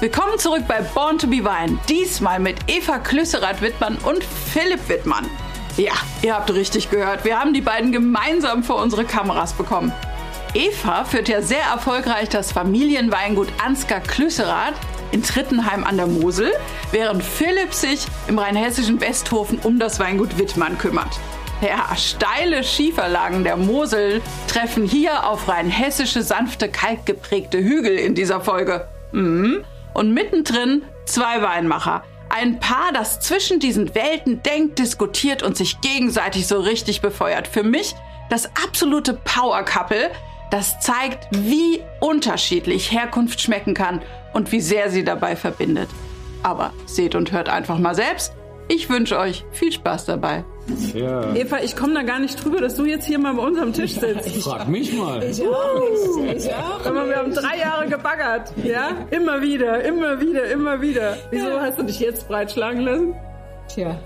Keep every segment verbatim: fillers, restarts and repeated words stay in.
Willkommen zurück bei Born to be Wine. Diesmal mit Eva Klüsserath-Wittmann und Philipp Wittmann. Ja, ihr habt richtig gehört. Wir haben die beiden gemeinsam vor unsere Kameras bekommen. Eva führt ja sehr erfolgreich das Familienweingut Ansgar Klüsserath in Trittenheim an der Mosel, während Philipp sich im rheinhessischen Westhofen um das Weingut Wittmann kümmert. Ja, steile Schieferlagen der Mosel treffen hier auf rheinhessische, sanfte, kalkgeprägte Hügel in dieser Folge. Mhm. Und mittendrin zwei Weinmacher. Ein Paar, das zwischen diesen Welten denkt, diskutiert und sich gegenseitig so richtig befeuert. Für mich das absolute Power-Couple, das zeigt, wie unterschiedlich Herkunft schmecken kann und wie sehr sie dabei verbindet. Aber seht und hört einfach mal selbst. Ich wünsche euch viel Spaß dabei. Ja. Eva, ich komme da gar nicht drüber, dass du jetzt hier mal bei unserem Tisch sitzt. Ich frag mich mal. Ich auch. Ich auch. Aber wir haben drei Jahre gebaggert. Ja? Immer wieder, immer wieder, immer wieder. Wieso ja. hast du dich jetzt breitschlagen lassen? Tja.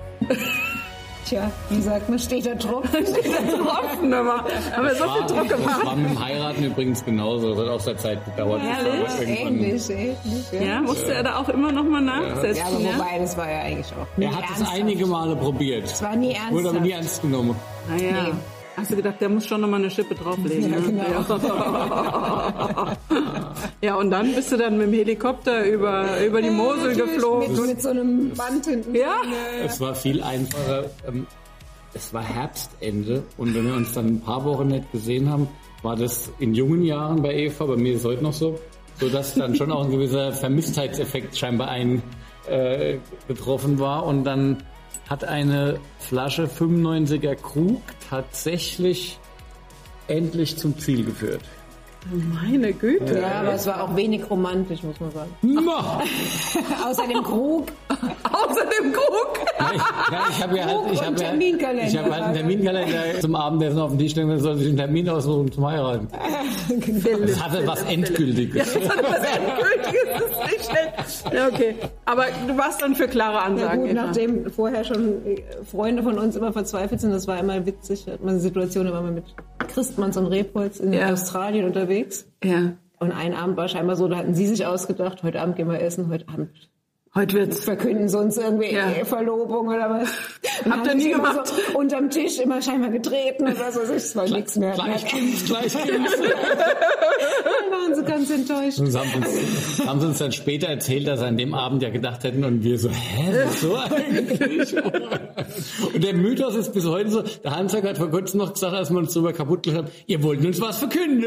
Tja, wie sagt man, steht da Druck? Steht da Tropfen, aber haben wir so viel Druck gemacht. Das war mit dem Heiraten übrigens genauso. Das hat auch seine Zeit gedauert. Ehrlich? Ähnlich, ähnlich. Ja, ja musste ja. er da auch immer noch mal nachsetzen. Ja, aber ja? wobei, das war ja eigentlich auch nie Er hat ernsthaft. es einige Male probiert. Es war nie ernsthaft. Wurde aber nie ernst genommen. Naja. Nee. Hast du gedacht, der muss schon noch mal eine Schippe drauflegen? Ja, ne? genau. Ja. Ja, und dann bist du dann mit dem Helikopter über, über die Mosel ja, geflogen. Mit, mit so einem Band hinten. Ja. Es war viel einfacher. Es war Herbstende und wenn wir uns dann ein paar Wochen nicht gesehen haben, war das in jungen Jahren bei Eva, bei mir ist es heute noch so, so dass dann schon auch ein gewisser Vermisstheitseffekt scheinbar eingetroffen äh, war und dann hat eine Flasche fünfundneunziger Krug tatsächlich endlich zum Ziel geführt. Meine Güte. Ja, aber es war auch wenig romantisch, muss man sagen. No. Außer dem Krug. Außer dem Krug. Ja, ich ja, ich habe ja halt, ich habe ja, ich habe halt einen Terminkalender zum Abendessen auf dem Tisch stehen, man soll sich einen Termin aussuchen zum Heiraten. Das hatte was Endgültiges. Ja, das hatte was Endgültiges, das ist nicht schlecht. Ja, okay. Aber du warst dann für klare Ansagen. Ja, gut, nachdem vorher schon Freunde von uns immer verzweifelt sind, das war immer witzig, hat man eine Situation immer mit Christmanns und Repolz in ja. Australien unterwegs. Ja. Und ein Abend war scheinbar so, da hatten sie sich ausgedacht, heute Abend gehen wir essen, heute Abend Heute wird's. Verkünden sie uns irgendwie ja. Verlobung oder was. Habt ihr nie gemacht? So unterm Tisch immer scheinbar getreten oder so. Es war nichts mehr. Gleich Kind, gleich Kind. Dann waren sie ganz enttäuscht. Und haben, uns, haben sie uns dann später erzählt, dass sie an dem Abend ja gedacht hätten und wir so, hä, wieso eigentlich? Und der Mythos ist bis heute so, der Hansack hat vor kurzem noch gesagt, als wir uns drüber kaputt gelacht haben, ihr wollt uns was verkünden.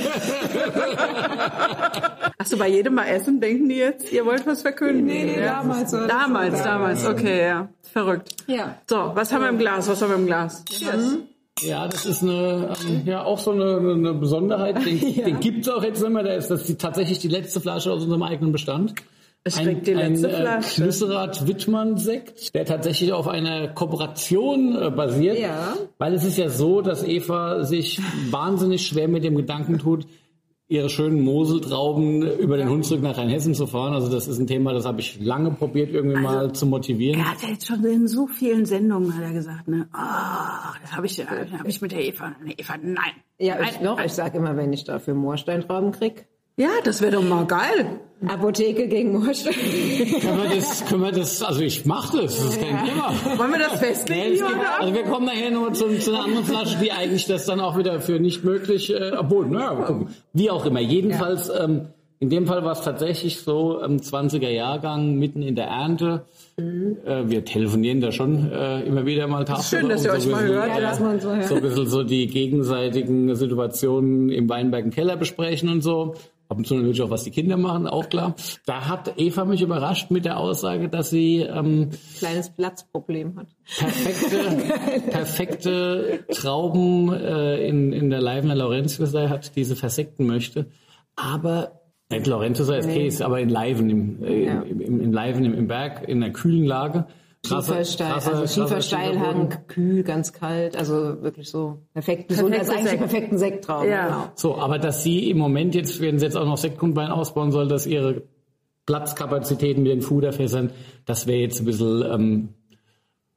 Ach so, bei jedem Mal essen denken die jetzt, ihr wollt was verkünden? Nee, nee, ja. damals. Oder damals, damals, okay, ja. Verrückt. Ja. So, was haben wir im Glas? Was haben wir im Glas? Cheers. Ja, das ist eine, ja, auch so eine, eine Besonderheit. Den, ja. den gibt's auch jetzt immer. Das ist die, tatsächlich die letzte Flasche aus unserem eigenen Bestand. Es ein, die letzte ein Flasche. Klüsserath-Wittmann-Sekt, der tatsächlich auf einer Kooperation äh, basiert. Ja. Weil es ist ja so, dass Eva sich wahnsinnig schwer mit dem Gedanken tut, ihre schönen Moseltrauben über den Hunsrück nach Rheinhessen zu fahren. Also das ist ein Thema, das habe ich lange probiert, irgendwie also, mal zu motivieren. Er hat ja jetzt schon in so vielen Sendungen, hat er gesagt, ne, oh, das habe ich, hab ich mit der Eva, ne, Eva, nein. Ja, nein, ich noch, ich sage immer, wenn ich dafür Moorsteintrauben krieg. Ja, das wäre doch mal geil. Apotheke gegen Moorstein. Können wir das, können wir das, also ich mache das, das ist kein Thema. Wollen wir das festlegen? Nee, gibt, also wir kommen nachher nur zu, zu einer anderen Flasche, die eigentlich das dann auch wieder für nicht möglich, äh, obwohl, naja, gucken, wie auch immer. Jedenfalls, ja. ähm, in dem Fall war es tatsächlich so, ähm, zwanziger Jahrgang, mitten in der Ernte. Mhm. Äh, wir telefonieren da schon äh, immer wieder mal tagsüber. Schön, dass ihr euch so mal bisschen, hört. Ja, dass man so, hört. So ein bisschen so die gegenseitigen Situationen im Weinberg im Keller besprechen und so. Ab und zu natürlich auch, was die Kinder machen, auch klar. Da hat Eva mich überrascht mit der Aussage, dass sie ähm, kleines Platzproblem hat. Perfekte, perfekte Trauben äh, in, in der Leivener Laurentius hat, die sie versekten möchte. Aber nicht Laurentius als nee. Käse, aber in Leiven, im, äh, ja. im, im, im Leiven, im, im Berg, in einer kühlen Lage. Schiefersteil, also Schiefersteilhang, kühl, ganz kalt, also wirklich so perfekt gesund, als eigentlich perfekten Sekttraum. Ja. Genau. So, aber dass sie im Moment jetzt, wenn sie jetzt auch noch Sektgrundwein ausbauen soll, dass ihre Platzkapazitäten mit den Fuderfässern, das wäre jetzt ein bisschen, ähm,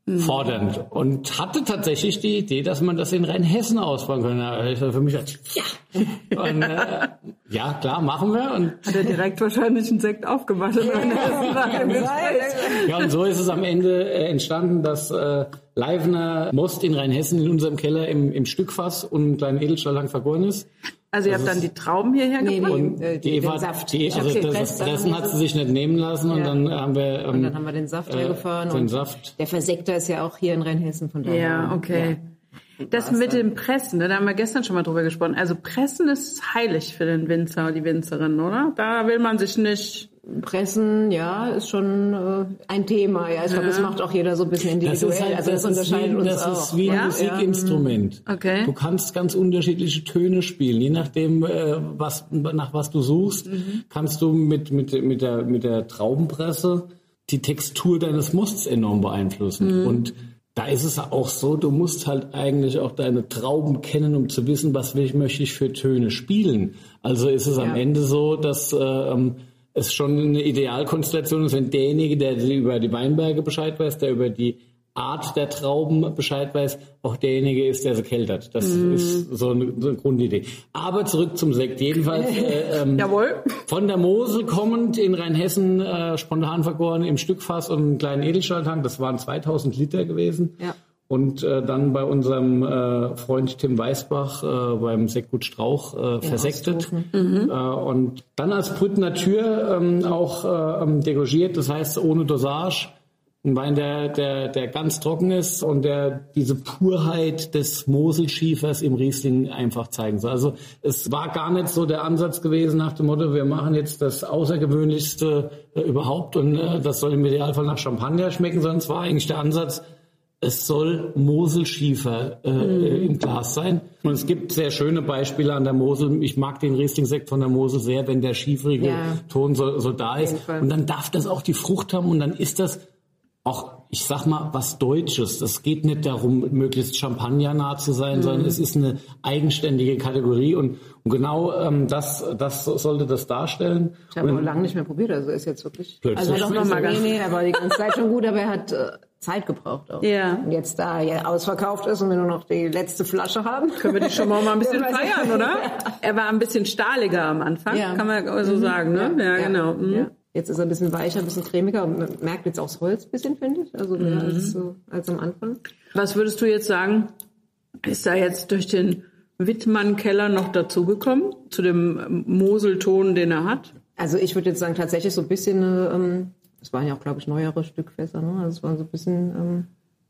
fordernd und hatte tatsächlich die Idee, dass man das in Rheinhessen ausbauen könnte. Ich für mich als, ja, und, äh, ja klar, machen wir. Und hat er direkt wahrscheinlich einen Sekt aufgemacht in Rheinhessen nach dem Gespräch. Ja, und so ist es am Ende äh, entstanden, dass äh, Leivner Most in Rheinhessen in unserem Keller im, im Stückfass und einen kleinen Edelstahltank vergoren ist. Also ihr habt dann die Trauben hierher Nee, gebracht? Und äh, die die- Eva, den Saft. die, Ich hab's also das, gepresst, das Pressen dann hat sie sich nicht nehmen lassen und Ja. dann haben wir ähm, Und dann haben wir den Saft hergefahren. den und Saft. Der Versekter ist ja auch hier in Rheinhessen, von daher. Ja, okay. Das war's mit dann. dem Pressen, ne, da haben wir gestern schon mal drüber gesprochen. Also Pressen ist heilig für den Winzer, die Winzerin, oder? Da will man sich nicht... Pressen, ja, ist schon äh, ein Thema. Ja, ich glaube, das macht auch jeder so ein bisschen Das individuell. ist halt, also das, das, ist unterscheidet wie, uns das auch. ist wie ein Ja? Musikinstrument. Okay. Du kannst ganz unterschiedliche Töne spielen, je nachdem, äh, was, nach was du suchst, Mhm. kannst du mit, mit, mit der, mit der Traubenpresse die Textur deines Musts enorm beeinflussen. Mhm. Und da ist es auch so, du musst halt eigentlich auch deine Trauben kennen, um zu wissen, was will ich, möchte ich für Töne spielen. Also ist es am Ja. Ende so, dass ähm, es schon eine Idealkonstellation ist, wenn derjenige, der über die Weinberge Bescheid weiß, der über die Art der Trauben Bescheid weiß, auch derjenige ist, der sie keltert. Das Mhm. ist so eine, so eine Grundidee. Aber zurück zum Sekt. Jedenfalls äh, ähm, Jawohl. von der Mosel kommend in Rheinhessen äh, spontan vergoren im Stückfass und einem kleinen Edelstahltank. Das waren zweitausend Liter gewesen. Ja. Und äh, dann bei unserem äh, Freund Tim Weißbach äh, beim Sektgut Strauch äh, versektet. Äh, und dann als Brüt Natur ähm, auch äh, ähm, degorgiert, das heißt ohne Dosage. Ein Wein, der, der, der ganz trocken ist und der diese Purheit des Moselschiefers im Riesling einfach zeigen soll. Also es war gar nicht so der Ansatz gewesen nach dem Motto, wir machen jetzt das Außergewöhnlichste äh, überhaupt und äh, das soll im Idealfall nach Champagner schmecken, sondern es war eigentlich der Ansatz, es soll Moselschiefer äh, mhm. im Glas sein. Und es gibt sehr schöne Beispiele an der Mosel. Ich mag den Riesling-Sekt von der Mosel sehr, wenn der schieferige Ja. Ton so, so da ist. jeden Fall. Und dann darf das auch die Frucht haben und dann ist das auch, ich sag mal, was Deutsches. Es geht nicht darum, möglichst champagnernah zu sein, mhm. sondern es ist eine eigenständige Kategorie und, und genau ähm, das, das sollte das darstellen. Ich habe Und auch lange nicht mehr probiert, also ist jetzt wirklich... Plötzlich Also doch schmeckt's noch mal ganz- ganz... Nee, nee, er war die ganze Zeit schon gut, aber er hat äh, Zeit gebraucht auch. Ja. Und jetzt da er ausverkauft ist und wir nur noch die letzte Flasche haben... Können wir die schon mal ein bisschen Ja, weiß ich. feiern, oder? Er war ein bisschen stahliger am Anfang, Ja. kann man so sagen, ne? Ja, genau. Mhm. Ja. Jetzt ist er ein bisschen weicher, ein bisschen cremiger und man merkt jetzt auch das Holz ein bisschen, finde ich. Also mehr als, so, als am Anfang. Was würdest du jetzt sagen, ist da jetzt durch den Wittmann-Keller noch dazugekommen, zu dem Moselton, den er hat? Also ich würde jetzt sagen, tatsächlich so ein bisschen, äh, ähm, das waren ja auch, glaube ich, neuere Stückfässer, ne? Also es waren so ein bisschen, ähm,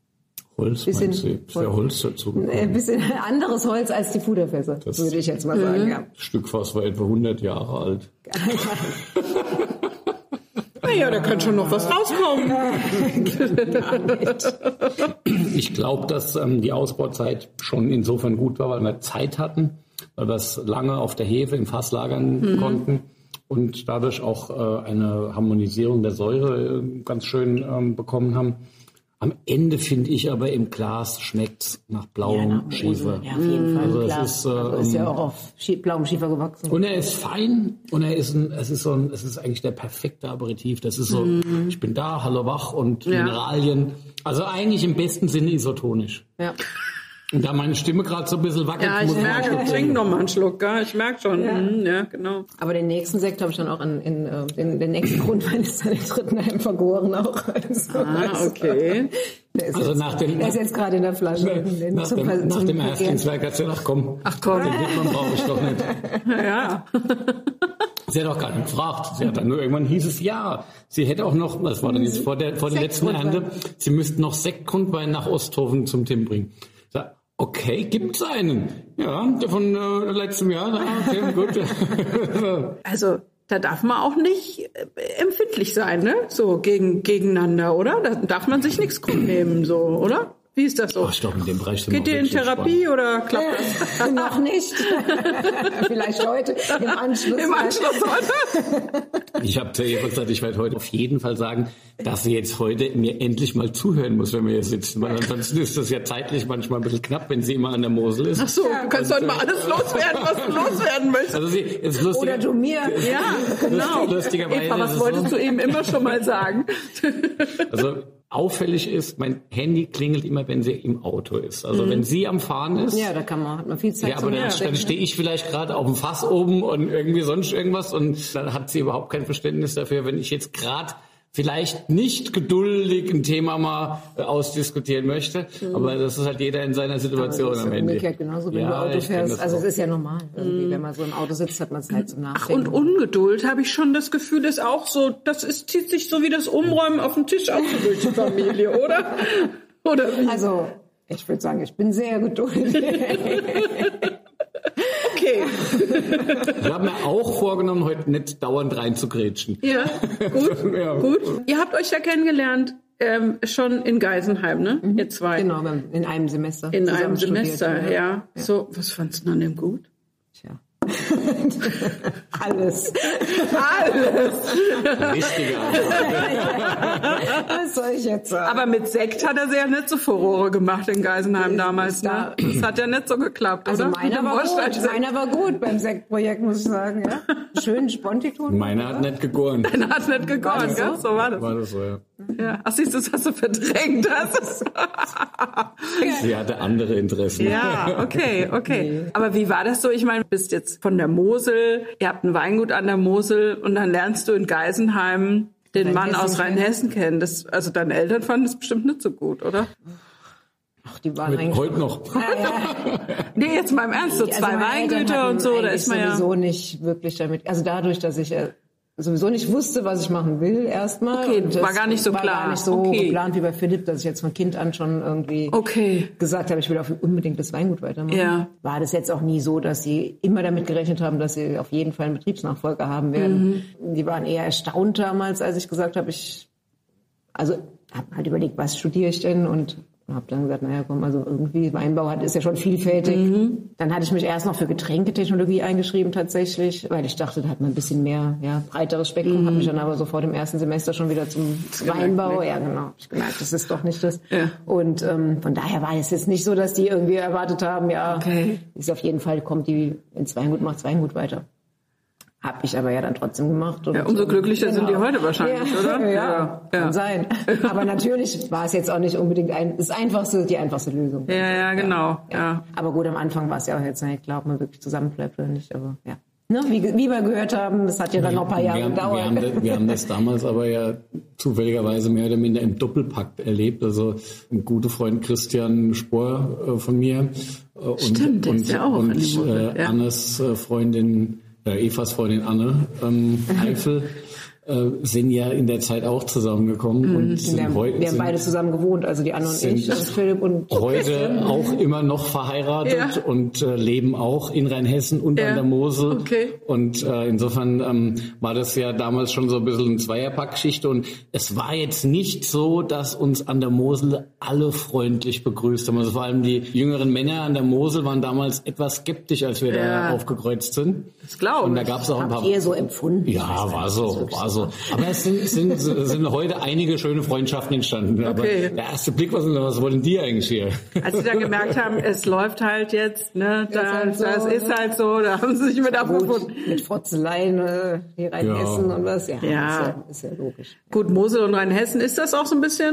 Holz, bisschen meinst du? Ist ja Holz dazu ein gekommen. bisschen anderes Holz als die Puderfässer, Das- würde ich jetzt mal sagen, ja. Das Stückfass war etwa hundert Jahre alt. Naja, da kann schon noch was rauskommen. Ich glaube, dass ähm, die Ausbauzeit schon insofern gut war, weil wir Zeit hatten, weil wir es lange auf der Hefe im Fass lagern Mhm. konnten und dadurch auch äh, eine Harmonisierung der Säure äh, ganz schön ähm, bekommen haben. Am Ende finde ich aber im Glas schmeckt's nach blauem Schiefer. Ja, auf jeden Fall, Also es klar. ist, äh, Also ist ja auch auf Schie- blauem Schiefer gewachsen. Und er ist fein und er ist ein, es ist so ein, es ist eigentlich der perfekte Aperitif. Das ist so, ich bin da, hallo wach und Ja. Mineralien. Also eigentlich im besten Sinne isotonisch. Ja. Und da meine Stimme gerade so ein bisschen wackelt, Ja, ich muss man merke, auch ich trink noch mal einen Schluck, gell? Ich merke schon. Ja, ja genau. Aber den nächsten Sekt habe ich dann auch in, in äh, den, den nächsten Grundwein ist dann in Trittenheim vergoren auch. Also, Ah, okay. Der ist, Also jetzt, nach dem- der ist jetzt gerade in der Flasche. Den nach zum dem, Ver- nach zum dem Verkehren. Erstlingswerk hat sie gedacht, komm, Ach komm. den Wittmann brauche ich doch nicht. Ja. Sie hat auch gar nicht gefragt. Sie hat dann nur irgendwann hieß es ja. Sie hätte auch noch, das war dann jetzt vor der, vor der letzten Ernte, sie müssten noch Sektgrundwein nach Osthofen zum Tim bringen. Ich sag, okay, gibt's einen? Ja, der von äh, letztem Jahr. Ja, okay, gut. Also, da darf man auch nicht äh, empfindlich sein, ne? So gegen, gegeneinander, oder? Da darf man sich nichts krumm nehmen, so, oder? Wie ist das so? Oh, ich glaube, in dem Bereich sind Geht wir ihr in wirklich Therapie oder klappt das? Noch nicht. Vielleicht heute im Anschluss. Im Anschluss heute? Ich habe zu Eva gesagt, ich werde heute auf jeden Fall sagen, dass sie jetzt heute mir endlich mal zuhören muss, wenn wir hier sitzen. Weil ansonsten ist das ja zeitlich manchmal ein bisschen knapp, wenn sie immer an der Mosel ist. Ach so, du kannst heute mal alles loswerden, was du loswerden möchtest. Also sie ist lustig. Oder du mir. Ja, genau. Lustigerweise Eva, ist was es wolltest so. du eben immer schon mal sagen? Also auffällig ist, mein Handy klingelt immer, wenn sie im Auto ist. Also mhm. wenn sie am Fahren ist. Ja, da kann man, hat man viel Zeit. Ja, aber dann, dann stehe ich vielleicht gerade auf dem Fass oben und irgendwie sonst irgendwas und dann hat sie überhaupt kein Verständnis dafür, wenn ich jetzt gerade vielleicht nicht geduldig ein Thema mal äh, ausdiskutieren möchte, mhm. aber das ist halt jeder in seiner Situation am Ende. Umgekehrt genauso, wenn ja, du Auto fährst. Also auch. Es ist ja normal, irgendwie, mhm. wenn man so im Auto sitzt, hat man Zeit zum Nachdenken. Ach, und Ungeduld habe ich schon das Gefühl, ist auch so, das ist, zieht sich so wie das Umräumen auf dem Tisch auch so durch die Familie, oder? Oder wie? Also, ich würde sagen, ich bin sehr geduldig. Okay. Wir haben mir auch vorgenommen, heute nicht dauernd reinzugrätschen. Ja, gut, ja. gut. Ihr habt euch ja kennengelernt ähm, schon in Geisenheim, ne? Mhm. Ihr zwei. Genau, in einem Semester. In einem Semester, studiert, ja. ja. So, was fandst du an dem gut? Tja. Alles. Alles. Richtige Was soll ich jetzt sagen? Aber mit Sekt hat er sehr nicht so Furore gemacht in Geisenheim damals. Ne? Das hat ja nicht so geklappt, also oder? Meiner war, gut. meiner war gut beim Sektprojekt, muss ich sagen. Ja? Schön Spontiton. Meiner hat nicht gegoren. Meiner hat nicht gegoren, gell? So? so war das. War das so, ja. Ja. Ach, siehst du, das hast du verdrängt. Das Sie hatte andere Interessen. Ja, okay, okay. Aber wie war das so? Ich meine, du bist jetzt von der Mosel, ihr habt ein Weingut an der Mosel und dann lernst du in Geisenheim den Mann aus Rheinhessen kennen. Das, also deine Eltern fanden das bestimmt nicht so gut, oder? Ach, die waren Mit eigentlich heute noch. Ja, ja. Nee, jetzt mal im Ernst, so zwei also Weingüter und so, da ist man ja sowieso nicht wirklich damit. Also dadurch, dass ich sowieso nicht wusste, was ich machen will erstmal. Okay, und war gar nicht so war klar. gar nicht so okay. geplant wie bei Philipp, dass ich jetzt von Kind an schon irgendwie okay. gesagt habe, ich will auf unbedingt das Weingut weitermachen. Ja. War das jetzt auch nie so, dass sie immer damit gerechnet haben, dass sie auf jeden Fall einen Betriebsnachfolger haben werden. Mhm. Die waren eher erstaunt damals, als ich gesagt habe, ich also habe halt überlegt, was studiere ich denn und habe dann gesagt, naja, komm, also irgendwie Weinbau hat, ist ja schon vielfältig. Mhm. Dann hatte ich mich erst noch für Getränketechnologie eingeschrieben tatsächlich, weil ich dachte, da hat man ein bisschen mehr, ja, breiteres Spektrum. Mhm. Habe mich dann aber sofort im ersten Semester schon wieder zum Weinbau, ja genau, ich gemerkt, das ist doch nicht das. Ja. Und ähm, von daher war es jetzt nicht so, dass die irgendwie erwartet haben, ja, okay. ist auf jeden Fall, kommt die ins Weingut, macht Weingut weiter. Hab ich aber ja dann trotzdem gemacht. Und, ja, umso glücklicher genau. sind die heute wahrscheinlich, ja, oder? Ja, ja, kann ja. sein. Aber natürlich war es jetzt auch nicht unbedingt ein, das einfachste, die einfachste Lösung. Ja, ja, genau. Ja. Ja. Aber gut, am Anfang war es ja auch jetzt nicht klar, ob man wirklich zusammenbleibt oder nicht. Aber ja. Ne, wie, wie wir gehört haben, das hat ja dann noch ein paar Jahre wir gedauert. Haben, wir, haben das, wir haben das damals aber ja zufälligerweise mehr oder minder im Doppelpakt erlebt. Also ein guter Freund Christian Spohr äh, von mir äh, und, Stimmt, der und, ist ja auch und äh, ja. Annes äh, Freundin, äh, Evas Freundin Anne ähm, Eifel, äh, sind ja in der Zeit auch zusammengekommen. Mhm. Und sind wir haben, heu- wir haben beide zusammen gewohnt, also die Anne und ich und Philipp und heute auch immer noch verheiratet ja. und äh, leben auch in Rheinhessen und ja. an der Mosel. Okay. Und äh, insofern ähm, war das ja damals schon so ein bisschen eine Zweierpackgeschichte. Und es war jetzt nicht so, dass uns an der Mosel alle freundlich begrüßt haben. Also vor allem die jüngeren Männer an der Mosel waren damals etwas skeptisch, als wir ja. da aufgekreuzt sind. Das glaube ich. Und da gab es auch ein paar... Habt ihr so empfunden? Ja, war so, war so. Aber es sind, sind, sind heute einige schöne Freundschaften entstanden. Aber okay. der erste Blick war so, was wollen die eigentlich hier? Als sie dann gemerkt haben, es läuft halt jetzt, ne, da, halt so, das ist halt so, da haben sie sich mit abgefunden. Mit Frotzeleien, äh, die Rheinhessen ja. und was, ja, ja. Ist, ja ist ja logisch. Gut, Mosel und Rheinhessen, ist das auch so ein bisschen?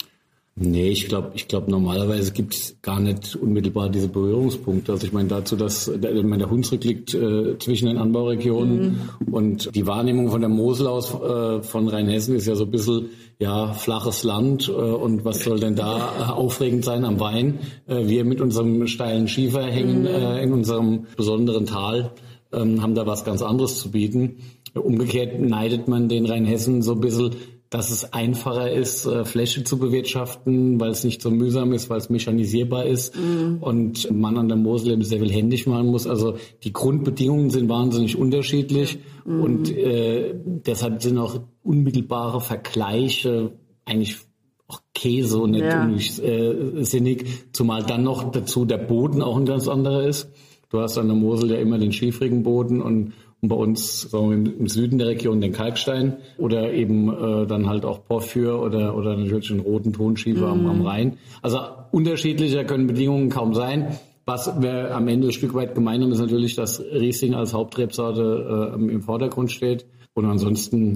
Nee, ich glaube, ich glaube normalerweise gibt es gar nicht unmittelbar diese Berührungspunkte. Also ich meine dazu, dass der, der Hunsrück liegt äh, zwischen den Anbauregionen mhm. und die Wahrnehmung von der Mosel aus äh, von Rheinhessen ist ja so ein bisschen ja flaches Land äh, und was soll denn da äh, aufregend sein am Wein? Äh, wir mit unserem steilen Schiefer hängen mhm. äh, in unserem besonderen Tal, äh, haben da was ganz anderes zu bieten. Umgekehrt neidet man den Rheinhessen so ein bisschen, dass es einfacher ist, Fläche zu bewirtschaften, weil es nicht so mühsam ist, weil es mechanisierbar ist mhm. und man an der Mosel eben sehr viel händisch machen muss. Also die Grundbedingungen sind wahnsinnig unterschiedlich mhm. und äh, deshalb sind auch unmittelbare Vergleiche eigentlich auch Käse und nicht ja. äh, sinnig, zumal dann noch dazu der Boden auch ein ganz anderer ist. Du hast an der Mosel ja immer den schiefrigen Boden und Und bei uns sagen wir, im Süden der Region den Kalkstein oder eben äh, dann halt auch Porphyr oder oder natürlich den roten Tonschiefer mm. am, am Rhein. Also unterschiedlicher können Bedingungen kaum sein. Was wir am Ende ein Stück weit gemein haben, ist natürlich, dass Riesling als Hauptrebsorte äh, im Vordergrund steht. Und ansonsten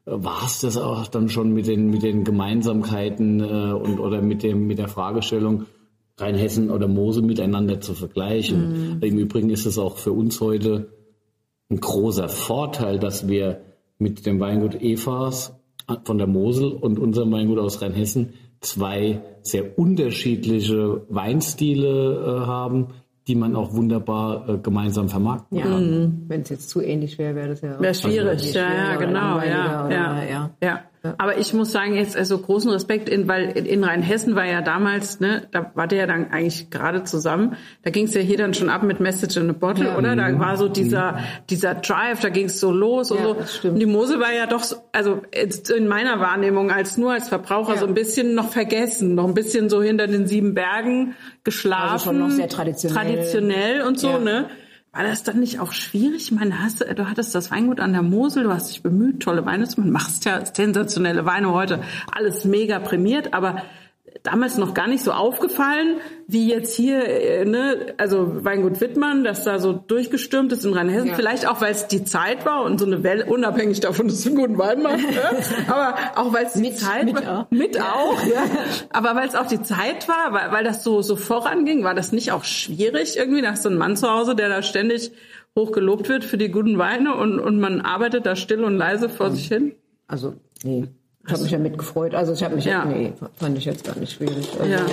war es das auch dann schon mit den mit den Gemeinsamkeiten äh, und oder mit dem mit der Fragestellung, Rheinhessen oder Mosel miteinander zu vergleichen. Mhm. Im Übrigen ist es auch für uns heute ein großer Vorteil, dass wir mit dem Weingut Evas von der Mosel und unserem Weingut aus Rheinhessen zwei sehr unterschiedliche Weinstile äh, haben, die man auch wunderbar äh, gemeinsam vermarkten ja. kann. Mhm. Wenn es jetzt zu ähnlich wäre, wäre das ja wäre schwierig. Also, ja, ja, genau. Ja, oder, ja, ja. ja. Ja. Aber ich muss sagen, jetzt also großen Respekt, in, weil in Rheinhessen war ja damals, ne, da war der ja dann eigentlich gerade zusammen. Da ging es ja hier dann schon ab mit Message in a Bottle, ja. oder? Da war so dieser dieser Drive, da ging es so los und ja, so. Und die Mosel war ja doch, so, also in meiner Wahrnehmung als nur als Verbraucher ja. so ein bisschen noch vergessen, noch ein bisschen so hinter den sieben Bergen geschlafen, also schon noch sehr traditionell, traditionell und so, ja. ne? War das dann nicht auch schwierig? Ich meine, hast, du hattest das Weingut an der Mosel, du hast dich bemüht, tolle Weine zu machen, machst ja sensationelle Weine heute, alles mega prämiert, aber damals noch gar nicht so aufgefallen, wie jetzt hier, ne, also Weingut Wittmann, das da so durchgestürmt ist in Rheinhessen, ja. vielleicht auch, weil es die Zeit war und so eine Welle, unabhängig davon, dass es einen guten Wein macht, ne? aber auch weil es die Zeit mit war, auch. mit auch, ja, aber weil es auch die Zeit war, weil, weil das so so voranging, war das nicht auch schwierig irgendwie, da hast du einen Mann zu Hause, der da ständig hoch gelobt wird für die guten Weine und und man arbeitet da still und leise vor mhm. sich hin? Also, nee. Ich habe mich ja mitgefreut. Also ich habe mich, ja. nee, fand ich jetzt gar nicht schwierig. Also, ja.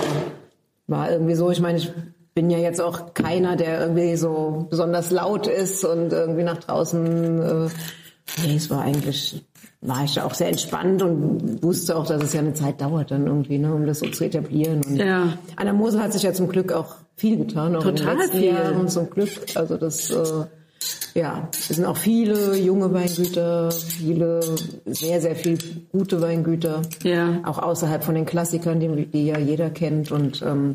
War irgendwie so, ich meine, ich bin ja jetzt auch keiner, der irgendwie so besonders laut ist und irgendwie nach draußen, äh, nee, es war eigentlich, war ich auch sehr entspannt und wusste auch, dass es ja eine Zeit dauert dann irgendwie, ne, um das so zu etablieren. Und ja. an der Mosel hat sich ja zum Glück auch viel getan, auch Total in den letzten viel. Jahren zum Glück. Also das, äh, ja, es sind auch viele junge Weingüter, viele, sehr, sehr viel gute Weingüter, ja. auch außerhalb von den Klassikern, die, die ja jeder kennt und ähm,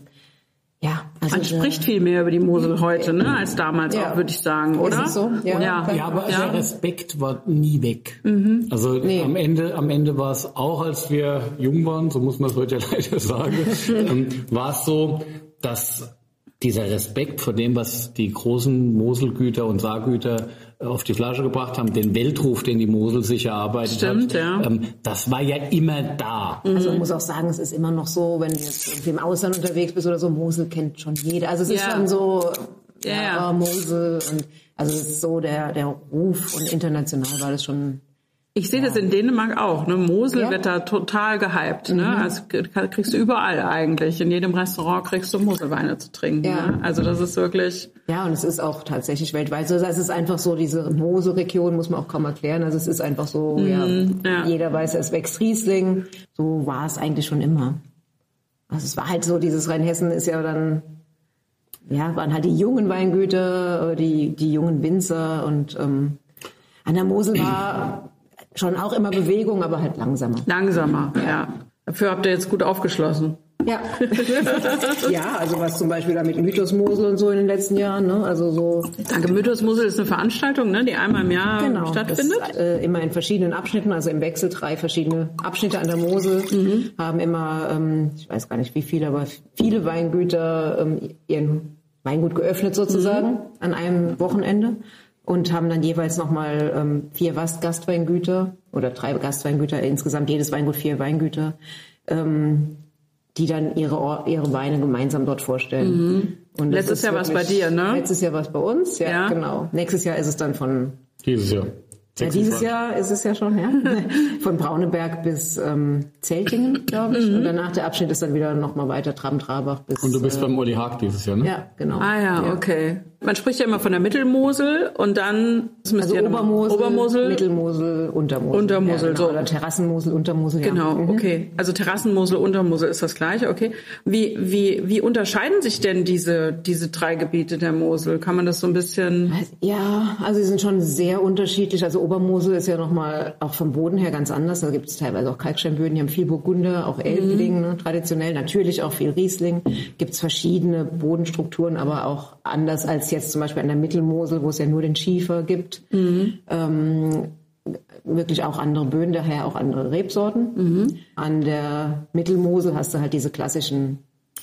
ja. Also man spricht viel mehr über die Mosel heute, ne, als damals ja. auch, würde ich sagen, oder? Ist es so? Ja, ja. ja aber ja. der Respekt war nie weg. Mhm. Also nee. am Ende, am Ende war es auch, als wir jung waren, so muss man es heute ja leider sagen, ähm, war es so, dass dieser Respekt vor dem, was die großen Moselgüter und Saargüter auf die Flasche gebracht haben, den Weltruf, den die Mosel sich erarbeitet Stimmt, hat, ja. ähm, das war ja immer da. Also man muss auch sagen, es ist immer noch so, wenn du jetzt irgendwie im Ausland unterwegs bist oder so, Mosel kennt schon jeder. Also es ist ja. schon so, ja, ja, ja. Mosel und also es ist so der der Ruf und international war das schon. Ich sehe ja. das in Dänemark auch. Ne? Mosel ja. wird da total gehypt. Mhm. Ne? Also kriegst du überall eigentlich. In jedem Restaurant kriegst du Moselweine zu trinken. Ja. Ne? Also das ist wirklich... Ja, und es ist auch tatsächlich weltweit so. Also es ist einfach so, diese Moselregion muss man auch kaum erklären. Also es ist einfach so, mhm. ja, ja, jeder weiß, es wächst Riesling. So war es eigentlich schon immer. Also es war halt so, dieses Rheinhessen ist ja dann... Ja, waren halt die jungen Weingüter, die, die jungen Winzer und ähm, an der Mosel war... Schon auch immer Bewegung, aber halt langsamer. Langsamer, ja. ja. Dafür habt ihr jetzt gut aufgeschlossen. Ja. Ja, also was zum Beispiel da mit Mythos Mosel und so in den letzten Jahren, ne? Also so. Danke, Mythos Mosel ist eine Veranstaltung, ne, die einmal im Jahr genau, stattfindet. Das, äh, immer in verschiedenen Abschnitten, also im Wechsel drei verschiedene Abschnitte an der Mosel, mhm. haben immer, ähm, ich weiß gar nicht wie viele, aber viele Weingüter ähm, ihren Weingut geöffnet sozusagen mhm. an einem Wochenende. Und haben dann jeweils nochmal ähm, vier Gastweingüter oder drei Gastweingüter, insgesamt jedes Weingut vier Weingüter, ähm, die dann ihre ihre Weine gemeinsam dort vorstellen. Mhm. Und letztes Jahr war es bei dir, ne? Letztes Jahr war es bei uns, ja, ja, genau. Nächstes Jahr ist es dann von... Dieses Jahr. Ja, dieses Jahr ist es ja schon, ja. Von Brauneberg bis ähm, Zeltingen, glaube ich. Mhm. Und danach der Abschnitt ist dann wieder nochmal weiter Traben-Trabach bis... Und du bist äh, beim Uli Haag dieses Jahr, ne? Ja, genau. Ah ja, ja, okay. Man spricht ja immer von der Mittelmosel und dann... Das also ja Obermosel, Obermosel, Mittelmosel, Untermosel. Untermosel, ja, genau. so. Oder Terrassenmosel, Untermosel, ja. Genau, mhm. okay. Also Terrassenmosel, Untermosel ist das Gleiche, okay. Wie, wie, wie unterscheiden sich denn diese, diese drei Gebiete der Mosel? Kann man das so ein bisschen... Ja, also sie sind schon sehr unterschiedlich. Also Obermosel ist ja nochmal auch vom Boden her ganz anders. Da gibt es teilweise auch Kalksteinböden, die haben viel Burgunder, auch Elbling, mhm. ne, traditionell. Natürlich auch viel Riesling. Gibt es verschiedene Bodenstrukturen, aber auch anders als jetzt zum Beispiel an der Mittelmosel, wo es ja nur den Schiefer gibt. Mhm. Ähm, wirklich auch andere Böden, daher auch andere Rebsorten. Mhm. An der Mittelmosel hast du halt diese klassischen, ja,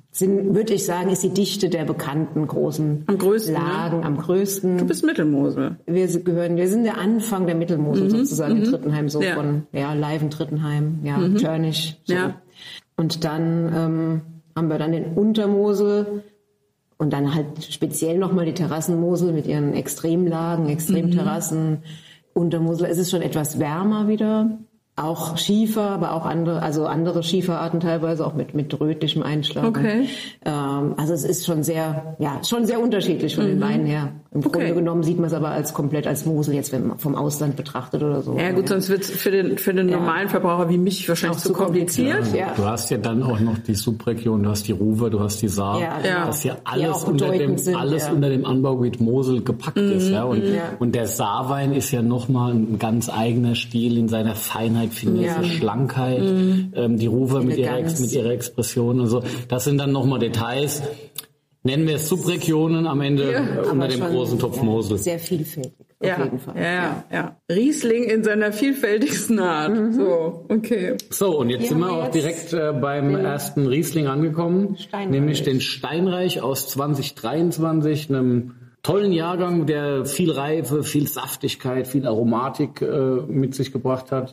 sind, würde ich sagen, ist die Dichte der bekannten großen am größten, Lagen ne? am größten. Du bist Mittelmosel. Wir gehören, wir sind der Anfang der Mittelmosel mhm. sozusagen mhm. in Trittenheim, so ja. von ja, Leiven, Trittenheim, ja, mhm. Törnich. So. Ja. Und dann ähm, haben wir dann den Untermosel und dann halt speziell nochmal die Terrassenmosel mit ihren Extremlagen, Extremterrassen. Mhm. Untermosel, es ist schon etwas wärmer wieder. Auch Schiefer, aber auch andere, also andere Schieferarten teilweise auch mit mit rötlichem Einschlag. Okay. Ähm, also es ist schon sehr, ja, schon sehr unterschiedlich von mhm. den Weinen her. Im okay. Grunde genommen sieht man es aber als komplett als Mosel jetzt, wenn man vom Ausland betrachtet oder so. Ja gut, ja. sonst wird es für den für den ja. normalen Verbraucher wie mich wahrscheinlich auch zu kompliziert. Ja. Ja. Du hast ja dann auch noch die Subregion, du hast die Ruwer, du hast die Saar, ja, ja. das ja alles unter dem sind, alles ja. unter dem Anbaugebiet Mosel gepackt mhm. ist, ja. Und, ja. und der Saarwein ist ja nochmal ein ganz eigener Stil in seiner Feinheit, Finesse, ja. Schlankheit, mhm. ähm, die Ruwer mit ihrer, mit ihrer Expression und so. Das sind dann nochmal Details. Nennen wir es Subregionen am Ende ja, unter dem großen Topf ja, Mosel. Sehr vielfältig, auf ja, jeden Fall. Ja, ja, ja. Riesling in seiner vielfältigsten Art. Mhm. So, okay. So, und jetzt Hier sind wir auch direkt äh, beim ersten Riesling angekommen, Steinreich. nämlich den Steinreich aus zwanzig dreiundzwanzig, einem tollen Jahrgang, der viel Reife, viel Saftigkeit, viel Aromatik äh, mit sich gebracht hat.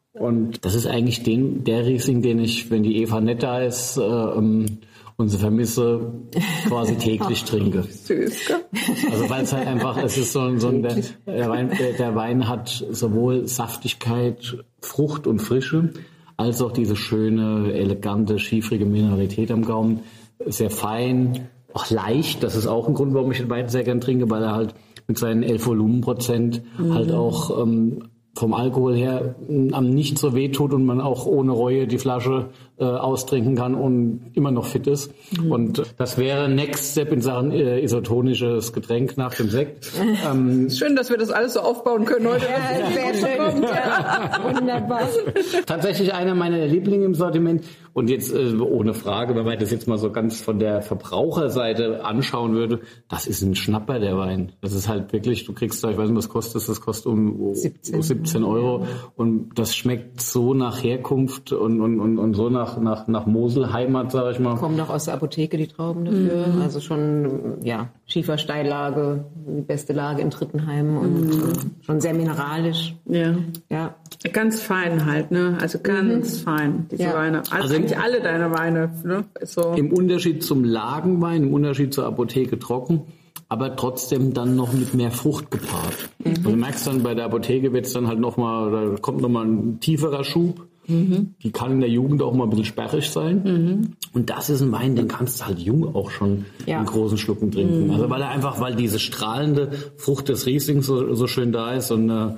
Und das ist eigentlich den, der Riesling, den ich, wenn die Eva nicht da ist, äh, ähm, und sie vermisse, quasi täglich trinke. Süß, gell? Also weil es halt einfach, es ist so, so ein, der, der, Wein, der, der Wein hat sowohl Saftigkeit, Frucht und Frische, als auch diese schöne, elegante, schiefrige Mineralität am Gaumen. Sehr fein, auch leicht. Das ist auch ein Grund, warum ich den Wein sehr gern trinke, weil er halt mit seinen elf Volumenprozent mhm. halt auch ähm, vom Alkohol her am nicht so weh tut und man auch ohne Reue die Flasche äh, austrinken kann und immer noch fit ist. Mhm. Und das wäre Next Step in Sachen äh, isotonisches Getränk nach dem Sekt. Ähm, schön, dass wir das alles so aufbauen können heute. Ja, sehr schön. Ja. Wunderbar. Tatsächlich einer meiner Lieblinge im Sortiment. Und jetzt äh, ohne Frage, wenn man das jetzt mal so ganz von der Verbraucherseite anschauen würde, das ist ein Schnapper, der Wein. Das ist halt wirklich, du kriegst da, ich weiß nicht, was kostet, das kostet um siebzehn Euro. Und das schmeckt so nach Herkunft und, und, und, und so nach, nach, nach Mosel, Heimat, sag ich mal. Kommen noch aus der Apotheke die Trauben dafür. Mhm. Also schon, ja, Schiefersteillage, die beste Lage in Trittenheim und mhm. äh, schon sehr mineralisch. Ja. Ja. Ganz fein halt, ne? Also ganz mhm. fein, diese ja. Weine. Also, also eigentlich alle deine Weine, ne? So. Im Unterschied zum Lagenwein, im Unterschied zur Apotheke trocken, aber trotzdem dann noch mit mehr Frucht gepaart. Mhm. Und du merkst dann, bei der Apotheke wird's dann halt nochmal, da kommt nochmal ein tieferer Schub. Mhm. Die kann in der Jugend auch mal ein bisschen sperrig sein. Mhm. Und das ist ein Wein, den kannst du halt jung auch schon ja. in großen Schlucken trinken. Mhm. Also weil er einfach, weil diese strahlende Frucht des Rieslings so, so schön da ist und äh,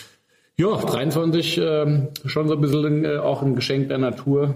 ja, dreiundzwanzig, ähm, schon so ein bisschen äh, auch ein Geschenk der Natur.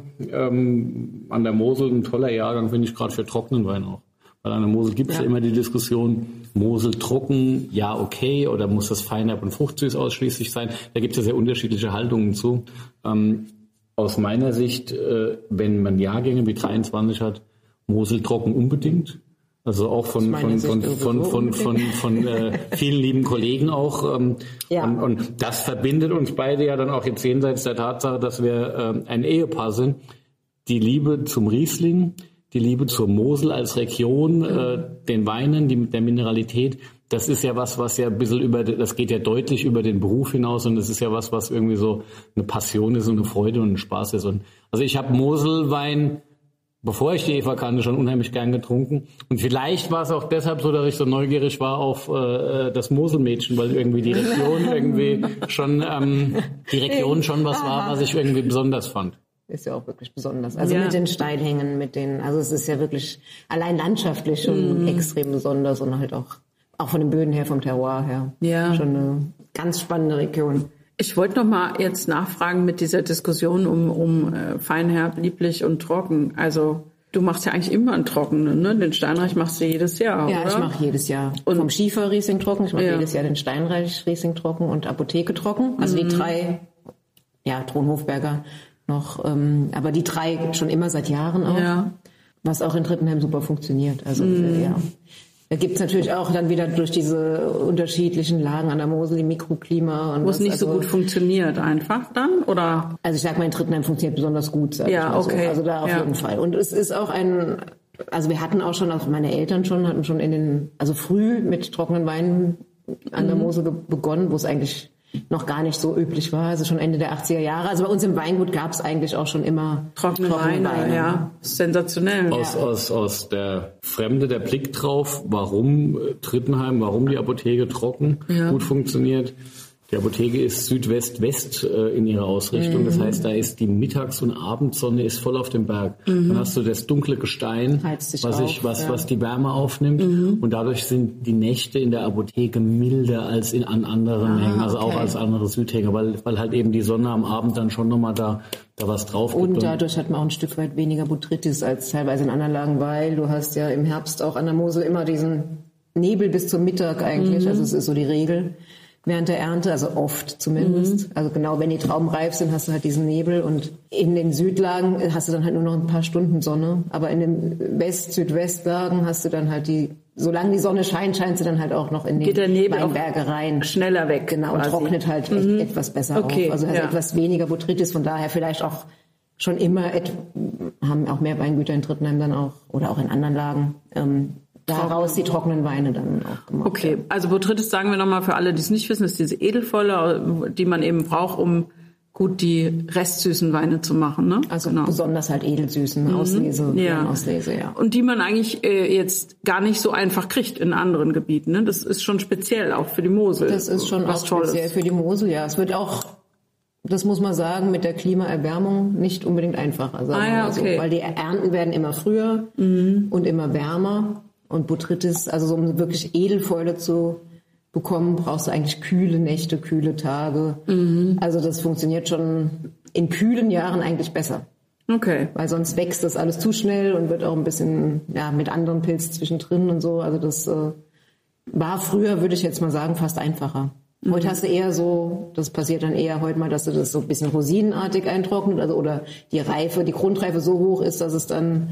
Ähm, an der Mosel ein toller Jahrgang, finde ich, gerade für trockenen Wein auch. Weil an der Mosel gibt es ja. ja immer die Diskussion, Mosel trocken, ja okay, oder muss das Feinherb und Fruchtsüß ausschließlich sein? Da gibt es ja sehr unterschiedliche Haltungen zu. Ähm, aus meiner Sicht, äh, wenn man Jahrgänge wie dreiundzwanzig hat, Mosel trocken unbedingt. Also auch von von von von von von, von äh, vielen lieben Kollegen auch. Ähm, ja. und, und das verbindet uns beide ja dann auch jetzt jenseits der Tatsache, dass wir äh, ein Ehepaar sind. Die Liebe zum Riesling, die Liebe zur Mosel als Region, mhm. äh, den Weinen, die, der Mineralität. Das ist ja was, was ja ein bisschen über, das geht ja deutlich über den Beruf hinaus und das ist ja was, was irgendwie so eine Passion ist und eine Freude und ein Spaß ist. Und also ich habe Moselwein, bevor ich die Eva kannte, schon unheimlich gern getrunken. Und vielleicht war es auch deshalb so, dass ich so neugierig war auf äh, das Moselmädchen, weil irgendwie die Region irgendwie schon, ähm, die Region schon was war, was ich irgendwie besonders fand. Ist ja auch wirklich besonders. Also ja. mit den Steilhängen, mit den, also es ist ja wirklich allein landschaftlich schon mm. extrem besonders und halt auch, auch von den Böden her, vom Terroir her. Ja. Schon eine ganz spannende Region. Ich wollte noch mal jetzt nachfragen mit dieser Diskussion um, um äh, Feinherb, lieblich und trocken. Also du machst ja eigentlich immer einen trockenen, ne? Den Steinreich machst du jedes Jahr, ja, oder? Ja, ich mache jedes Jahr. Und vom Schiefer Riesling trocken, ich mache ja. jedes Jahr den Steinreich Riesling trocken und Apotheke trocken. Also mhm. die drei, ja, Thron-Hofberger noch, ähm, aber die drei schon immer seit Jahren auch. Ja. Was auch in Trittenheim super funktioniert. Also mhm. ja. Da gibt's natürlich auch dann wieder durch diese unterschiedlichen Lagen an der Mosel, die Mikroklima. Wo es nicht also, so gut funktioniert einfach dann, oder? Also ich sag mal, in Trittenheim funktioniert besonders gut, sag ja, ich mal okay. so. Also da auf ja. jeden Fall. Und es ist auch ein, also wir hatten auch schon, also meine Eltern schon, hatten schon in den, also früh mit trockenen Weinen an der Mosel begonnen, wo es eigentlich noch gar nicht so üblich war, also schon Ende der achtziger Jahre. Also bei uns im Weingut gab es eigentlich auch schon immer trockene, trockene Weine. Weine. Ja, sensationell. Aus, ja. aus, aus der Fremde der Blick drauf, warum Trittenheim, warum die Apotheke trocken ja. gut funktioniert. Die Apotheke ist Südwest-West äh, in ihrer Ausrichtung. Mhm. Das heißt, da ist die Mittags- und Abendsonne ist voll auf dem Berg. Mhm. Dann hast du das dunkle Gestein, was, ich, was, ja. was die Wärme aufnimmt. Mhm. Und dadurch sind die Nächte in der Apotheke milder als in an anderen ah, Hängen, also okay. auch als andere Südhänge, weil, weil halt eben die Sonne am Abend dann schon nochmal da, da was drauf gibt. Und dadurch hat man auch ein Stück weit weniger Botrytis als teilweise in anderen Lagen, weil du hast ja im Herbst auch an der Mosel immer diesen Nebel bis zum Mittag eigentlich. Mhm. Also es ist so die Regel. Während der Ernte, also oft zumindest. Mhm. Also genau, wenn die Trauben reif sind, hast du halt diesen Nebel und in den Südlagen hast du dann halt nur noch ein paar Stunden Sonne. Aber in den West-Südwestlagen hast du dann halt die, solange die Sonne scheint, scheint sie dann halt auch noch in die Weinberge rein. Schneller weg. Genau, quasi. Und trocknet halt mhm. echt etwas besser okay. auf. Also hast ja. etwas weniger Botrytis, von daher vielleicht auch schon immer, et, haben auch mehr Weingüter in Trittenheim dann auch, oder auch in anderen Lagen, ähm, daraus die trockenen Weine dann auch gemacht. Okay, werden. Also Botrytis, sagen wir nochmal für alle, die es nicht wissen, ist diese Edelvolle, die man eben braucht, um gut die restsüßen Weine zu machen. Ne? Also genau. besonders halt edelsüßen, mhm. Auslese, ja. Auslese, ja. Und die man eigentlich äh, jetzt gar nicht so einfach kriegt in anderen Gebieten. Ne? Das ist schon speziell auch für die Mosel. Das ist schon auch Tolles. Speziell für die Mosel, ja. Es wird auch, das muss man sagen, mit der Klimaerwärmung nicht unbedingt einfacher. Sagen ah, ja, wir so. okay. Weil die Ernten werden immer früher mhm. und immer wärmer. Und Botrytis, also so, um wirklich Edelfäule zu bekommen, brauchst du eigentlich kühle Nächte, kühle Tage. Mhm. Also das funktioniert schon in kühlen Jahren eigentlich besser. Okay. Weil sonst wächst das alles zu schnell und wird auch ein bisschen, ja, mit anderen Pilzen zwischendrin und so. Also das äh, war früher, würde ich jetzt mal sagen, fast einfacher. Mhm. Heute hast du eher so, das passiert dann eher heute mal, dass du das so ein bisschen rosinenartig eintrocknet, also oder die Reife, die Grundreife so hoch ist, dass es dann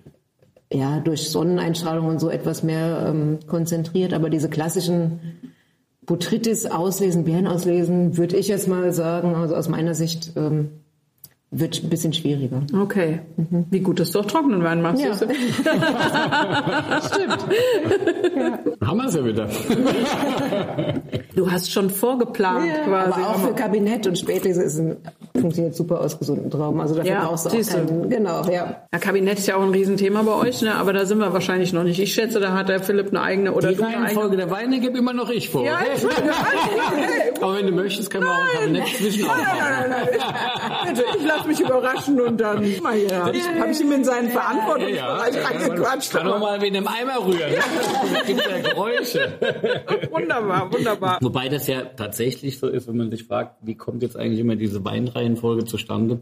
ja, durch Sonneneinstrahlung und so etwas mehr ähm, konzentriert. Aber diese klassischen Botrytis auslesen, Beeren auslesen, würde ich jetzt mal sagen, also aus meiner Sicht, ähm, wird ein bisschen schwieriger. Okay. Mhm. Wie gut, dass du auch trockenen Wein machst. Ja. Stimmt. Ja. Haben wir es ja wieder. Du hast schon vorgeplant ja, quasi. Aber auch für Kabinett und Spätlese ist ein, funktioniert super aus gesunden Trauben. Also dafür ja, brauchst du auch keinen, genau, ja. Ja, Kabinett ist ja auch ein Riesenthema bei euch, ne? Aber da sind wir wahrscheinlich noch nicht. Ich schätze, da hat der Philipp eine eigene oder die Reihenfolge der Weine gibt immer noch ich vor. Ja, ich aber wenn du möchtest, können wir auch ein Kabinett zwischen nein, nein, nein, nein. Bitte, ich lasse mich überraschen und dann mal hier. Habe ich, hab ich ihm in seinen Verantwortungsbereich ja, ja, reingequatscht. Kann doch mal wie in einem Eimer rühren. Da gibt ja Geräusche. Wunderbar, wunderbar. Wobei das ja tatsächlich so ist, wenn man sich fragt, wie kommt jetzt eigentlich immer diese Weinreihenfolge zustande?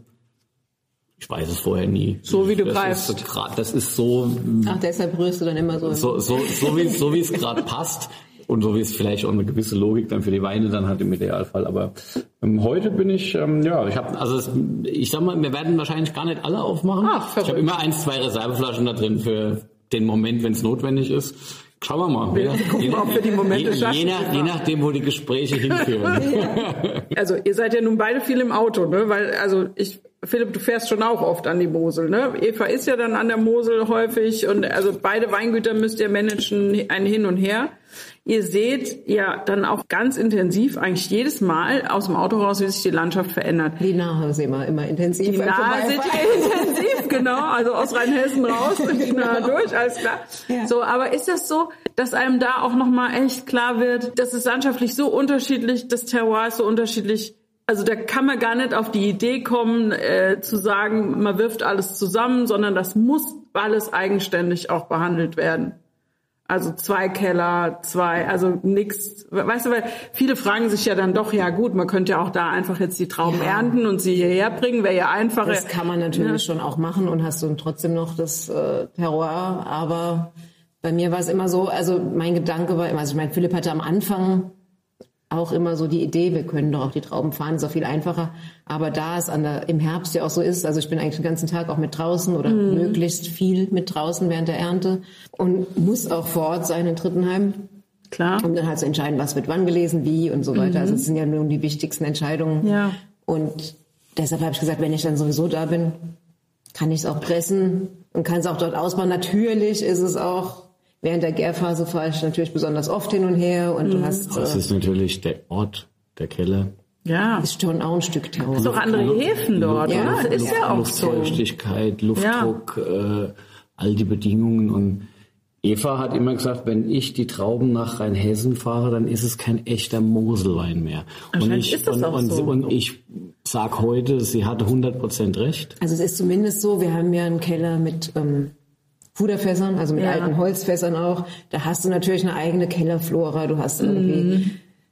Ich weiß es vorher nie. So wie du das greifst. Ist, das ist so... Ach, deshalb rührst du dann immer so. So, so, so wie so wie es gerade passt. Und so wie es vielleicht auch eine gewisse Logik dann für die Weine dann hat im Idealfall. Aber ähm, heute bin ich, ähm, ja, ich habe, also es, ich sag mal, wir werden wahrscheinlich gar nicht alle aufmachen. Ach, ich habe immer eins, zwei Reserveflaschen da drin für den Moment, wenn es notwendig ist. Schauen wir mal. Wir gucken mal, ob wir die Momente je, je, nach, je nachdem, wo die Gespräche hinführen. Also ihr seid ja nun beide viel im Auto, ne? Weil, also ich, Philipp, du fährst schon auch oft an die Mosel, ne? Eva ist ja dann an der Mosel häufig und also beide Weingüter müsst ihr managen, ein Hin und Her. Ihr seht ja dann auch ganz intensiv eigentlich jedes Mal aus dem Auto raus, wie sich die Landschaft verändert. Die Nahe sehen wir immer intensiv. Die Nahe seht ihr intensiv, genau. Also aus Rheinhessen raus durch die Nahe durch, alles klar. Ja. So, aber ist das so, dass einem da auch nochmal echt klar wird, dass es landschaftlich so unterschiedlich, das Terroir ist so unterschiedlich. Also da kann man gar nicht auf die Idee kommen, äh, zu sagen, man wirft alles zusammen, sondern das muss alles eigenständig auch behandelt werden. Also zwei Keller, zwei, also nix, weißt du, weil viele fragen sich ja dann doch, ja gut, man könnte ja auch da einfach jetzt die Trauben ja. ernten und sie hierher bringen, wäre ja einfacher. Das kann man natürlich ja. schon auch machen und hast du trotzdem noch das äh, Terroir, aber bei mir war es immer so, also mein Gedanke war immer, also ich meine, Philipp hatte am Anfang auch immer so die Idee, wir können doch auch die Trauben fahren, ist auch viel einfacher. Aber da es an der, im Herbst ja auch so ist, also ich bin eigentlich den ganzen Tag auch mit draußen oder mhm. möglichst viel mit draußen während der Ernte und muss auch vor Ort sein in Trittenheim. Klar. Um dann halt zu entscheiden, was wird wann gelesen, wie und so weiter. Mhm. Also es sind ja nun die wichtigsten Entscheidungen. Ja. Und deshalb habe ich gesagt, wenn ich dann sowieso da bin, kann ich es auch pressen und kann es auch dort ausbauen. Natürlich ist es auch, während der Gärphase fahre ich natürlich besonders oft hin und her und du hast... Das äh, ist natürlich der Ort, der Keller. Ja. Ist schon auch ein Stück Terror. Es ist auch andere Häfen dort, Ja, oder? Ist ja auch so. Luftfeuchtigkeit, Luftdruck, ja. äh, all die Bedingungen. Und Eva hat immer gesagt, wenn ich die Trauben nach Rheinhessen fahre, dann ist es kein echter Moselwein mehr. Und ich, ist das und, auch und, so. und ich sag heute, sie hatte hundert Prozent recht. Also es ist zumindest so, wir haben ja einen Keller mit ähm, Puderfässern, also mit Ja. alten Holzfässern auch. Da hast du natürlich eine eigene Kellerflora. Du hast irgendwie, Mhm.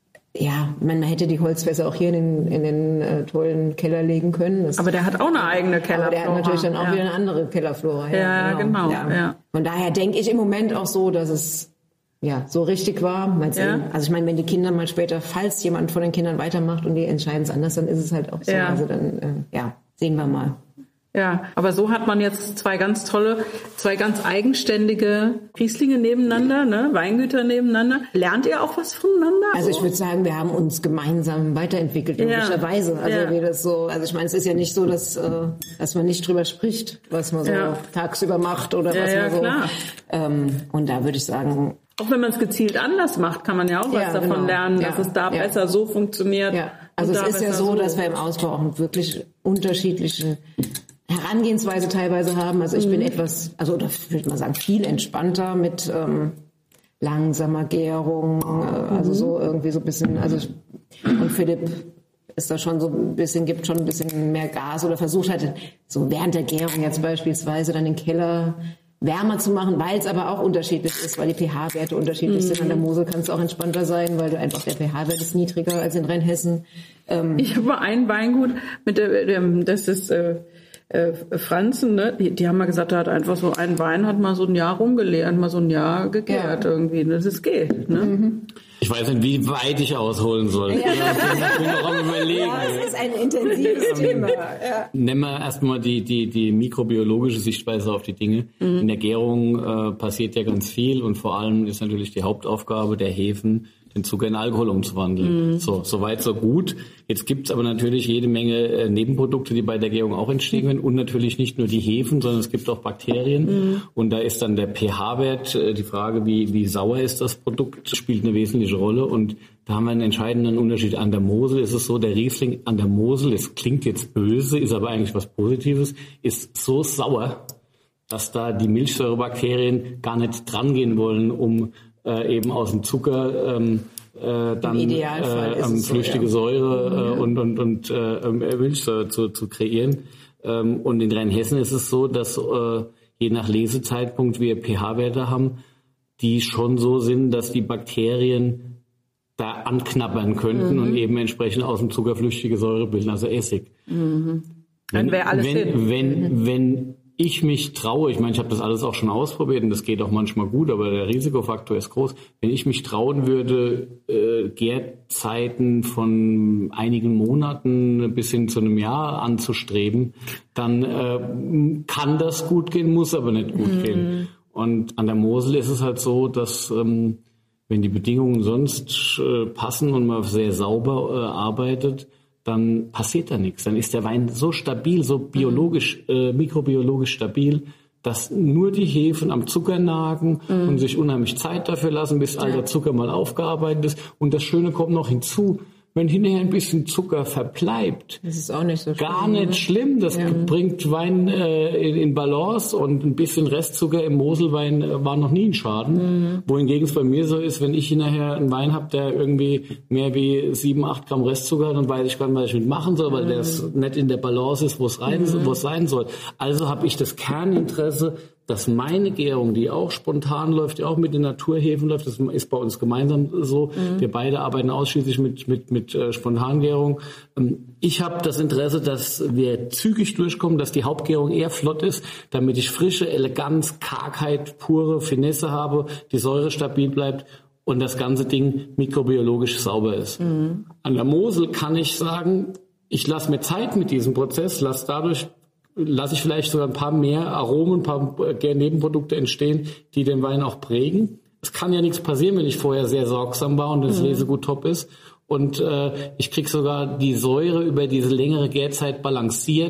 ja, man hätte die Holzfässer auch hier in den, in den äh, tollen Keller legen können. Das, Aber der hat auch eine eigene Kellerflora. aber der hat natürlich dann auch ja. wieder eine andere Kellerflora. Ja, genau, ja. Von daher denke ich im Moment auch so, dass es ja so richtig war. Mal sehen. Ja. Also ich meine, wenn die Kinder mal später, falls jemand von den Kindern weitermacht und die entscheiden es anders, dann ist es halt auch so. Ja. Also dann, äh, ja, sehen wir mal. Ja, aber so hat man jetzt zwei ganz tolle, zwei ganz eigenständige Rieslinge nebeneinander, ne, Weingüter nebeneinander. Lernt ihr auch was voneinander? Also ich würde sagen, wir haben uns gemeinsam weiterentwickelt, Ja. logischerweise. Also Ja. wie das so, also ich meine, es ist ja nicht so, dass, äh, dass man nicht drüber spricht, was man so Ja. tagsüber macht oder Ja, was ja, man so. klar. Ähm, und da würde ich sagen, Auch wenn man es gezielt anders macht, kann man ja auch was Ja, davon genau. lernen, Ja, dass es da ja. besser so funktioniert. ja. Also und es da ist ja besser so, dass wir im Ausbau auch wirklich unterschiedliche Herangehensweise teilweise haben. Also ich bin etwas, also oder würde man sagen, viel entspannter mit ähm, langsamer Gärung, äh, also so irgendwie so ein bisschen, also ich, und Philipp ist da schon so ein bisschen, gibt schon ein bisschen mehr Gas oder versucht halt so während der Gärung jetzt beispielsweise dann den Keller wärmer zu machen, weil es aber auch unterschiedlich ist, weil die pH-Werte unterschiedlich sind. An der Mosel kann es auch entspannter sein, weil du einfach, der pH-Wert ist niedriger als in Rheinhessen. Ähm, Ich habe mal ein Weingut mit der, dem, das ist äh, äh, Franzen, ne? Die, die haben mal gesagt, da hat einfach so ein Wein hat mal so ein Jahr rumgeleert, mal so ein Jahr gegärt Ja. irgendwie. Das ist geht, ne? Mhm. Ich weiß nicht, wie weit ich ausholen soll. Ja. Ich bin noch am Überlegen. ja, es ist ein intensives Thema. Ja. Nehmen wir erstmal die, die, die mikrobiologische Sichtweise auf die Dinge. Mhm. In der Gärung äh, passiert ja ganz viel und vor allem ist natürlich die Hauptaufgabe der Hefen, den Zucker in Alkohol umzuwandeln. Mhm. So, so weit, so gut. Jetzt gibt's aber natürlich jede Menge äh, Nebenprodukte, die bei der Gärung auch entstehen können und natürlich nicht nur die Hefen, sondern es gibt auch Bakterien. Mhm. Und da ist dann der pH-Wert, äh, die Frage, wie, wie sauer ist das Produkt, spielt eine wesentliche Rolle. Und da haben wir einen entscheidenden Unterschied. An der Mosel ist es so, der Riesling an der Mosel, das klingt jetzt böse, ist aber eigentlich was Positives, ist so sauer, dass da die Milchsäurebakterien gar nicht drangehen wollen, um äh, eben aus dem Zucker ähm, äh, dann Idealfall äh, ist ähm, es so, flüchtige ja. Säure äh, und und und äh, Milchsäure zu, zu kreieren. Ähm, und in Rheinhessen ist es so, dass äh, je nach Lesezeitpunkt wir pH-Werte haben, die schon so sind, dass die Bakterien da anknabbern könnten mhm. und eben entsprechend aus dem Zucker flüchtige Säure bilden, also Essig. Mhm. Dann wäre alles wenn, hin. wenn, Mhm. wenn ich mich traue, ich meine, ich habe das alles auch schon ausprobiert und das geht auch manchmal gut, aber der Risikofaktor ist groß. Wenn ich mich trauen würde, äh, Gärzeiten von einigen Monaten bis hin zu einem Jahr anzustreben, dann äh, kann das gut gehen, muss aber nicht gut mhm. gehen. Und an der Mosel ist es halt so, dass ähm, wenn die Bedingungen sonst äh, passen und man sehr sauber äh, arbeitet, dann passiert da nichts. Dann ist der Wein so stabil, so biologisch, äh, mikrobiologisch stabil, dass nur die Hefen am Zucker nagen mhm. und sich unheimlich Zeit dafür lassen, bis all der Zucker mal aufgearbeitet ist. Und das Schöne kommt noch hinzu, wenn hinterher ein bisschen Zucker verbleibt, Das ist auch nicht so schlimm. gar nicht schlimm. Das Ja. bringt Wein äh, in, in Balance und ein bisschen Restzucker im Moselwein äh, war noch nie ein Schaden. Mhm. Wohingegen es bei mir so ist, wenn ich hinterher einen Wein habe, der irgendwie mehr wie sieben, acht Gramm Restzucker hat, dann weiß ich gar nicht, was ich mit machen soll, weil mhm. der nicht in der Balance ist, wo es rein mhm. wo es sein soll. Also habe ich das Kerninteresse, dass meine Gärung, die auch spontan läuft, die auch mit den Naturhefen läuft, das ist bei uns gemeinsam so. Mhm. Wir beide arbeiten ausschließlich mit mit mit äh, Spontangärung. Ähm, ich habe das Interesse, dass wir zügig durchkommen, dass die Hauptgärung eher flott ist, damit ich frische Eleganz, Kargheit, pure Finesse habe, die Säure stabil bleibt und das ganze Ding mikrobiologisch sauber ist. Mhm. An der Mosel kann ich sagen, ich lasse mir Zeit mit diesem Prozess, lasse dadurch lasse ich vielleicht sogar ein paar mehr Aromen, ein paar Nebenprodukte entstehen, die den Wein auch prägen. Es kann ja nichts passieren, wenn ich vorher sehr sorgsam war und das mhm. Lesegut top ist. Und äh, ich kriege sogar die Säure über diese längere Gärzeit balanciert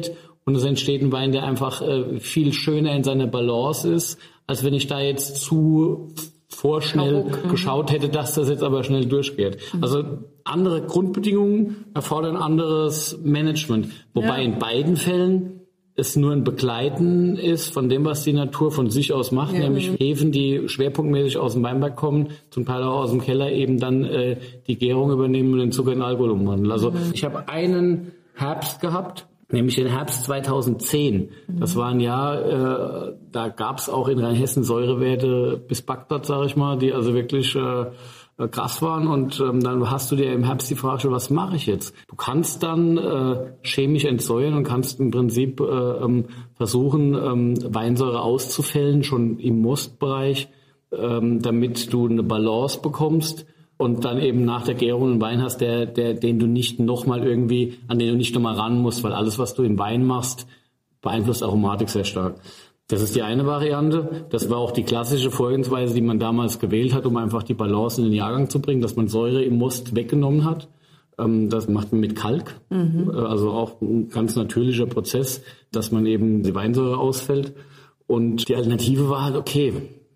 Und es entsteht ein Wein, der einfach äh, viel schöner in seiner Balance ist, als wenn ich da jetzt zu vorschnell mhm. geschaut hätte, dass das jetzt aber schnell durchgeht. Mhm. Also andere Grundbedingungen erfordern anderes Management. Wobei ja. in beiden Fällen es nur ein Begleiten ist von dem, was die Natur von sich aus macht, ja. nämlich Hefen, die schwerpunktmäßig aus dem Weinberg kommen, zum Teil auch aus dem Keller eben dann äh, die Gärung übernehmen und den Zucker in Alkohol umwandeln. Also mhm. ich habe einen Herbst gehabt, nämlich den Herbst zweitausendzehn. Mhm. Das war ein Jahr, äh, da gab es auch in Rheinhessen Säurewerte bis Bagdad, sage ich mal, die also wirklich äh, krass waren. Und ähm, dann hast du dir im Herbst die Frage, was mache ich jetzt? Du kannst dann äh, chemisch entsäuern und kannst im Prinzip äh, ähm, versuchen, ähm, Weinsäure auszufällen, schon im Mostbereich, ähm, damit du eine Balance bekommst. Und dann eben nach der Gärung einen Wein hast, der, der, den du nicht nochmal irgendwie, an den du nicht nochmal ran musst, weil alles, was du im Wein machst, beeinflusst Aromatik sehr stark. Das ist die eine Variante. Das war auch die klassische Vorgehensweise, die man damals gewählt hat, um einfach die Balance in den Jahrgang zu bringen, dass man Säure im Most weggenommen hat. Das macht man mit Kalk, mhm. also auch ein ganz natürlicher Prozess, dass man eben die Weinsäure ausfällt. Und die Alternative war halt, okay,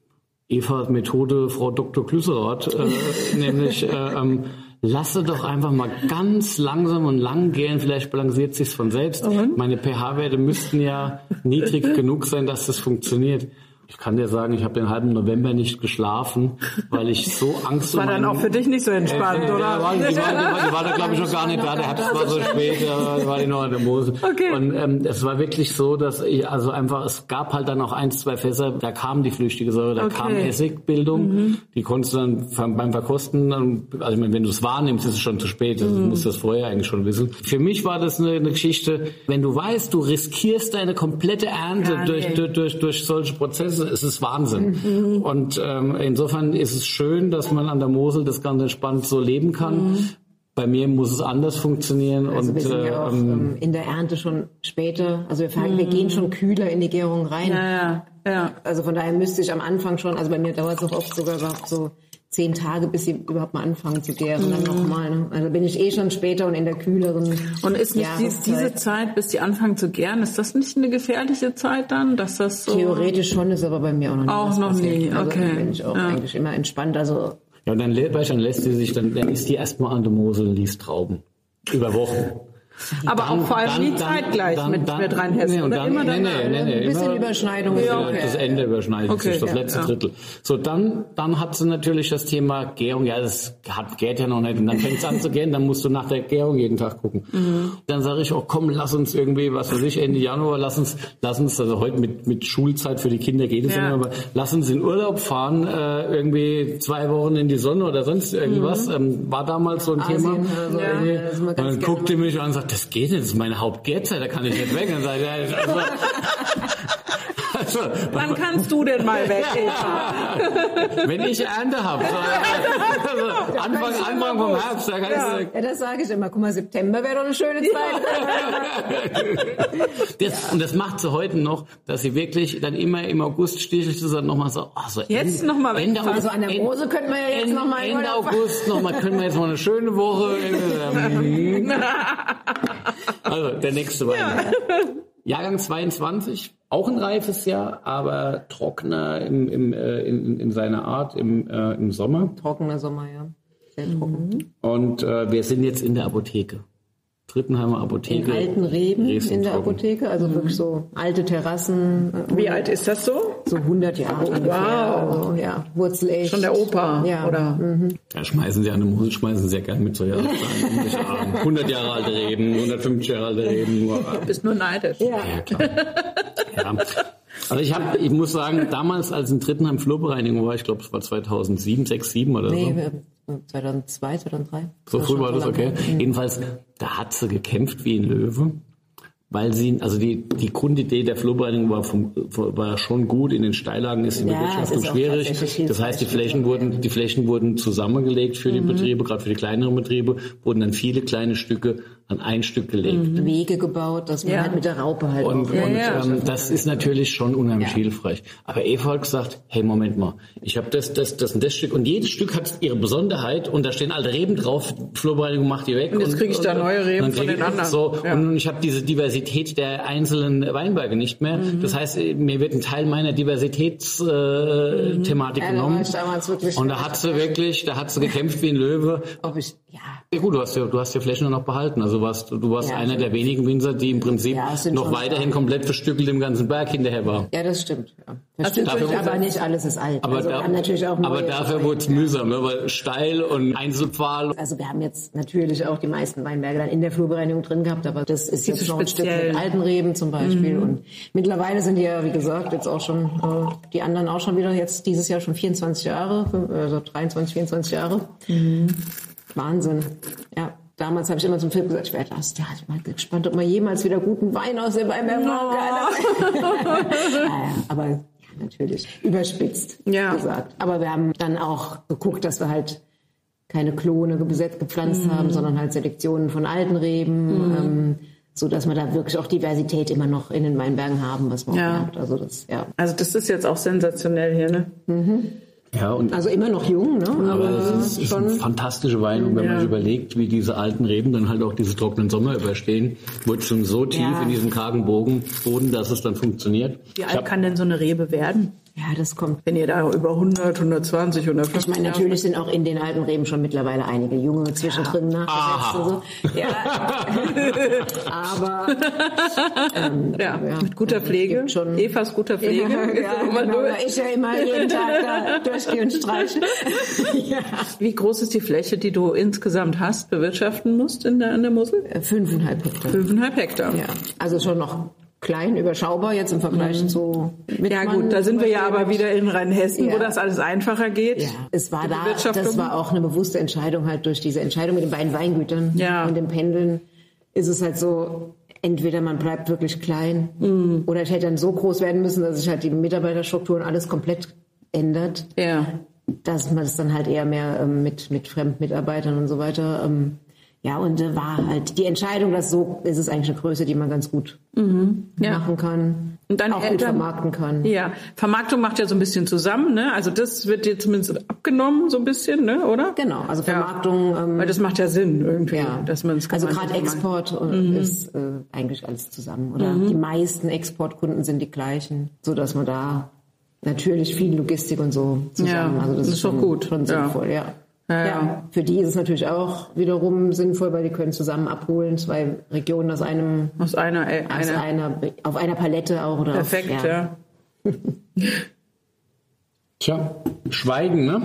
Evas Methode, Frau Doktor Klüsserath, äh, nämlich äh, ähm, lasse doch einfach mal ganz langsam und lang gären, vielleicht balanciert sich's von selbst. Mhm. Meine pH-Werte müssten ja niedrig genug sein, dass das funktioniert. Ich kann dir sagen, ich habe den halben November nicht geschlafen, weil ich so Angst um... War dann auch für dich nicht so entspannt, äh, oder? Ja, war, die, war, die, war, die war da, glaube ich, noch gar nicht da. Der Herbst war so spät, da war die noch an der Mosel. Okay. Und ähm, es war wirklich so, dass ich, also einfach, es gab halt dann auch eins, zwei Fässer, da kam die flüchtige Säure, da okay. kam Essigbildung, mhm. die konntest du dann beim Verkosten, dann, also ich meine, wenn du es wahrnimmst, ist es schon zu spät, also mhm. du musst das vorher eigentlich schon wissen. Für mich war das eine, eine Geschichte, wenn du weißt, du riskierst deine komplette Ernte ja, durch, nee. durch, durch, durch solche Prozesse, es ist Wahnsinn. Mhm. Und ähm, insofern ist es schön, dass man an der Mosel das ganz entspannt so leben kann. Mhm. Bei mir muss es anders funktionieren. Also und wir sind ja auch ähm, in der Ernte schon später, also wir, fangen, mhm. wir gehen schon kühler in die Gärung rein. Ja, ja, ja. Also von daher müsste ich am Anfang schon, also bei mir dauert es auch oft sogar so zehn Tage, bis sie überhaupt mal anfangen zu gären, mhm. dann nochmal. Ne? Also bin ich eh schon später und in der kühleren Und ist nicht dies, diese Zeit, bis die anfangen zu gären, ist das nicht eine gefährliche Zeit dann, dass das so... Theoretisch schon, ist aber bei mir auch noch nie Auch noch passiert. nie, okay. Also bin ich auch ja. eigentlich immer entspannt, also... Ja, und dann, weißt, dann lässt sie sich, dann, dann ist die erstmal an der Mosel und liest Trauben. Über Wochen. Aber dann, auch vor allem dann, nie zeitgleich dann, mit, dann, mit Rheinhessen, nee, oder dann, immer nee, nee, nee, nee, ein bisschen immer, Überschneidung. Ja, okay. Das Ende überschneidet okay, sich, das ja, letzte ja. Drittel. So, dann, dann hat sie natürlich das Thema Gärung, ja, das hat, gärt ja noch nicht, und dann fängt es an zu gären, dann musst du nach der Gärung jeden Tag gucken. Mhm. Dann sage ich, oh komm, lass uns irgendwie, was weiß ich, Ende Januar, lass uns, lass uns, also heute mit, mit Schulzeit für die Kinder geht es ja nicht, aber lass uns in Urlaub fahren, äh, irgendwie zwei Wochen in die Sonne oder sonst irgendwas, mhm. ähm, war damals so ein Asien, Thema. Also ja, ja, und dann guckte mich an und sagt, das geht nicht, das ist meine Hauptgärzeit, da kann ich nicht weg. Dann sage ich, also, also, wann kannst du denn mal weg, Eva? Wenn ich Ernte habe. So, also, Anfang, Anfang vom Herbst. Da kann ja. Ich ja, das sage ich immer. Guck mal, September wäre doch eine schöne Zeit. das, und das macht sie heute noch, dass sie wirklich dann immer im August stichelt sie dann nochmal so, oh, so jetzt nochmal weg. Ende, also an der Mose könnten wir ja jetzt nochmal Ende, Ende August nochmal, können wir jetzt mal eine schöne Woche. Also, der nächste Wein. Ja. Jahrgang zweiundzwanzig, auch ein reifes Jahr, aber trockener im, im, äh, in, in seiner Art im, äh, im Sommer. Trockener Sommer, ja. Sehr trocken. Und äh, wir sind jetzt in der Apotheke. Drittenheimer Apotheke. In alten Reben in der Apotheke, also mhm. wirklich so alte Terrassen. Wie alt ist das so? So hundert Jahre oh, ungefähr. Wow. Also, ja, wurzelecht. Schon der Opa, ja. oder? Mhm. Ja, schmeißen sie an der Mosel, schmeißen sie sehr gerne mit so Jahreszahlen. hundert Jahre alte Reben, hundertfünfzig Jahre alte Reben. Du bist nur neidisch. Ja, ja klar. Ja. Also ich habe, ich muss sagen, damals als in Drittenheim Flurbereinigung war, ich glaube es war zweitausendsieben, sechs, sieben oder nee, so. zweitausendzwei, zweitausenddrei. So früh war das, okay. Mhm. Jedenfalls, da hat sie gekämpft wie ein Löwe, weil sie, also die, die Grundidee der Flurbereinigung war, vom, war schon gut, in den Steillagen ist die ja, Bewirtschaftung schwierig. Das heißt, die Flächen wurden, die Flächen wurden zusammengelegt für die mhm. Betriebe, gerade für die kleineren Betriebe, wurden dann viele kleine Stücke an ein Stück gelegt. Mhm. Wege gebaut, dass man ja. halt mit der Raupe halt Und, auch. und ja. ähm, das ist natürlich schon unheimlich Ja. hilfreich. Aber Eva hat gesagt, hey, Moment mal, ich habe das, das, das und das Stück und jedes Stück hat ihre Besonderheit und da stehen alte Reben drauf, Flurbereinigung macht die weg. Und jetzt kriege ich da neue Reben und von krieg den ich anderen. So, Ja. Und ich habe diese Diversität der einzelnen Weinberge nicht mehr. Mhm. Das heißt, mir wird ein Teil meiner Diversitätsthematik äh, Thematik Ja, da genommen. war ich damals wirklich Und da hat sie wirklich, da hat sie gekämpft wie ein Löwe. Ob ich, ja. Ja gut, du hast ja, du hast ja Flächen noch behalten. Also warst, du warst Ja, einer stimmt. der wenigen Winzer, die im Prinzip Ja, es sind noch schon weiterhin stark. komplett verstückelt im ganzen Berg hinterher war. Ja, das stimmt. Ja. Das Also stimmt dafür- aber nicht alles ist alt. Aber, also, da, wir haben natürlich auch aber neue dafür Weine. wurde es mühsam, ne? Weil steil und Einzelpfahl. Also wir haben jetzt natürlich auch die meisten Weinberge dann in der Flurbereinigung drin gehabt, aber das ist Viel jetzt zu noch ein Stück speziell. mit alten Reben zum Beispiel. Mhm. Und mittlerweile sind die ja, wie gesagt, jetzt auch schon, äh, die anderen auch schon wieder jetzt dieses Jahr schon vierundzwanzig Jahre, also dreiundzwanzig, vierundzwanzig Jahre. Mhm. Wahnsinn. Ja. Damals habe ich immer zum Film gesagt, ich werde das, ja, ich bin gespannt, ob man jemals wieder guten Wein aus dem Weinberg machen kann. Ja, aber ja, natürlich überspitzt Ja. gesagt. Aber wir haben dann auch geguckt, dass wir halt keine Klone besetzt, gepflanzt Mhm. haben, sondern halt Selektionen von alten Reben, mhm. ähm, so dass wir da wirklich auch Diversität immer noch in den Weinbergen haben, was man Ja. auch merkt. Also das, ja. Also das ist jetzt auch sensationell hier, ne? Ja, und Also immer noch jung, ne? aber Aber es ist, ist ein fantastischer Wein. Und wenn Ja. man sich überlegt, wie diese alten Reben dann halt auch diese trockenen Sommer überstehen, wird schon so tief Ja. in diesem kargen Bogen, Boden, dass es dann funktioniert. Wie Ich alt hab- kann denn so eine Rebe werden? ja, das kommt. Wenn ihr da über hundert, hundertzwanzig, hundertfünfzig... Ich meine, natürlich sind auch in den alten Reben schon mittlerweile einige junge zwischendrin nachgesetzt und so. Ja. Aber ähm, Ja, ja, mit guter es Pflege. gibt schon- Evas guter Pflege. Ja, Ist ja, immer genau, durch. weil ich ja immer jeden Tag da durchgehe und streiche. Ja. Wie groß ist die Fläche, die du insgesamt hast, bewirtschaften musst in der, an der Mosel? Äh, Fünfeinhalb Hektar. Fünfeinhalb Hektar. Ja, also schon noch klein, überschaubar jetzt im Vergleich zu Ja Wittmann gut, da sind wir ja zum Beispiel. aber wieder in Rheinhessen, Ja. wo das alles einfacher geht. Ja, es war Die da, Bewirtschaftung. das war auch eine bewusste Entscheidung halt durch diese Entscheidung mit den beiden Weingütern Ja. und dem Pendeln ist es halt so, entweder man bleibt wirklich klein Mhm. oder ich hätte dann so groß werden müssen, dass sich halt die Mitarbeiterstruktur und alles komplett ändert, Ja. dass man das dann halt eher mehr ähm, mit, mit Fremdmitarbeitern und so weiter, ähm, ja, und äh, war halt die Entscheidung, dass so ist es eigentlich eine Größe, die man ganz gut Ja. machen kann Und deine auch gut Eltern- vermarkten kann. Ja, Vermarktung macht ja so ein bisschen zusammen, ne? Also das wird dir zumindest abgenommen, so ein bisschen, ne? Oder? Genau, also Ja. Vermarktung, ähm, Weil das macht ja Sinn irgendwie, ja, dass man es also gemeinsam gerade macht. Export äh, ist äh, eigentlich alles zusammen. Oder die meisten Exportkunden sind die gleichen, so dass man da natürlich viel Logistik und so zusammen. Ja, also das das ist ist doch schon, gut, schon ja. sinnvoll, ja. Ja, Ja, ja. für die ist es natürlich auch wiederum sinnvoll, weil die können zusammen abholen, zwei Regionen aus einem, Aus einer, äh, aus einer. einer, auf einer Palette auch oder Perfekt, auf, ja. Tja, Schweigen, ne?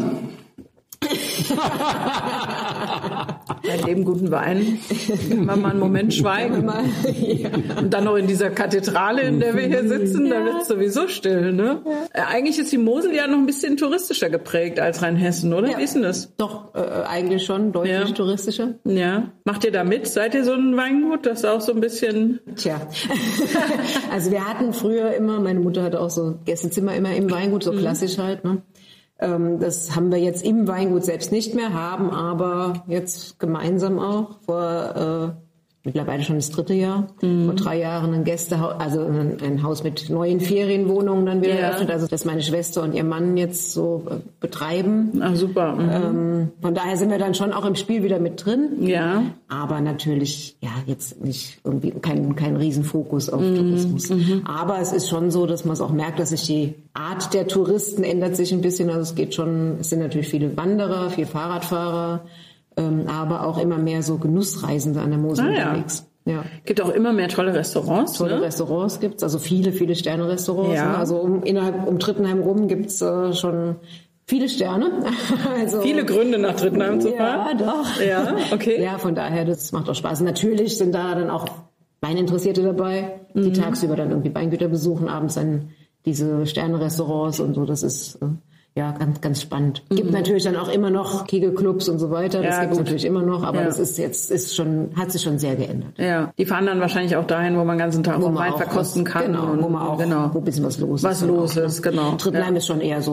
Bei dem guten Wein kann man mal einen Moment schweigen. Und dann noch in dieser Kathedrale, in der wir hier sitzen, da wird es sowieso still, ne? Äh, Eigentlich ist die Mosel ja noch ein bisschen touristischer geprägt als Rheinhessen, oder? Ja. Wie ist denn das? Doch, äh, eigentlich schon deutlich Ja. touristischer. Ja. Macht ihr da mit? Seid ihr so ein Weingut, das auch so ein bisschen... Tja, also wir hatten früher immer, meine Mutter hatte auch so Gästezimmer immer im Weingut, so klassisch halt, ne? Ähm, das haben wir jetzt im Weingut selbst nicht mehr, haben aber jetzt gemeinsam auch vor äh, mittlerweile schon das dritte Jahr, vor drei Jahren ein Gästehaus, also ein, ein Haus mit neuen Ferienwohnungen dann wieder Ja. eröffnet, also das meine Schwester und ihr Mann jetzt so äh, betreiben. Ah, super. Mhm. Ähm, von daher sind wir dann schon auch im Spiel wieder mit drin. Ja. Aber natürlich, ja, jetzt nicht irgendwie kein, kein Riesenfokus auf Tourismus. Aber es ist schon so, dass man es auch merkt, dass sich die Art der Touristen ändert sich ein bisschen. Also es geht schon, es sind natürlich viele Wanderer, viele Fahrradfahrer, ähm, aber auch immer mehr so Genussreisende an der Mosel Ah, ja. unterwegs. Ja. Gibt auch immer mehr tolle Restaurants. Tolle ne? Restaurants gibt's, also viele, viele Sterne-Restaurants. Ja. Ne? Also um, innerhalb um Trittenheim rum gibt's äh, schon viele Sterne. Also, Viele Gründe, nach Trittenheim zu ja, fahren. doch. Ja, okay. Ja, von daher, das macht auch Spaß. Natürlich sind da dann auch Weininteressierte dabei, die Mhm. tagsüber dann irgendwie Weingüter besuchen, abends dann diese Sterne-Restaurants und so. Das ist äh, ja ganz, ganz spannend. Gibt natürlich dann auch immer noch Kegelclubs und so weiter. Das Mhm. Ja, gibt's gut. natürlich immer noch, aber Ja. das ist jetzt ist schon hat sich schon sehr geändert. Ja, die fahren dann wahrscheinlich auch dahin, wo man den ganzen Tag Wo auch man Wein auch verkosten was, kann. Genau, und, wo man auch, genau. wo ein bisschen was los Was ist. dann los auch, ne? ist, genau. Trittenheim Ja. ist schon eher so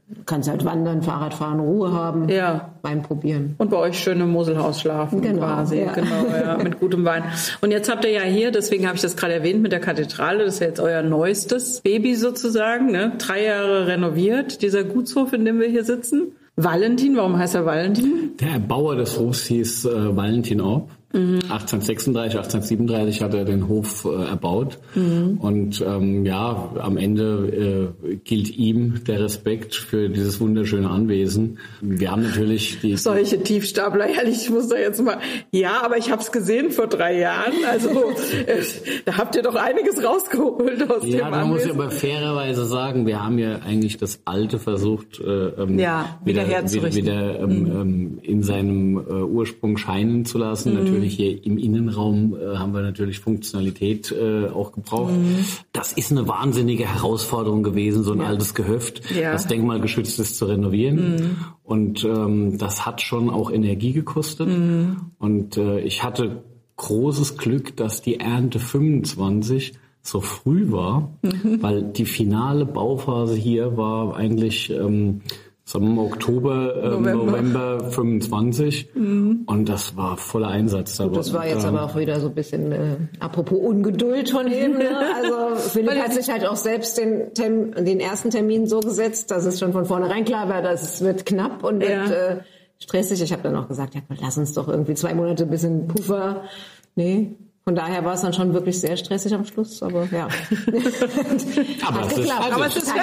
kannst halt wandern, Fahrrad fahren, Ruhe haben, ja. Wein probieren. Und bei euch schön im Moselhaus schlafen genau, quasi, ja. genau, ja, mit gutem Wein. Und jetzt habt ihr ja hier, deswegen habe ich das gerade erwähnt, mit der Kathedrale, das ist ja jetzt euer neuestes Baby sozusagen, ne? Drei Jahre renoviert, dieser Gutshof, in dem wir hier sitzen. Valentin, warum heißt er Valentin? Der Erbauer des Hofs hieß äh, Valentin Orb. Mhm. achtzehnhundertsechsunddreißig, achtzehnhundertsiebenunddreißig hat er den Hof äh, erbaut. Mhm. Und ähm, ja, am Ende äh, gilt ihm der Respekt für dieses wunderschöne Anwesen. Wir haben natürlich die... Solche Tiefstapler, ehrlich, ich muss da jetzt mal... Ja, aber ich habe es gesehen vor drei Jahren. Also äh, da habt ihr doch einiges rausgeholt aus ja, dem man muss ja Anwesen. aber fairerweise sagen, wir haben ja eigentlich das Alte versucht, äh, ähm, ja, wieder, wieder herzurichten. Wieder, ähm, mhm. ähm, in seinem äh, Ursprung scheinen zu lassen. Mhm. Natürlich hier im Innenraum äh, haben wir natürlich Funktionalität äh, auch gebraucht. Mhm. Das ist eine wahnsinnige Herausforderung gewesen, so ein ja. altes Gehöft, ja. das denkmalgeschützt ist, zu renovieren. Mhm. Und ähm, das hat schon auch Energie gekostet. Mhm. Und äh, ich hatte großes Glück, dass die Ernte fünfundzwanzig so früh war, mhm. weil die finale Bauphase hier war eigentlich... Ähm, sagen wir mal Oktober, äh, November. November fünfundzwanzig mhm. und das war voller Einsatz. Gut, das war jetzt ähm, aber auch wieder so ein bisschen, äh, apropos Ungeduld von ihm. Ne? Also Philipp hat sich halt auch selbst den, Term, den ersten Termin so gesetzt, dass es schon von vornherein klar war, dass es wird knapp und wird ja. äh, stressig. Ich habe dann auch gesagt, ja, lass uns doch irgendwie zwei Monate ein bisschen Puffer. Nee. Von daher war es dann schon wirklich sehr stressig am Schluss, aber ja. aber es ist, aber es ist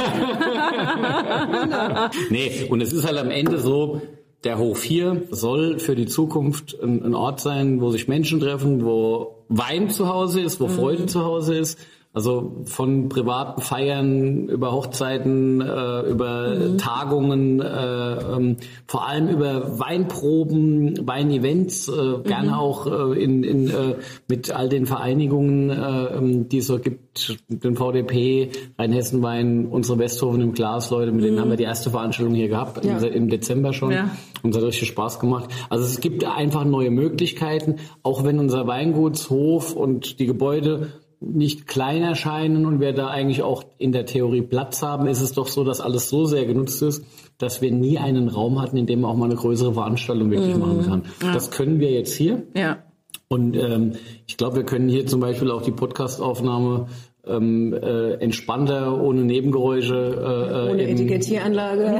nee, und es ist halt am Ende so, der Hof hier soll für die Zukunft ein, ein Ort sein, wo sich Menschen treffen, wo Wein zu Hause ist, wo Freude mhm. zu Hause ist. Also von privaten Feiern über Hochzeiten, äh, über mhm. Tagungen, äh, ähm, vor allem über Weinproben, Weinevents, äh, mhm. gerne auch äh, in, in, äh, mit all den Vereinigungen, äh, die es so gibt, den V D P, Rheinhessen-Wein, unsere Westhofen im Glas, Leute, mit mhm. denen haben wir die erste Veranstaltung hier gehabt, ja. im, im Dezember schon. Ja. Uns hat richtig Spaß gemacht. Also es gibt einfach neue Möglichkeiten, auch wenn unser Weingutshof und die Gebäude nicht klein erscheinen und wir da eigentlich auch in der Theorie Platz haben, ist es doch so, dass alles so sehr genutzt ist, dass wir nie einen Raum hatten, in dem man auch mal eine größere Veranstaltung wirklich mhm. machen kann. Ja. Das können wir jetzt hier. Ja. Und ähm, ich glaube, wir können hier zum Beispiel auch die Podcast-Aufnahme ähm, äh, entspannter, ohne Nebengeräusche äh, ohne Etikettieranlage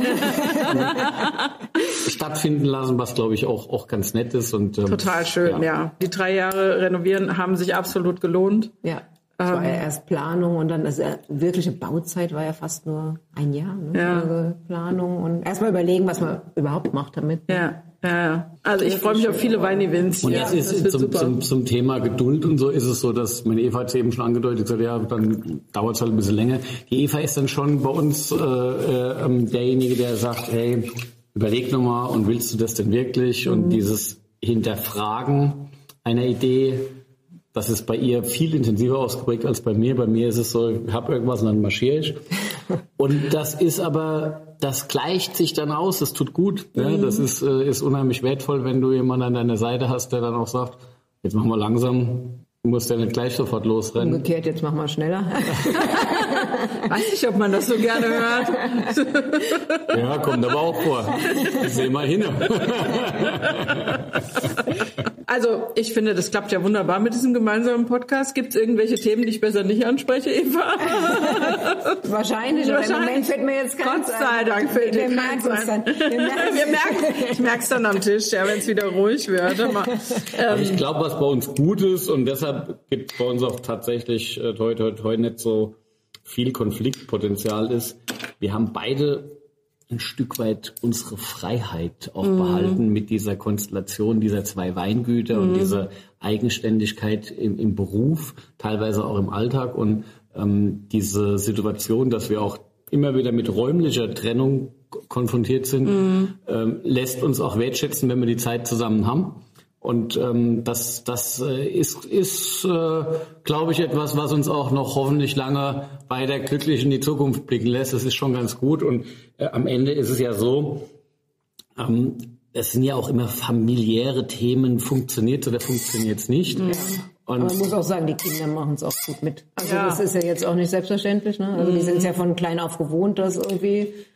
stattfinden lassen, was glaube ich auch auch ganz nett ist. Und ähm, total schön, ja. ja. Die drei Jahre renovieren haben sich absolut gelohnt. Ja. Es war ja erst Planung und dann, also wirkliche Bauzeit war ja fast nur ein Jahr. Ne? Ja. Also Planung und erstmal überlegen, was man überhaupt macht damit. Ja, ja. Also ich freue mich auf viele Weinevents. Und jetzt ja, ist zum, zum, zum Thema Geduld und so ist es so, dass meine Eva hat es eben schon angedeutet, gesagt, ja, dann dauert es halt ein bisschen länger. Die Eva ist dann schon bei uns äh, äh, derjenige, der sagt, hey, überleg nochmal und willst du das denn wirklich? Mhm. Und dieses Hinterfragen einer Idee, das ist bei ihr viel intensiver ausgeprägt als bei mir. Bei mir ist es so, ich habe irgendwas und dann marschiere ich. Und das ist aber, das gleicht sich dann aus, das tut gut. Mhm. Ja, das ist, ist unheimlich wertvoll, wenn du jemanden an deiner Seite hast, der dann auch sagt, jetzt machen wir langsam, du musst ja nicht gleich sofort losrennen. Umgekehrt, jetzt machen wir schneller. Weiß nicht, ob man das so gerne hört. Ja, kommt aber auch vor. Seh mal hin. Also, ich finde, das klappt ja wunderbar mit diesem gemeinsamen Podcast. Gibt es irgendwelche Themen, die ich besser nicht anspreche, Eva? Wahrscheinlich, aber im Moment fällt mir jetzt keins Gott sei Dank fällt dir keins ein. Wir merken, ich merke es dann am Tisch, ja, wenn es wieder ruhig wird. Ähm, ich glaube, was bei uns gut ist, und deshalb gibt es bei uns auch tatsächlich äh, toi, toi, toi nicht so viel Konfliktpotenzial ist, wir haben beide ein Stück weit unsere Freiheit auch mhm. behalten mit dieser Konstellation dieser zwei Weingüter mhm. und dieser Eigenständigkeit im, im Beruf, teilweise auch im Alltag und ähm, diese Situation, dass wir auch immer wieder mit räumlicher Trennung konfrontiert sind, mhm. ähm, lässt uns auch wertschätzen, wenn wir die Zeit zusammen haben. Und ähm, das, das äh, ist, ist äh, glaube ich, etwas, was uns auch noch hoffentlich lange weiter glücklich in die Zukunft blicken lässt. Das ist schon ganz gut. Und äh, am Ende ist es ja so, ähm, es sind ja auch immer familiäre Themen, funktioniert oder funktioniert es nicht. Ja. Und aber man muss auch sagen, die Kinder machen es auch gut mit. Also ja. das ist ja jetzt auch nicht selbstverständlich. Ne? Also die sind es ja von klein auf gewohnt, dass irgendwie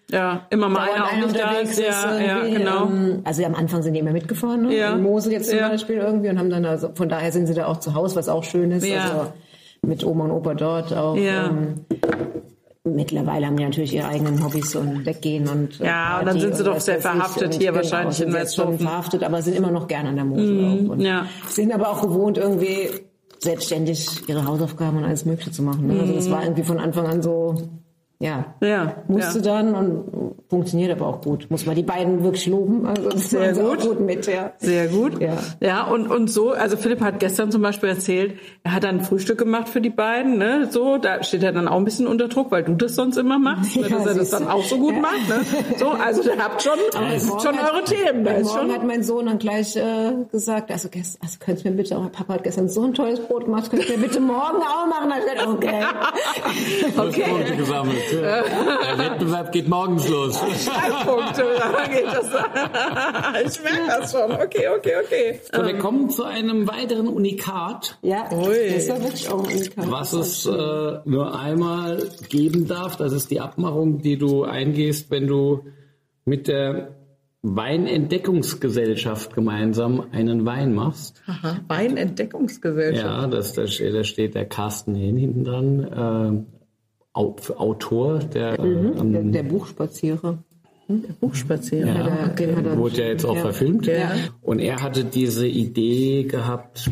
Ja, immer mal einer auch nicht da ist. Ja, ja, genau. Ähm, also am Anfang sind die immer mitgefahren, ne? Ja. In Mosel jetzt zum ja. Beispiel irgendwie und haben dann also, von daher sind sie da auch zu Hause, was auch schön ist. Ja. Also mit Oma und Opa dort auch. Ja. Ähm, mittlerweile haben die natürlich ihre eigenen Hobbys und weggehen und ja, und dann sind sie doch sehr verhaftet hier wahrscheinlich in Westhofen. Schon verhaftet, aber sind immer noch gerne an der Mosel mhm. auch. Und ja. sind aber auch gewohnt irgendwie selbstständig ihre Hausaufgaben und alles Mögliche zu machen. Ne? Also das war irgendwie von Anfang an so, ja, ja musste ja. dann und funktioniert aber auch gut. Muss man die beiden wirklich loben. Also das sehr gut. Auch gut mit, ja. Sehr gut. Ja, ja und, und so, also Philipp hat gestern zum Beispiel erzählt, er hat dann ein Frühstück gemacht für die beiden, ne, so, da steht er dann auch ein bisschen unter Druck, weil du das sonst immer machst, ne, ja, dass er das dann auch so gut ja. macht, ne, so, also ihr habt schon, das sind schon hat, eure Themen, da ist schon. hat mein Sohn dann gleich äh, gesagt, also, gest, also könnt ihr mir bitte, oh, Papa hat gestern so ein tolles Brot gemacht, könnt ihr mir bitte morgen auch machen? Dann gesagt, okay. Okay. Punkte gesammelt. Der Wettbewerb geht morgens los. Punkte, da geht das. Ich merke das schon. Okay, okay, okay. So, wir kommen zu einem weiteren Unikat. Ja, Ui. das war wirklich auch ein Unikat. Was es äh, nur einmal geben darf, das ist die Abmachung, die du eingehst, wenn du mit der Weinentdeckungsgesellschaft gemeinsam einen Wein machst. Aha, Weinentdeckungsgesellschaft. Ja, das, da, steht, da steht der Carsten Hehn hinten dran, äh, Autor der, mhm, ähm, der, der Buchspazierer. Der Buchspazierer. Ja, der, den hat er, wurde ja jetzt auch ja. verfilmt. Ja. Und er hatte diese Idee gehabt,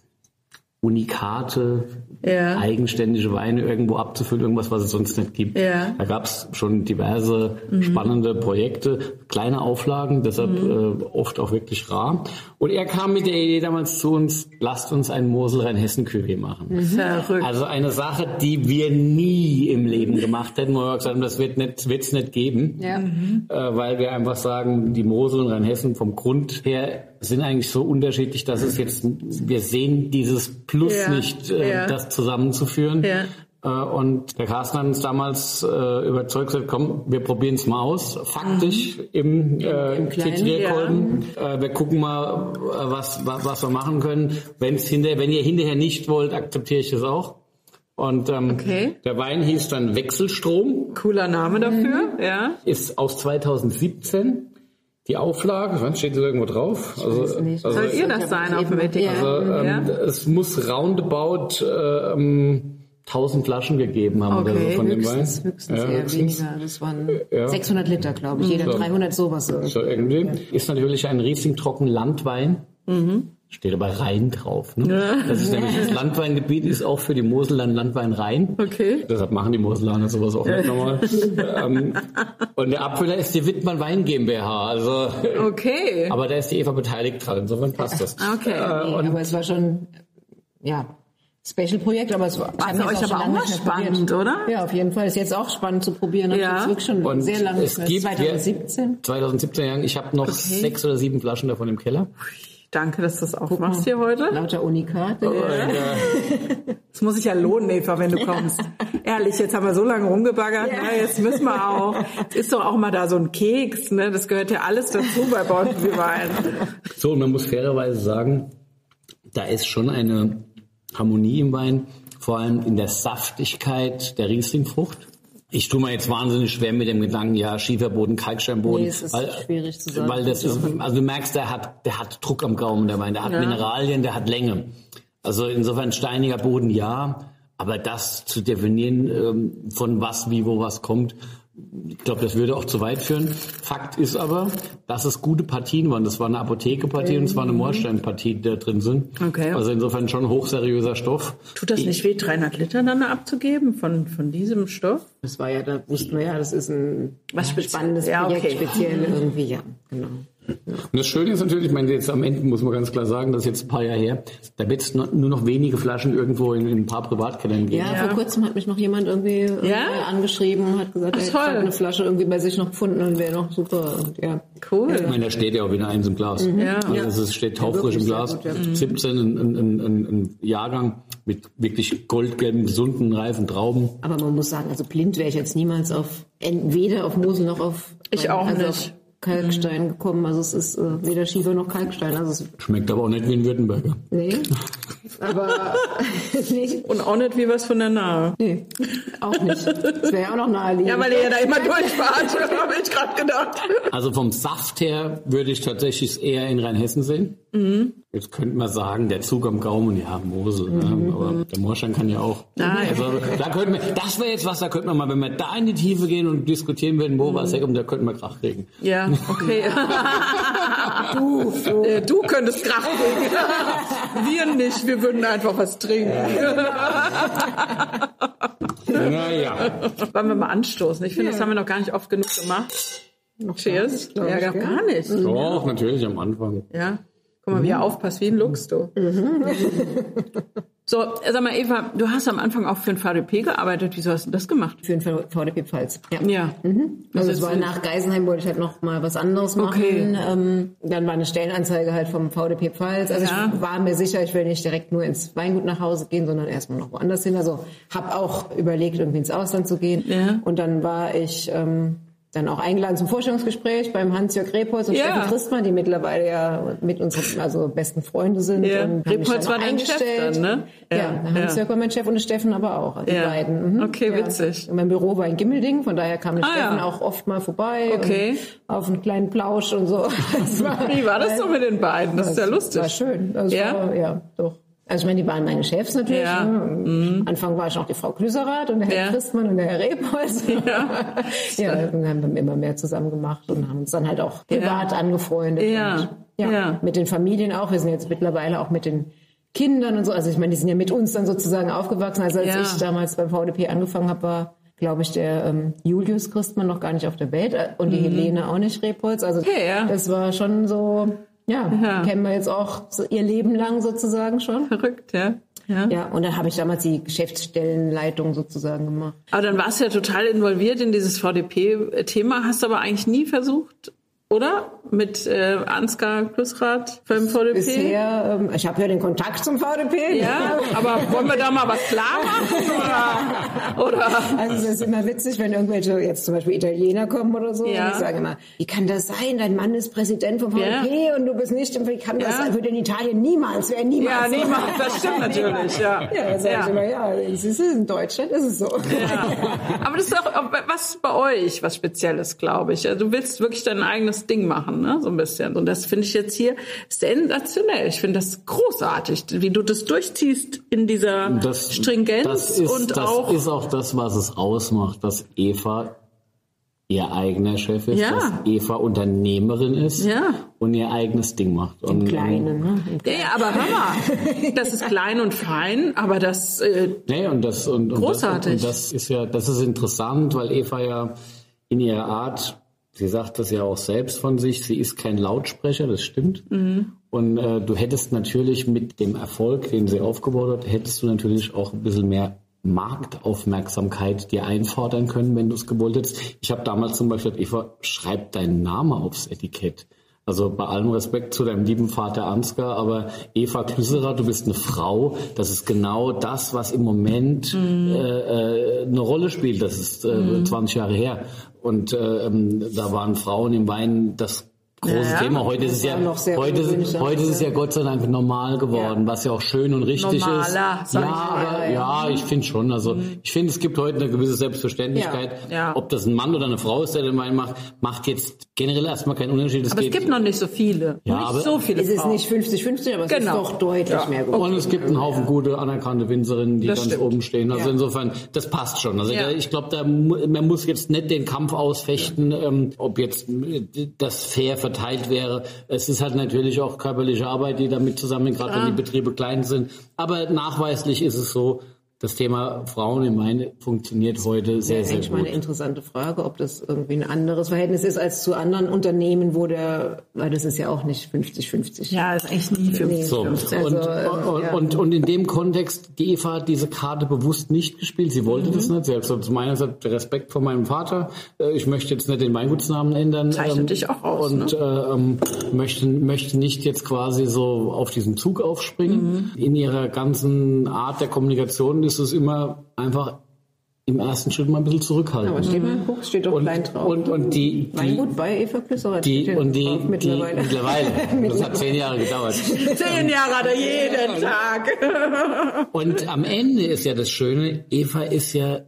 unikate, ja. eigenständige Weine irgendwo abzufüllen, irgendwas, was es sonst nicht gibt. Ja. Da gab es schon diverse mhm. spannende Projekte, kleine Auflagen, deshalb mhm. äh, oft auch wirklich rar. Und er kam mit der Idee damals zu uns, lasst uns ein Mosel-Rhein-Hessen-Cuvée machen. Mhm. Verrückt. Also eine Sache, die wir nie im Leben gemacht hätten, wo wir gesagt haben, das wird nicht, wird's nicht geben, ja. mhm. äh, weil wir einfach sagen, die Mosel und Rheinhessen vom Grund her sind eigentlich so unterschiedlich, dass es jetzt, wir sehen dieses Plus ja. nicht, äh, ja. das zusammenzuführen. Ja. Äh, und der Carsten hat uns damals äh, überzeugt, gesagt, komm, wir probieren es mal aus, faktisch mhm. im, äh, Im Titrierkolben. Ja. Äh, wir gucken mal, was, was, was wir machen können. Wenn's hinter, wenn ihr hinterher nicht wollt, akzeptiere ich das auch. Und ähm, okay. der Wein hieß dann Wechselstrom. Cooler Name dafür, mhm. ja. Ist aus zweitausendsiebzehn. Die Auflage, was steht da irgendwo drauf? Also, also soll ihr das sein auf dem Etikett? Also ähm, ja. es muss roundabout ähm, tausend Flaschen gegeben haben okay. oder so von höchstens, dem Wein. Höchstens ja, eher höchstens. weniger. Das waren ja. sechshundert Liter, glaube ich. Jeder so. dreihundert sowas. So irgendwie. Ja. Ist natürlich ein Riesling-Trocken Landwein. Mhm. Steht aber Rhein drauf. Ne? Ja. Das ist nämlich das Landweingebiet, ist auch für die Mosel ein Landwein Rhein. Okay. Deshalb machen die Moselaner sowas auch nicht nochmal. ähm, und der Abfüller ist die Wittmann Wein GmbH. Also, okay. Aber da ist die Eva beteiligt dran, insofern passt das. Okay. Äh, nee, aber es war schon, ja, Special-Projekt, aber es war für euch aber auch mal spannend, oder? Ja, auf jeden Fall. Ist jetzt auch spannend zu probieren. Das ja. ist wirklich schon und sehr lange. Es gibt zwanzig siebzehn. zwanzig siebzehn, ich habe noch okay. sechs oder sieben Flaschen davon im Keller. Danke, dass du das auch machst hier heute. Lauter Unikate. Oh, ja. Das muss sich ja lohnen, Eva, wenn du kommst. Ehrlich, jetzt haben wir so lange rumgebaggert, ja. Na, jetzt müssen wir auch. Es ist doch auch mal da so ein Keks, ne? Das gehört ja alles dazu bei Botany Wein. So, und man muss fairerweise sagen, da ist schon eine Harmonie im Wein, vor allem in der Saftigkeit der Rieslingfrucht. Ich tue mir jetzt wahnsinnig schwer mit dem Gedanken, ja, Schieferboden, Kalksteinboden. Nee, es ist weil, schwierig zu sagen. Weil das ist, also du merkst, der hat, der hat Druck am Gaumen, der Wein, der hat ja. Mineralien, der hat Länge. Also insofern steiniger Boden, ja, aber das zu definieren, ähm, von was, wie, wo was kommt, ich glaube, das würde auch zu weit führen. Fakt ist aber, dass es gute Partien waren. Das war eine Apothekepartie mhm. und es war eine Moorsteinpartie, die da drin sind. Okay. Also insofern schon hochseriöser Stoff. Tut das nicht weh, dreihundert Liter dann abzugeben von, von diesem Stoff? Das war ja, da wussten wir ja, das ist ein Was spannendes ja, Projekt, okay. speziell irgendwie, ja, genau. Ja. Und das Schöne ist natürlich, ich meine, jetzt am Ende muss man ganz klar sagen, das ist jetzt ein paar Jahre her, da wird es nur noch wenige Flaschen irgendwo in, in ein paar Privatkellern geben. Ja, ja, vor kurzem hat mich noch jemand irgendwie ja? angeschrieben und hat gesagt, er hat eine Flasche irgendwie bei sich noch gefunden und wäre noch super. Und, ja. Cool. Ich meine, da steht ja auch wieder eins im Glas. Mhm. Ja. Also es steht taufrisch im Glas. Gut, ja. siebzehn, ein, ein, ein, ein Jahrgang mit wirklich goldgelben, gesunden, reifen Trauben. Aber man muss sagen, also blind wäre ich jetzt niemals auf, weder auf Mosel noch auf... Ich auch also nicht. Kalkstein gekommen. Also es ist äh, weder Schiefer noch Kalkstein. Also es Schmeckt aber auch nicht wie ein Württemberger. nee, aber nicht. Und auch nicht wie was von der Nahe. Nee, auch nicht. Das wäre ja auch noch naheliegend. Ja, weil ihr ja da immer durchfahrt, habe ich gerade gedacht. Also vom Saft her würde ich tatsächlich eher in Rheinhessen sehen. Mhm. Jetzt könnte man sagen, der Zug am Gaumen, ja, Mosel. Mhm. Ne? Aber der Moorstein kann ja auch. Ah, ja. Also, da könnten wir, das wäre jetzt was, da könnte man mal, wenn wir da in die Tiefe gehen und diskutieren würden, wo mhm. was herkommt, da könnten wir Krach kriegen. Ja, okay. du, du. Äh, du könntest Krach kriegen. Wir nicht, wir würden einfach was trinken. Naja. Wollen wir mal anstoßen? Ich finde, ja. das haben wir noch gar nicht oft genug gemacht. Noch Cheers. Gar nicht, ja, ich, gar nicht. Doch, ja. natürlich am Anfang. Ja. Guck mal, wie er aufpasst, wie ein Luchs, du. Mhm. So, sag mal, Eva, du hast am Anfang auch für den V D P gearbeitet. Wieso hast du das gemacht? Für den V D P Pfalz. Ja. ja. Mhm. Also es war nach Geisenheim, wollte ich halt noch mal was anderes machen. Okay. Ähm, dann war eine Stellenanzeige halt vom V D P Pfalz. Also ja. ich war mir sicher, ich will nicht direkt nur ins Weingut nach Hause gehen, sondern erstmal noch woanders hin. Also habe auch überlegt, irgendwie ins Ausland zu gehen. Ja. Und dann war ich ähm, dann auch eingeladen zum Vorstellungsgespräch beim Hans-Jörg Repolz und ja. Steffen Christmann, die mittlerweile ja mit unseren also besten Freunde sind. Ja. Und Repolz war dein Chef dann, ne? Ja, ja der Hans-Jörg ja. war mein Chef und der Steffen aber auch, die ja. beiden. Mhm. Okay, ja. witzig. Und mein Büro war in Gimmelding, von daher kam der ah, Steffen ja. auch oft mal vorbei okay. und auf einen kleinen Plausch und so. War, Wie war das so mit den beiden? Das, das ist ja lustig. War schön. Das ja? War, ja, doch. Also ich meine, die waren meine Chefs natürlich. Ja. Ne? Mhm. Am Anfang war ich noch die Frau Klüserath und der Herr ja. Christmann und der Herr Repolz. Ja. ja, dann haben wir immer mehr zusammen gemacht und haben uns dann halt auch privat ja. angefreundet. Ja. Und, ja, ja. mit den Familien auch. Wir sind jetzt mittlerweile auch mit den Kindern und so. Also ich meine, die sind ja mit uns dann sozusagen aufgewachsen. Also als ja. ich damals beim V D P angefangen habe, war, glaube ich, der ähm, Julius Christmann noch gar nicht auf der Welt und die mhm. Helene auch nicht, Repolz. Also okay, ja. das war schon so, ja, ja, kennen wir jetzt auch so ihr Leben lang sozusagen schon. Verrückt, ja. Ja. ja, und dann habe ich damals die Geschäftsstellenleitung sozusagen gemacht. Aber dann warst du ja total involviert in dieses V D P-Thema, hast aber eigentlich nie versucht, oder? Mit äh, Ansgar Klüsserath beim V D P? Bisher, ähm, ich habe ja den Kontakt zum V D P. Ja, aber wollen wir da mal was klar machen? Oder? oder? Also es ist immer witzig, wenn irgendwelche, jetzt zum Beispiel Italiener kommen oder so, ja. und ich sage immer, wie kann das sein? Dein Mann ist Präsident vom V D P ja. und du bist nicht, wie kann das ja. sein? Würde in Italien niemals, wäre niemals. Ja, niemals, das stimmt natürlich, ja. Ja, dann sage ja. ich immer, ja, es ist in Deutschland, ist es so. Ja. Aber das ist auch was bei euch, was Spezielles, glaube ich. Du willst wirklich dein eigenes Ding machen, ne? So ein bisschen. Und das finde ich jetzt hier sensationell. Ich finde das großartig, wie du das durchziehst in dieser das, Stringenz das ist, und das auch. Das ist auch das, was es ausmacht, dass Eva ihr eigener Chef ist, ja. dass Eva Unternehmerin ist ja. und ihr eigenes Ding macht. Und, Im Kleinen, ne? Im Kleinen. Ja, ja, aber hör mal, das ist klein und fein, aber das äh, nee, und das und, und großartig. Das, und das ist ja, das ist interessant, weil Eva ja in ihrer Art, sie sagt das ja auch selbst von sich, sie ist kein Lautsprecher, das stimmt. Mhm. Und äh, du hättest natürlich mit dem Erfolg, den sie aufgebaut hat, hättest du natürlich auch ein bisschen mehr Marktaufmerksamkeit dir einfordern können, wenn du es gewollt hättest. Ich habe damals zum Beispiel gesagt, Eva, schreib deinen Namen aufs Etikett. Also bei allem Respekt zu deinem lieben Vater Ansgar, aber Eva Klüsserath, du bist eine Frau. Das ist genau das, was im Moment mhm. äh, eine Rolle spielt. Das ist äh, mhm. zwanzig Jahre her. Und äh, da waren Frauen im Wein das großes ja, Thema. Heute ist es ja, heute, heute ist es ja Gott sei Dank normal geworden, ja. was ja auch schön und richtig Normaler, ist. Ja, aber, ja, ich finde schon. Also, mhm. ich finde, es gibt heute eine gewisse Selbstverständlichkeit. Ja. Ja. Ob das ein Mann oder eine Frau ist, der den Wein macht, macht jetzt generell erstmal keinen Unterschied. Es aber geht, es gibt noch nicht so viele. Ja, nicht aber so viele es ist Frauen. nicht fünfzig fünfzig, aber es genau. ist doch deutlich ja. mehr geworden. Und es gibt einen Haufen gute, anerkannte Winzerinnen, die das ganz stimmt. oben stehen. Also ja. insofern, das passt schon. Also ja. ich glaube, da man muss jetzt nicht den Kampf ausfechten, ähm, ob jetzt das fair verteilt wäre. Es ist halt natürlich auch körperliche Arbeit, die damit zusammenhängt, gerade wenn die Betriebe klein sind. Aber nachweislich ist es so, das Thema Frauen im Wein funktioniert heute sehr, sehr gut. Das ist mal eine interessante Frage, ob das irgendwie ein anderes Verhältnis ist als zu anderen Unternehmen, wo der, weil das ist ja auch nicht fünfzig fünfzig. Ja, ist eigentlich nie fünfzig fünfzig. So. Und, also, und, ja. und, und in dem Kontext, die Eva hat diese Karte bewusst nicht gespielt. Sie wollte mhm. das nicht. Sie hat gesagt, zu meiner Seite Respekt vor meinem Vater. Ich möchte jetzt nicht den Weingutsnamen ändern. Zeichnet ähm, dich auch aus. Und ne? ähm, möchte, möchte nicht jetzt quasi so auf diesen Zug aufspringen. Mhm. In ihrer ganzen Art der Kommunikation ist es immer einfach im ersten Schritt mal ein bisschen zurückhalten. Aber steht mal im Buch, steht doch und, klein drauf. Und, und die, die, Weingut bei Eva Klüsserath. die, und die, die, mittlerweile. Die, mittlerweile. Das hat zehn Jahre gedauert. Zehn Jahre hat er jeden Tag. Und am Ende ist ja das Schöne, Eva ist ja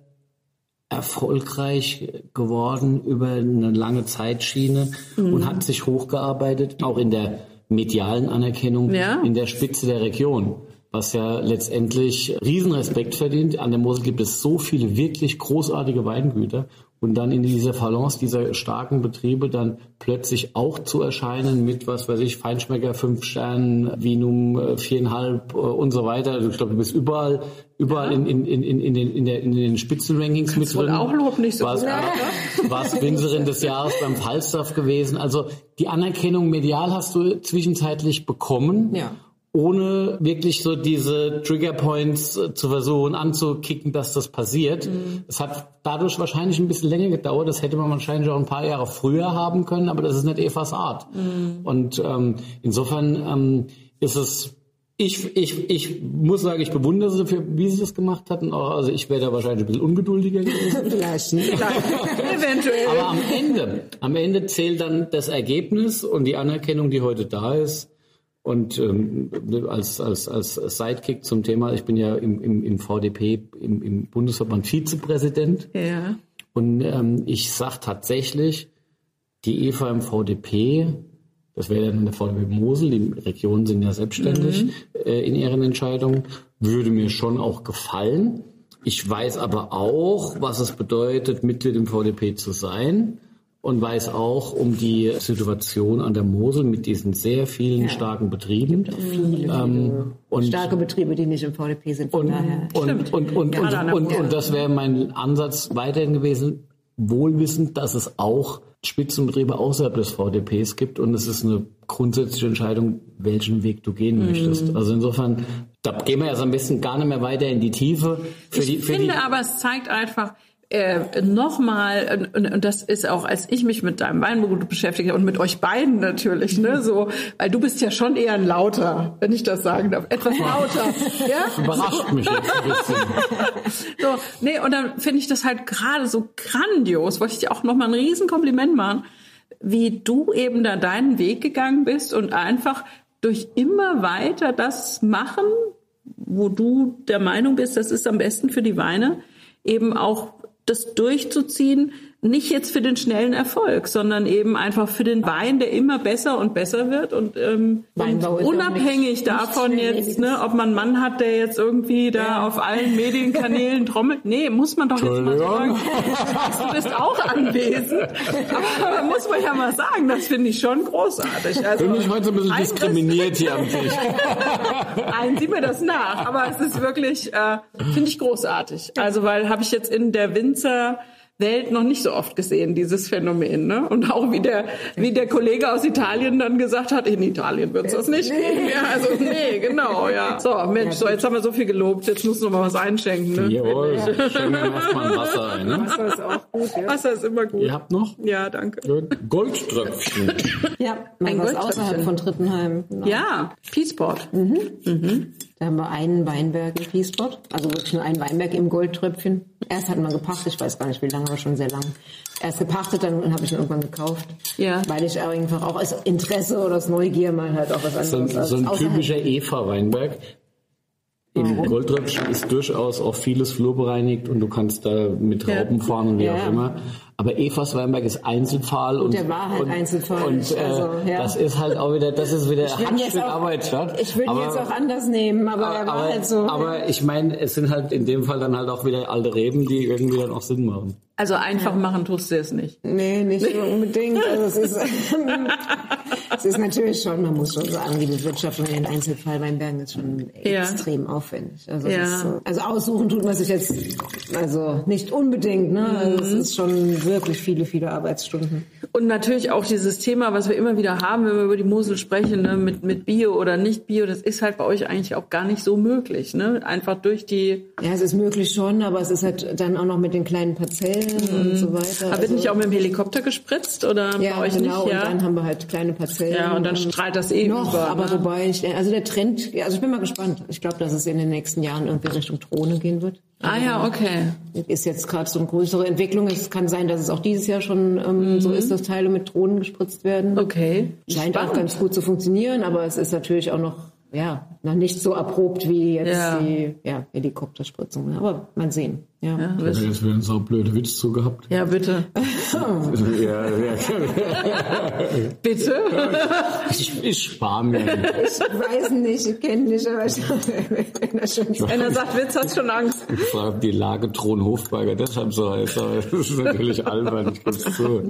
erfolgreich geworden über eine lange Zeitschiene mhm. und hat sich hochgearbeitet, auch in der medialen Anerkennung, ja. in der Spitze der Region, was ja letztendlich Riesenrespekt verdient. An der Mosel gibt es so viele wirklich großartige Weingüter und dann in dieser Balance dieser starken Betriebe dann plötzlich auch zu erscheinen mit, was weiß ich, Feinschmecker, fünf Sternen, Vinum, viereinhalb und so weiter. Also ich glaube, du bist überall, überall ja. in, in, in, in, den, in, der, in den Spitzenrankings mit drin. Auch Lob nicht so warst, gut. Warst Winzerin des Jahres beim Falstaff gewesen. Also die Anerkennung medial hast du zwischenzeitlich bekommen. Ja. Ohne wirklich so diese Triggerpoints äh, zu versuchen anzukicken, dass das passiert. Mhm. Es hat dadurch wahrscheinlich ein bisschen länger gedauert. Das hätte man wahrscheinlich auch ein paar Jahre früher haben können, aber das ist nicht Evas Art. Mhm. Und ähm, insofern ähm, ist es, ich, ich, ich muss sagen, ich bewundere sie dafür, wie sie das gemacht hatten. Also ich wäre da wahrscheinlich ein bisschen ungeduldiger gewesen. Vielleicht nicht. Eventuell. Aber am Ende, am Ende zählt dann das Ergebnis und die Anerkennung, die heute da ist. Und ähm, als, als, als Sidekick zum Thema, ich bin ja im, im, im V D P, im, im Bundesverband Vizepräsident. Ja. Und ähm, ich sage tatsächlich, die Eva im V D P, das wäre dann in der V D P Mosel, die Regionen sind ja selbstständig mhm. äh, in ihren Entscheidungen, würde mir schon auch gefallen. Ich weiß aber auch, was es bedeutet, Mitglied im V D P zu sein. Und weiß auch um die Situation an der Mosel mit diesen sehr vielen ja. starken Betrieben. Gibt auch viele, ähm, und starke Betriebe, die nicht im V D P sind. Von und, daher. Und, und, und, und, ja, und, und, und das wäre mein Ansatz weiterhin gewesen, wohlwissend, dass es auch Spitzenbetriebe außerhalb des V D Ps gibt. Und es ist eine grundsätzliche Entscheidung, welchen Weg du gehen mhm. möchtest. Also insofern, da gehen wir ja so ein bisschen gar nicht mehr weiter in die Tiefe. Für ich die, für finde die, aber, es zeigt einfach, Äh, nochmal, und, und das ist auch, als ich mich mit deinem Weingut beschäftige und mit euch beiden natürlich, ne, so, weil du bist ja schon eher ein lauter, wenn ich das sagen darf, etwas lauter, ja? Das überrascht mich jetzt ein bisschen. So, nee, und dann finde ich das halt gerade so grandios, wollte ich dir auch nochmal ein Riesenkompliment machen, wie du eben da deinen Weg gegangen bist und einfach durch immer weiter das machen, wo du der Meinung bist, das ist am besten für die Weine, eben auch das durchzuziehen, nicht jetzt für den schnellen Erfolg, sondern eben einfach für den Wein, der immer besser und besser wird und, ähm, und unabhängig nicht, davon nicht jetzt, ne, ob man einen Mann hat, der jetzt irgendwie da ja. auf allen Medienkanälen trommelt. Nee, muss man doch jetzt mal sagen. Du bist auch anwesend. Aber muss man ja mal sagen, das finde ich schon großartig. Also, bin ich heute so ein bisschen diskriminiert hier am Tisch. Nein, sieh mir das nach. Aber es ist wirklich, äh, finde ich großartig. Also, weil habe ich jetzt in der Winzer Welt noch nicht so oft gesehen, dieses Phänomen, ne? Und auch wie der, wie der Kollege aus Italien dann gesagt hat, in Italien wird's das nicht geben. Ja, also, nee, genau, ja. So, Mensch, so, jetzt haben wir so viel gelobt, jetzt muss noch mal was einschenken, ne? Jawohl, ja. Schenken wir erstmal ein Wasser ein, ne? Wasser ist auch gut, ja. Wasser ist immer gut. Ihr habt noch? Ja, danke. Goldtröpfchen. Ja, ein was außerhalb von Trittenheim. Genau. Ja, Peaceport. Mhm. Mhm. Da haben wir einen Weinberg im Peaceport, also wirklich nur einen Weinberg im Goldtröpfchen. Erst hatten wir gepachtet, ich weiß gar nicht wie lange, aber schon sehr lang. Erst gepachtet, dann habe ich ihn irgendwann gekauft. Ja. Weil ich einfach auch aus Interesse oder aus Neugier mal halt auch was anderes. So, so ein typischer Eva-Weinberg. Im Goldtröpfchen ist durchaus auch vieles flurbereinigt und du kannst da mit Raupen ja. fahren und wie ja. auch immer. Aber Evas Weinberg ist Einzelpfahl und der war halt und, Einzelpfahl. Und äh, also, ja. das ist halt auch wieder, das ist wieder Handstück Arbeit statt. Ich würde ihn jetzt auch anders nehmen, aber, aber er war aber, halt so. Aber ich meine, es sind halt in dem Fall dann halt auch wieder alte Reben, die irgendwie dann auch Sinn machen. Also einfach ja. machen tust du es nicht. Nee, nicht nee. unbedingt. Also es ist, es ist natürlich schon, man muss schon sagen, die Bewirtschaftung in den Einzelfallweinbergen ist schon ja. extrem aufwendig. Also, ja. ist so, also aussuchen tut man sich jetzt also nicht unbedingt, ne? Also es ist schon wirklich viele, viele Arbeitsstunden. Und natürlich auch dieses Thema, was wir immer wieder haben, wenn wir über die Mosel sprechen, ne, mit, mit Bio oder nicht Bio, das ist halt bei euch eigentlich auch gar nicht so möglich, ne? Einfach durch die... Ja, es ist möglich schon, aber es ist halt dann auch noch mit den kleinen Parzellen mhm. und so weiter. Aber also, wird nicht auch mit dem Helikopter gespritzt oder ja, bei euch genau, nicht? Ja, und dann haben wir halt kleine Parzellen. Ja, und dann strahlt das eh noch, über. Aber ne? wobei, ich, also der Trend, also ich bin mal gespannt. Ich glaube, dass es in den nächsten Jahren irgendwie Richtung Drohne gehen wird. Ah ja, okay. Ist jetzt gerade so eine größere Entwicklung. Es kann sein, dass es auch dieses Jahr schon ähm, mhm. so ist, dass Teile mit Drohnen gespritzt werden. Okay. Scheint Spannend. auch ganz gut zu funktionieren, aber es ist natürlich auch noch, ja, noch nicht so erprobt wie jetzt Ja. die ja, Helikopterspritzung. Aber mal sehen. Ja. Ja, Ich hätte jetzt wieder einen so blöde Witz zu gehabt. ja, bitte. Ja, ja. Bitte? Ich, ich spare mir. Ich weiß nicht, ich kenne nicht, aber ich wenn er schon Wenn er sagt Witz, hast du schon Angst. Ich frage, ob die Lage Thron-Hofberger deshalb so heißt. Aber das ist natürlich albern, ich gebe es zu.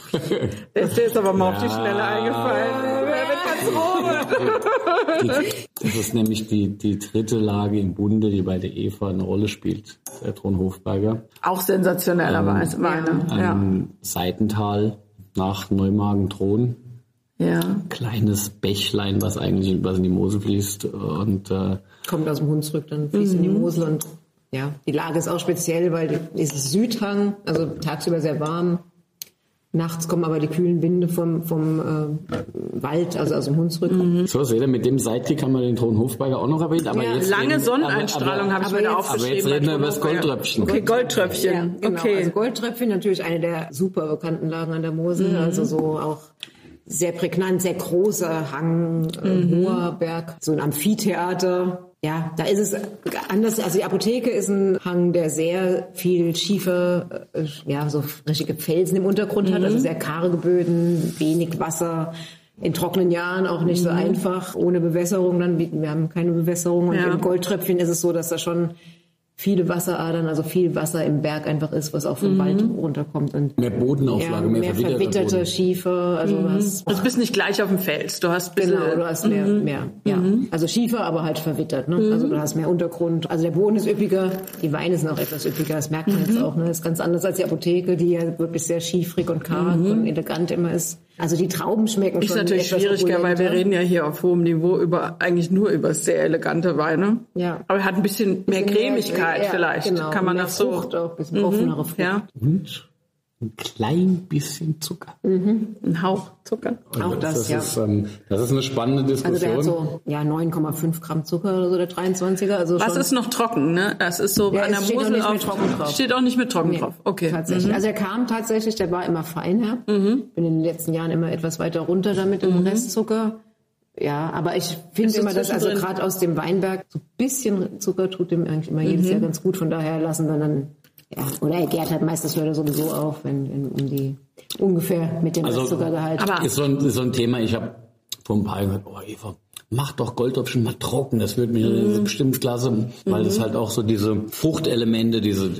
Der ist dir jetzt aber mal auf die Ja. Schnelle eingefallen. Wer wird ganz rot? Das ist nämlich die, die dritte Lage im Bunde, die bei der Eva eine Rolle spielt. Der Thron-Hofberger. Auch sensationellerweise, ähm, meine. Ja. Ein Seitental nach Neumagen-Thron. Ja. Kleines Bächlein, was eigentlich was in die Mosel fließt. Und äh, kommt aus dem Hunsrück, dann fließt in die Mosel und ja, die Lage ist auch speziell, weil es ist Südhang, also tagsüber sehr warm. Nachts kommen aber die kühlen Winde vom, vom äh, Wald, also aus dem Hunsrück. Mhm. so, seht ihr, mit dem Sidekick haben wir den Thron-Hofberger auch noch erwähnt. Aber Ja, jetzt Lange reden, Sonneneinstrahlung habe ich mir da aber jetzt- Aber jetzt aufgeschrieben. reden wir über das Goldtröpfchen. Okay, Goldtröpfchen. Ja, genau. Okay. Also Goldtröpfchen natürlich eine der super bekannten Lagen an der Mosel, also so auch sehr prägnant, sehr großer Hang, äh, hoher Berg, so ein Amphitheater. Ja, da ist es anders. Also die Apotheke ist ein Hang, der sehr viel Schiefer, äh, ja, so richtige Felsen im Untergrund hat, also sehr karge Böden, wenig Wasser. In trockenen Jahren auch nicht so einfach, ohne Bewässerung. Dann wir haben keine Bewässerung. Und Ja. im Goldtröpfchen ist es so, dass da schon viele Wasseradern, also viel Wasser im Berg einfach ist, was auch vom Wald runterkommt. Und Mehr Bodenauflage, ja, mehr, mehr verwitterter verwitterte Boden. Schiefer. Also du hast, Also du bist nicht gleich auf dem Fels. Du hast ein bisschen, genau, du hast mehr, mehr, ja. Also Schiefer, aber halt verwittert, ne? Also du hast mehr Untergrund. Also der Boden ist üppiger, die Weine sind auch etwas üppiger, das merkt man jetzt auch, ne? Das ist ganz anders als die Apotheke, die ja wirklich sehr schiefrig und karg und elegant immer ist. Also die Trauben schmecken ist schon natürlich etwas schwieriger, weil wir opulenter. reden ja hier auf hohem Niveau über eigentlich nur über sehr elegante Weine. Ja. Aber er hat ein bisschen mehr Bisschen mehr- Cremigkeit ja, vielleicht. genau. Kann man Mehr das so? Frucht auch, ein bisschen offenere Frucht. Ja, Und ein klein bisschen Zucker. ein Hauch Zucker. Auch das, das ja. Ist, ähm, das ist eine spannende Also der Diskussion. hat so ja neun Komma fünf Gramm Zucker oder so, der dreiundzwanziger. Also Was schon, ist noch trocken, ne? Das ist so Ja, an es der steht auch Mosel nicht auf, mit trocken drauf. steht auch nicht mit trocken Nee, drauf. Okay. Tatsächlich. Also er kam tatsächlich, der war immer feiner. Bin in den letzten Jahren immer etwas weiter runter damit im Restzucker. Ja, aber ich finde Ist so immer, dass also zwischendrin. gerade aus dem Weinberg so ein bisschen Zucker tut dem eigentlich immer jedes Jahr ganz gut. Von daher lassen wir dann, ja, oder er gärt halt meistens wieder sowieso auf, wenn, wenn um die ungefähr mit dem Also, Restzuckergehalt. aber- Ist so ein, ist so ein Thema, ich habe vor ein paar Jahren gesagt, oh Eva, mach doch Goldtröpfchen mal trocken, das wird mir Mhm. bestimmt klasse, weil das halt auch so diese Fruchtelemente, diese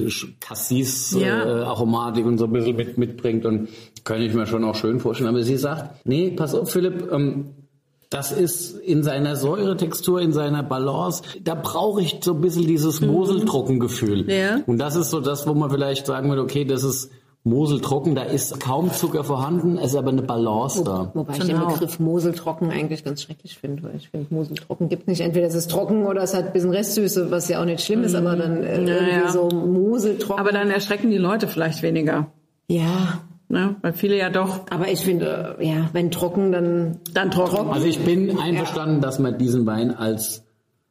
Cassis-Aromatik Ja. und so ein bisschen mit, mitbringt und kann ich mir schon auch schön vorstellen. Aber sie sagt, nee, pass auf Philipp, ähm, das ist in seiner Säuretextur, in seiner Balance, da brauche ich so ein bisschen dieses Moseltrockengefühl. Ja. Und das ist so das, wo man vielleicht sagen würde, okay, das ist Moseltrocken, da ist kaum Zucker vorhanden, es ist aber eine Balance da. Wobei ich Schon den auch. Begriff Moseltrocken eigentlich ganz schrecklich finde, weil ich finde, Moseltrocken gibt nicht. Entweder es ist trocken oder es hat ein bisschen Restsüße, was ja auch nicht schlimm ist, aber dann äh, Ja, irgendwie ja. so Moseltrocken. Aber dann erschrecken die Leute vielleicht weniger. ja, Ne? Weil viele ja doch aber ich finde, äh, ja, wenn trocken, dann dann trocken. Also ich bin einverstanden, dass man diesen Wein als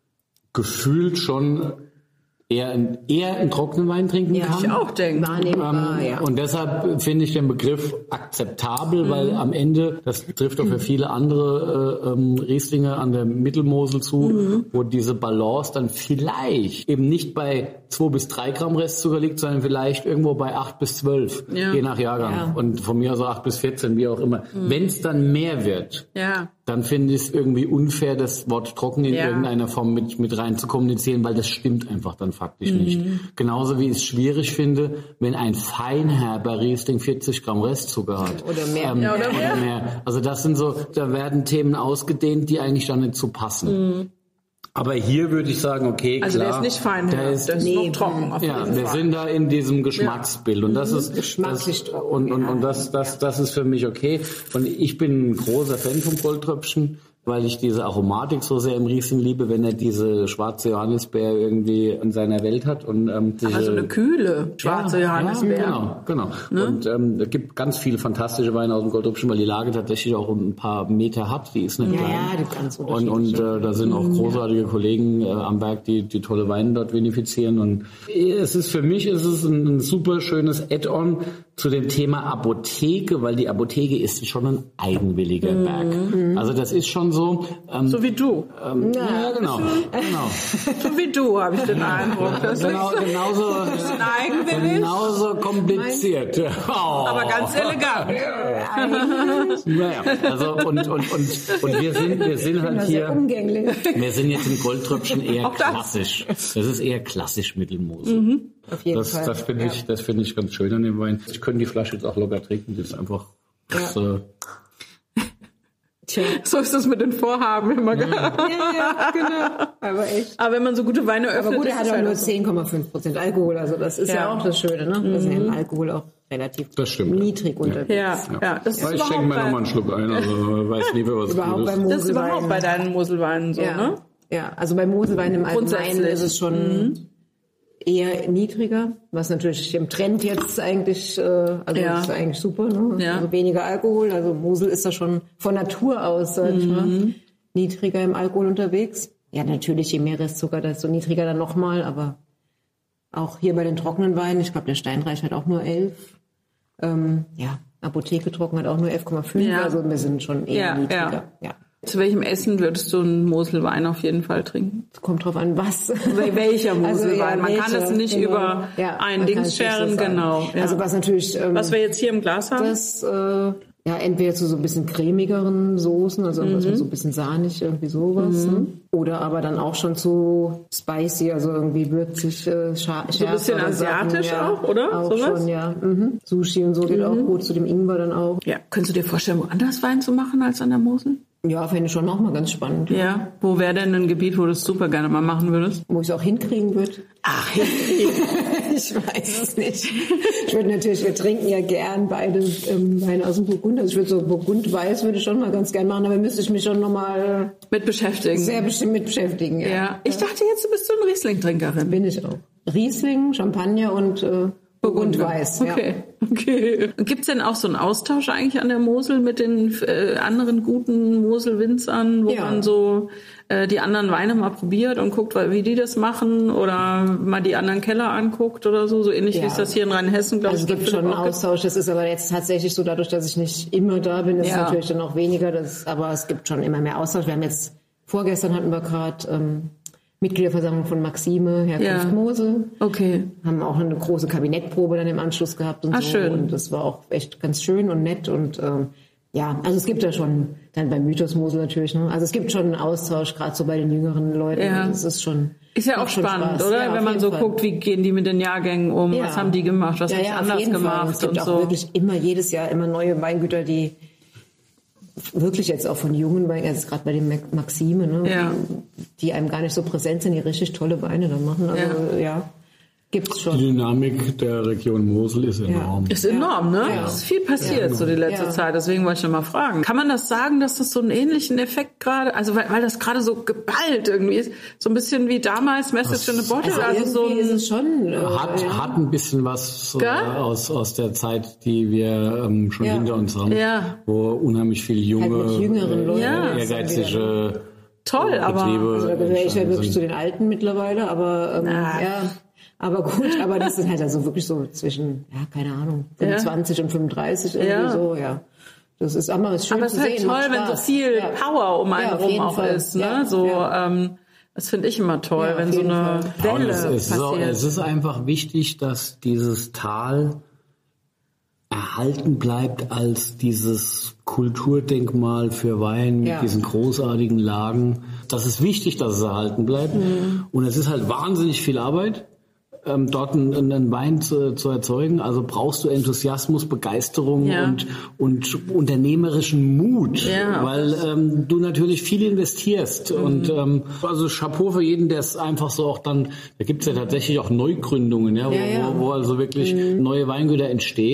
gefühlt schon eher, einen- eher einen trockenen Wein trinken Ja. kann. Ich auch denke. wahrnehmbar, Ähm, ja. Und deshalb finde ich den Begriff akzeptabel, weil am Ende, das trifft auch für viele andere äh, ähm, Rieslinge an der Mittelmosel zu, wo diese Balance dann vielleicht eben nicht bei zwei bis drei Gramm Restzucker liegt, sondern vielleicht irgendwo bei acht bis zwölf, Ja. je nach Jahrgang. Ja. Und von mir aus acht bis vierzehn, wie auch immer. Wenn es dann mehr wird, Ja. dann finde ich es irgendwie unfair, das Wort trocken in Ja. irgendeiner Form mit, mit rein zu kommunizieren, weil das stimmt einfach dann faktisch nicht. Genauso wie ich es schwierig finde, wenn ein feinherber Riesling vierzig Gramm Restzucker hat. Oder mehr. Ähm, Ja, oder mehr. Also das sind so, da werden Themen ausgedehnt, die eigentlich dann nicht zu passen. Aber hier würde ich sagen, okay, Also klar. der ist nicht fein, der der ist, ist Nee. noch trocken. Auf ja, jeden wir Fall. sind da in diesem Geschmacksbild und das ist Geschmacklich das, trocken, und und ja. und das das das ist für mich okay und ich bin ein großer Fan vom Goldtröpfchen. weil ich diese Aromatik so sehr im Riesling liebe, wenn er diese schwarze Johannisbeer irgendwie in seiner Welt hat. Und, ähm, diese, also eine kühle schwarze ja, Johannisbeer. Ja, genau, genau. Ne? Und ähm, es gibt ganz viele fantastische Weine aus dem Goldrübchen, weil die Lage tatsächlich auch ein paar Meter hat. Die ist nicht Ja, klein. ja, die ganz Und, und äh, da sind auch großartige Kollegen äh, am Berg, die die tolle Weine dort vinifizieren. Und es ist für mich ist es ein, ein super schönes Add-on zu dem Thema Apotheke, weil die Apotheke ist schon ein eigenwilliger Mhm. Berg. Also das ist schon so. Ähm, So wie du. ähm, ja. ja, genau, genau. So wie du, habe ich den Eindruck. Das Genau, ist genauso, ein eigenwillig, genauso kompliziert. Oh. aber ganz elegant. Naja, also und, und, und, und wir sind, wir sind halt Sehr hier, umgänglich. wir sind jetzt im Goldtröpfchen eher Auch das. klassisch. Das ist eher klassisch Mittelmosel. Mhm. Auf jeden Das, Fall. das finde ich, das finde ich ganz schön an dem Wein. Ich könnte die Flasche jetzt auch locker trinken. Das ist einfach, das, äh, Tja. So ist es mit den Vorhaben immer. Ja. Ja, ja, genau. Aber echt. Aber wenn man so gute Weine öffnet, Aber gut, er ist hat es auch halt nur so. zehn Komma fünf Prozent Alkohol. Also das ist ja, Ja. auch das Schöne, ne? Wir sind ja im Alkohol auch relativ Das stimmt. niedrig unterwegs. Ja, ja. Das ist ich überhaupt schenke mir bei, noch mal einen Schluck ein. Also weiß nie, wer was Überhaupt Gutes. beim das ist überhaupt Moselwein. bei deinen Moselweinen so, Ja. ne? Ja, also bei Moselwein im Allgemeinen Grundsätzlich. ist es schon eher niedriger, was natürlich im Trend jetzt eigentlich, äh, also Ja. ist eigentlich super, ne? Ja. Also weniger Alkohol, also Mosel ist da schon von Natur aus, sag ich mal, niedriger im Alkohol unterwegs. Ja, natürlich, je mehr Restzucker, desto niedriger dann nochmal, aber auch hier bei den trockenen Weinen, ich glaube, der Steinreich hat auch nur elf. Ähm, ja, Apotheke trocken hat auch nur elf Komma fünf, Ja. also wir sind schon eher Ja, niedriger. Ja. Zu welchem Essen würdest du einen Moselwein auf jeden Fall trinken? Es kommt drauf an, was. Welcher Moselwein? Also, ja, Man kann welcher, es nicht genau. über Ja, ein man Ding kann es nicht so scheren, sagen. genau. Ja. Also was natürlich, ähm, Was wir jetzt hier im Glas haben? das, äh, ja, entweder zu so ein bisschen cremigeren Soßen, also irgendwas Mhm. mit so ein bisschen sahnig, irgendwie sowas. Ne? Oder aber dann auch schon zu spicy, also irgendwie würzig, äh, scha- schärfer. So ein bisschen asiatisch auch, oder? Auch Sowas? schon, ja. Mhm. Sushi und so geht auch gut, zu dem Ingwer dann auch. Ja. Könntest du dir vorstellen, woanders Wein zu machen als an der Mosel? Ja, fände ich schon auch mal ganz spannend. Ja. Wo wäre denn ein Gebiet, wo du es super gerne mal machen würdest? Wo ich es auch hinkriegen würde. Ach, Ich weiß es nicht. Ich würde natürlich, wir trinken ja gern beide ähm, Weine aus dem Burgund. Also ich würde so Burgund-Weiß würde ich schon mal ganz gern machen, aber müsste ich mich schon nochmal mit beschäftigen. sehr bestimmt mit beschäftigen. Ja. Ja. Ich dachte jetzt, du bist so eine Riesling-Trinkerin. Bin ich auch. Riesling, Champagner und äh, Burgund-Weiß. Okay, okay. Gibt es denn auch so einen Austausch eigentlich an der Mosel mit den äh, anderen guten Mosel-Winzern, wo Ja. man so äh, die anderen Weine mal probiert und guckt, wie die das machen oder mal die anderen Keller anguckt oder so, so ähnlich Ja. wie es das hier in Rheinhessen, glaube Also ich, es gibt schon einen auch gibt. Austausch. Das ist aber jetzt tatsächlich so, dadurch, dass ich nicht immer da bin, ist es Ja. natürlich dann auch weniger. Das, aber es gibt schon immer mehr Austausch. Wir haben jetzt, vorgestern hatten wir gerade ähm, Mitgliederversammlung von Maxime, Herkunft Ja. Mosel. Okay. Haben auch eine große Kabinettprobe dann im Anschluss gehabt und Ah, so. schön. Und das war auch echt ganz schön und nett. Und ähm, ja, also es gibt ja schon, dann bei Mythos Mosel natürlich, ne? Also es gibt schon einen Austausch, gerade so bei den jüngeren Leuten. Ja. Das ist schon. Ist ja auch macht schon spannend, Spaß. oder? Ja, auf Wenn man jeden so Fall. guckt, wie gehen die mit den Jahrgängen um, Ja. was haben die gemacht, was ja, haben sie ja, auf anders jeden Fall. gemacht Es gibt und auch so. wirklich immer jedes Jahr immer neue Weingüter, die wirklich jetzt auch von jungen Weinen, also gerade bei den Mac- Maxime, ne, Ja. die einem gar nicht so präsent sind, die richtig tolle Weine dann machen. Also ja, gibt's Die schon. Dynamik der Region Mosel ist enorm. Ist enorm, ne? Ja. Es ist viel passiert Ja. so die letzte Ja. Zeit, deswegen wollte ich noch mal fragen. Kann man das sagen, dass das so einen ähnlichen Effekt gerade, also weil, weil das gerade so geballt irgendwie ist, so ein bisschen wie damals Message in a Bottle, Also, also, so irgendwie ein, ist es schon. Äh, Hat, ja. hat ein bisschen was äh, Gell? aus, aus der Zeit, die wir ähm, schon Ja. hinter uns haben, Ja. wo unheimlich viele junge, Halt mit jüngeren Leuten. Ja. äh, ehrgeizige toll, aber Betriebe Also da gehöre ich ja entstanden wirklich zu sind. den Alten mittlerweile, aber ähm, Ah. ja, aber gut, aber das sind halt also wirklich so zwischen, ja, keine Ahnung, fünfundzwanzig und fünfunddreißig irgendwie Ja. so, ja. Das ist aber ist schön aber es zu ist halt sehen, macht toll, wenn so Spaß. viel Ja. Power um einen Ja, auf rum jeden auch Fall. ist, ne? Ja, So, ja. ähm, das finde ich immer toll, Ja, auf wenn so jeden eine Fall. Ja, und Welle es, es, ist auch, passiert. es ist einfach wichtig, dass dieses Tal erhalten bleibt als dieses Kulturdenkmal für Wein mit Ja. diesen großartigen Lagen. Das ist wichtig, dass es erhalten bleibt. Mhm. Und es ist halt wahnsinnig viel Arbeit, ähm, dort einen, einen Wein zu, zu erzeugen. Also brauchst du Enthusiasmus, Begeisterung Ja. und, und unternehmerischen Mut, Ja. weil ähm, du natürlich viel investierst. Mhm. Und ähm, also Chapeau für jeden, der es einfach so auch dann, da gibt's ja tatsächlich auch Neugründungen, ja, wo, Ja, ja. wo, wo also wirklich Mhm. neue Weingüter entstehen.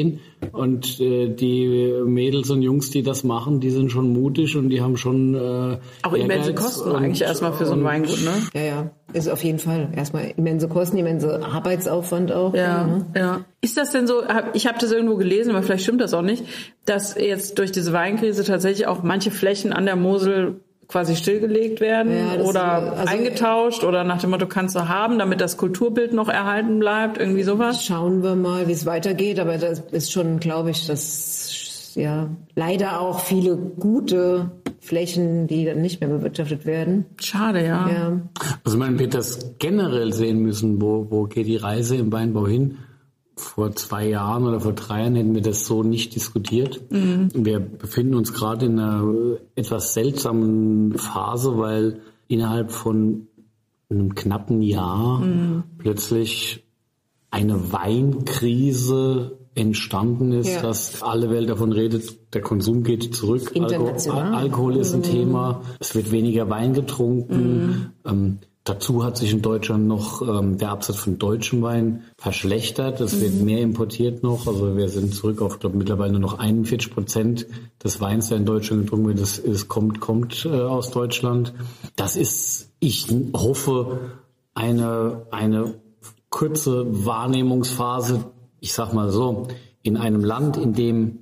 Und äh, die Mädels und Jungs, die das machen, die sind schon mutig und die haben schon äh, auch immense Kosten und, eigentlich erstmal für so ein Weingut, ne? Ja, ja, ist auf jeden Fall erstmal immense Kosten, immense Arbeitsaufwand auch. Ja, ne? ja. Ist das denn so, ich habe das irgendwo gelesen, aber vielleicht stimmt das auch nicht, dass jetzt durch diese Weinkrise tatsächlich auch manche Flächen an der Mosel quasi stillgelegt werden ja, oder also, eingetauscht oder nach dem Motto kannst du haben, damit das Kulturbild noch erhalten bleibt, irgendwie sowas? Schauen wir mal, wie es weitergeht, aber das ist schon, glaube ich, dass ja leider auch viele gute Flächen, die dann nicht mehr bewirtschaftet werden. Schade, ja. ja. Also man wird das generell sehen müssen, wo, wo geht die Reise im Weinbau hin? Vor zwei Jahren oder vor drei Jahren hätten wir das so nicht diskutiert. Mhm. Wir befinden uns gerade in einer etwas seltsamen Phase, weil innerhalb von einem knappen Jahr mhm. plötzlich eine Weinkrise entstanden ist, ja. dass alle Welt davon redet, der Konsum geht zurück, Alko- Alkohol ist ein mhm. Thema, es wird weniger Wein getrunken, mhm. ähm, dazu hat sich in Deutschland noch ähm, der Absatz von deutschem Wein verschlechtert. Es mhm. wird mehr importiert noch. Also wir sind zurück auf, glaube mittlerweile nur noch einundvierzig Prozent des Weins, der in Deutschland getrunken wird, das ist, kommt, kommt äh, aus Deutschland. Das ist, ich hoffe, eine, eine kurze Wahrnehmungsphase, ich sag mal so, in einem Land, in dem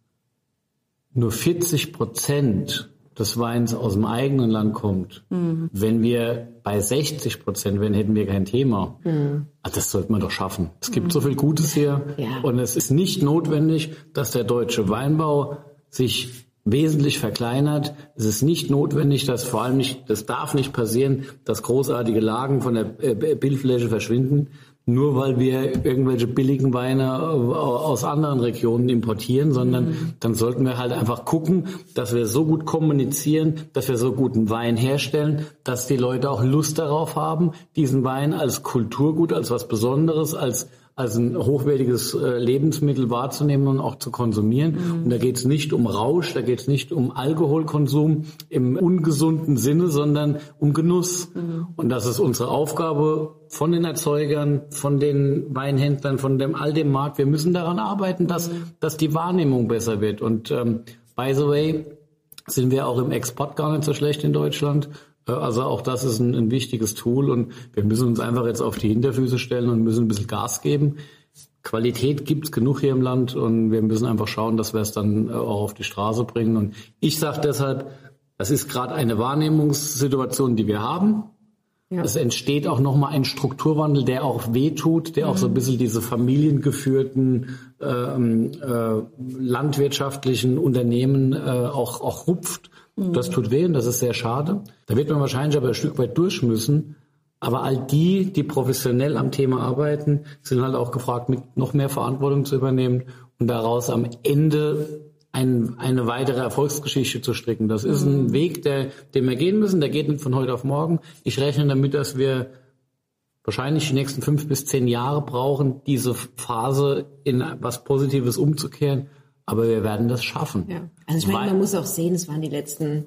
nur vierzig Prozent des Weins aus dem eigenen Land kommt. Mhm. Wenn wir bei sechzig Prozent wären, hätten wir kein Thema. Mhm. Also das sollte man doch schaffen. Es gibt mhm. so viel Gutes hier ja. und es ist nicht notwendig, dass der deutsche Weinbau sich wesentlich verkleinert. Es ist nicht notwendig, dass vor allem nicht, das darf nicht passieren, dass großartige Lagen von der Bildfläche verschwinden, nur weil wir irgendwelche billigen Weine aus anderen Regionen importieren, sondern mhm. dann sollten wir halt einfach gucken, dass wir so gut kommunizieren, dass wir so guten Wein herstellen, dass die Leute auch Lust darauf haben, diesen Wein als Kulturgut, als was Besonderes, als als ein hochwertiges äh, Lebensmittel wahrzunehmen und auch zu konsumieren. Mhm. Und da geht es nicht um Rausch, da geht es nicht um Alkoholkonsum im ungesunden Sinne, sondern um Genuss. Mhm. Und das ist unsere Aufgabe von den Erzeugern, von den Weinhändlern, von dem all dem Markt. Wir müssen daran arbeiten, dass, mhm. dass die Wahrnehmung besser wird. Und ähm, by the way, sind wir auch im Export gar nicht so schlecht in Deutschland. Also auch das ist ein, ein wichtiges Tool und wir müssen uns einfach jetzt auf die Hinterfüße stellen und müssen ein bisschen Gas geben. Qualität gibt's genug hier im Land und wir müssen einfach schauen, dass wir es dann auch auf die Straße bringen. Und ich sage deshalb, das ist gerade eine Wahrnehmungssituation, die wir haben. Ja. Es entsteht auch nochmal ein Strukturwandel, der auch wehtut, der mhm. auch so ein bisschen diese familiengeführten ähm, äh, landwirtschaftlichen Unternehmen äh, auch, auch rupft. Das tut weh und das ist sehr schade. Da wird man wahrscheinlich aber ein Stück weit durch müssen. Aber all die, die professionell am Thema arbeiten, sind halt auch gefragt, mit noch mehr Verantwortung zu übernehmen und daraus am Ende ein, eine weitere Erfolgsgeschichte zu stricken. Das ist ein Weg, der, den wir gehen müssen. Der geht nicht von heute auf morgen. Ich rechne damit, dass wir wahrscheinlich die nächsten fünf bis zehn Jahre brauchen, diese Phase in was Positives umzukehren. Aber wir werden das schaffen. Ja. Also ich meine, man muss auch sehen, es waren die letzten,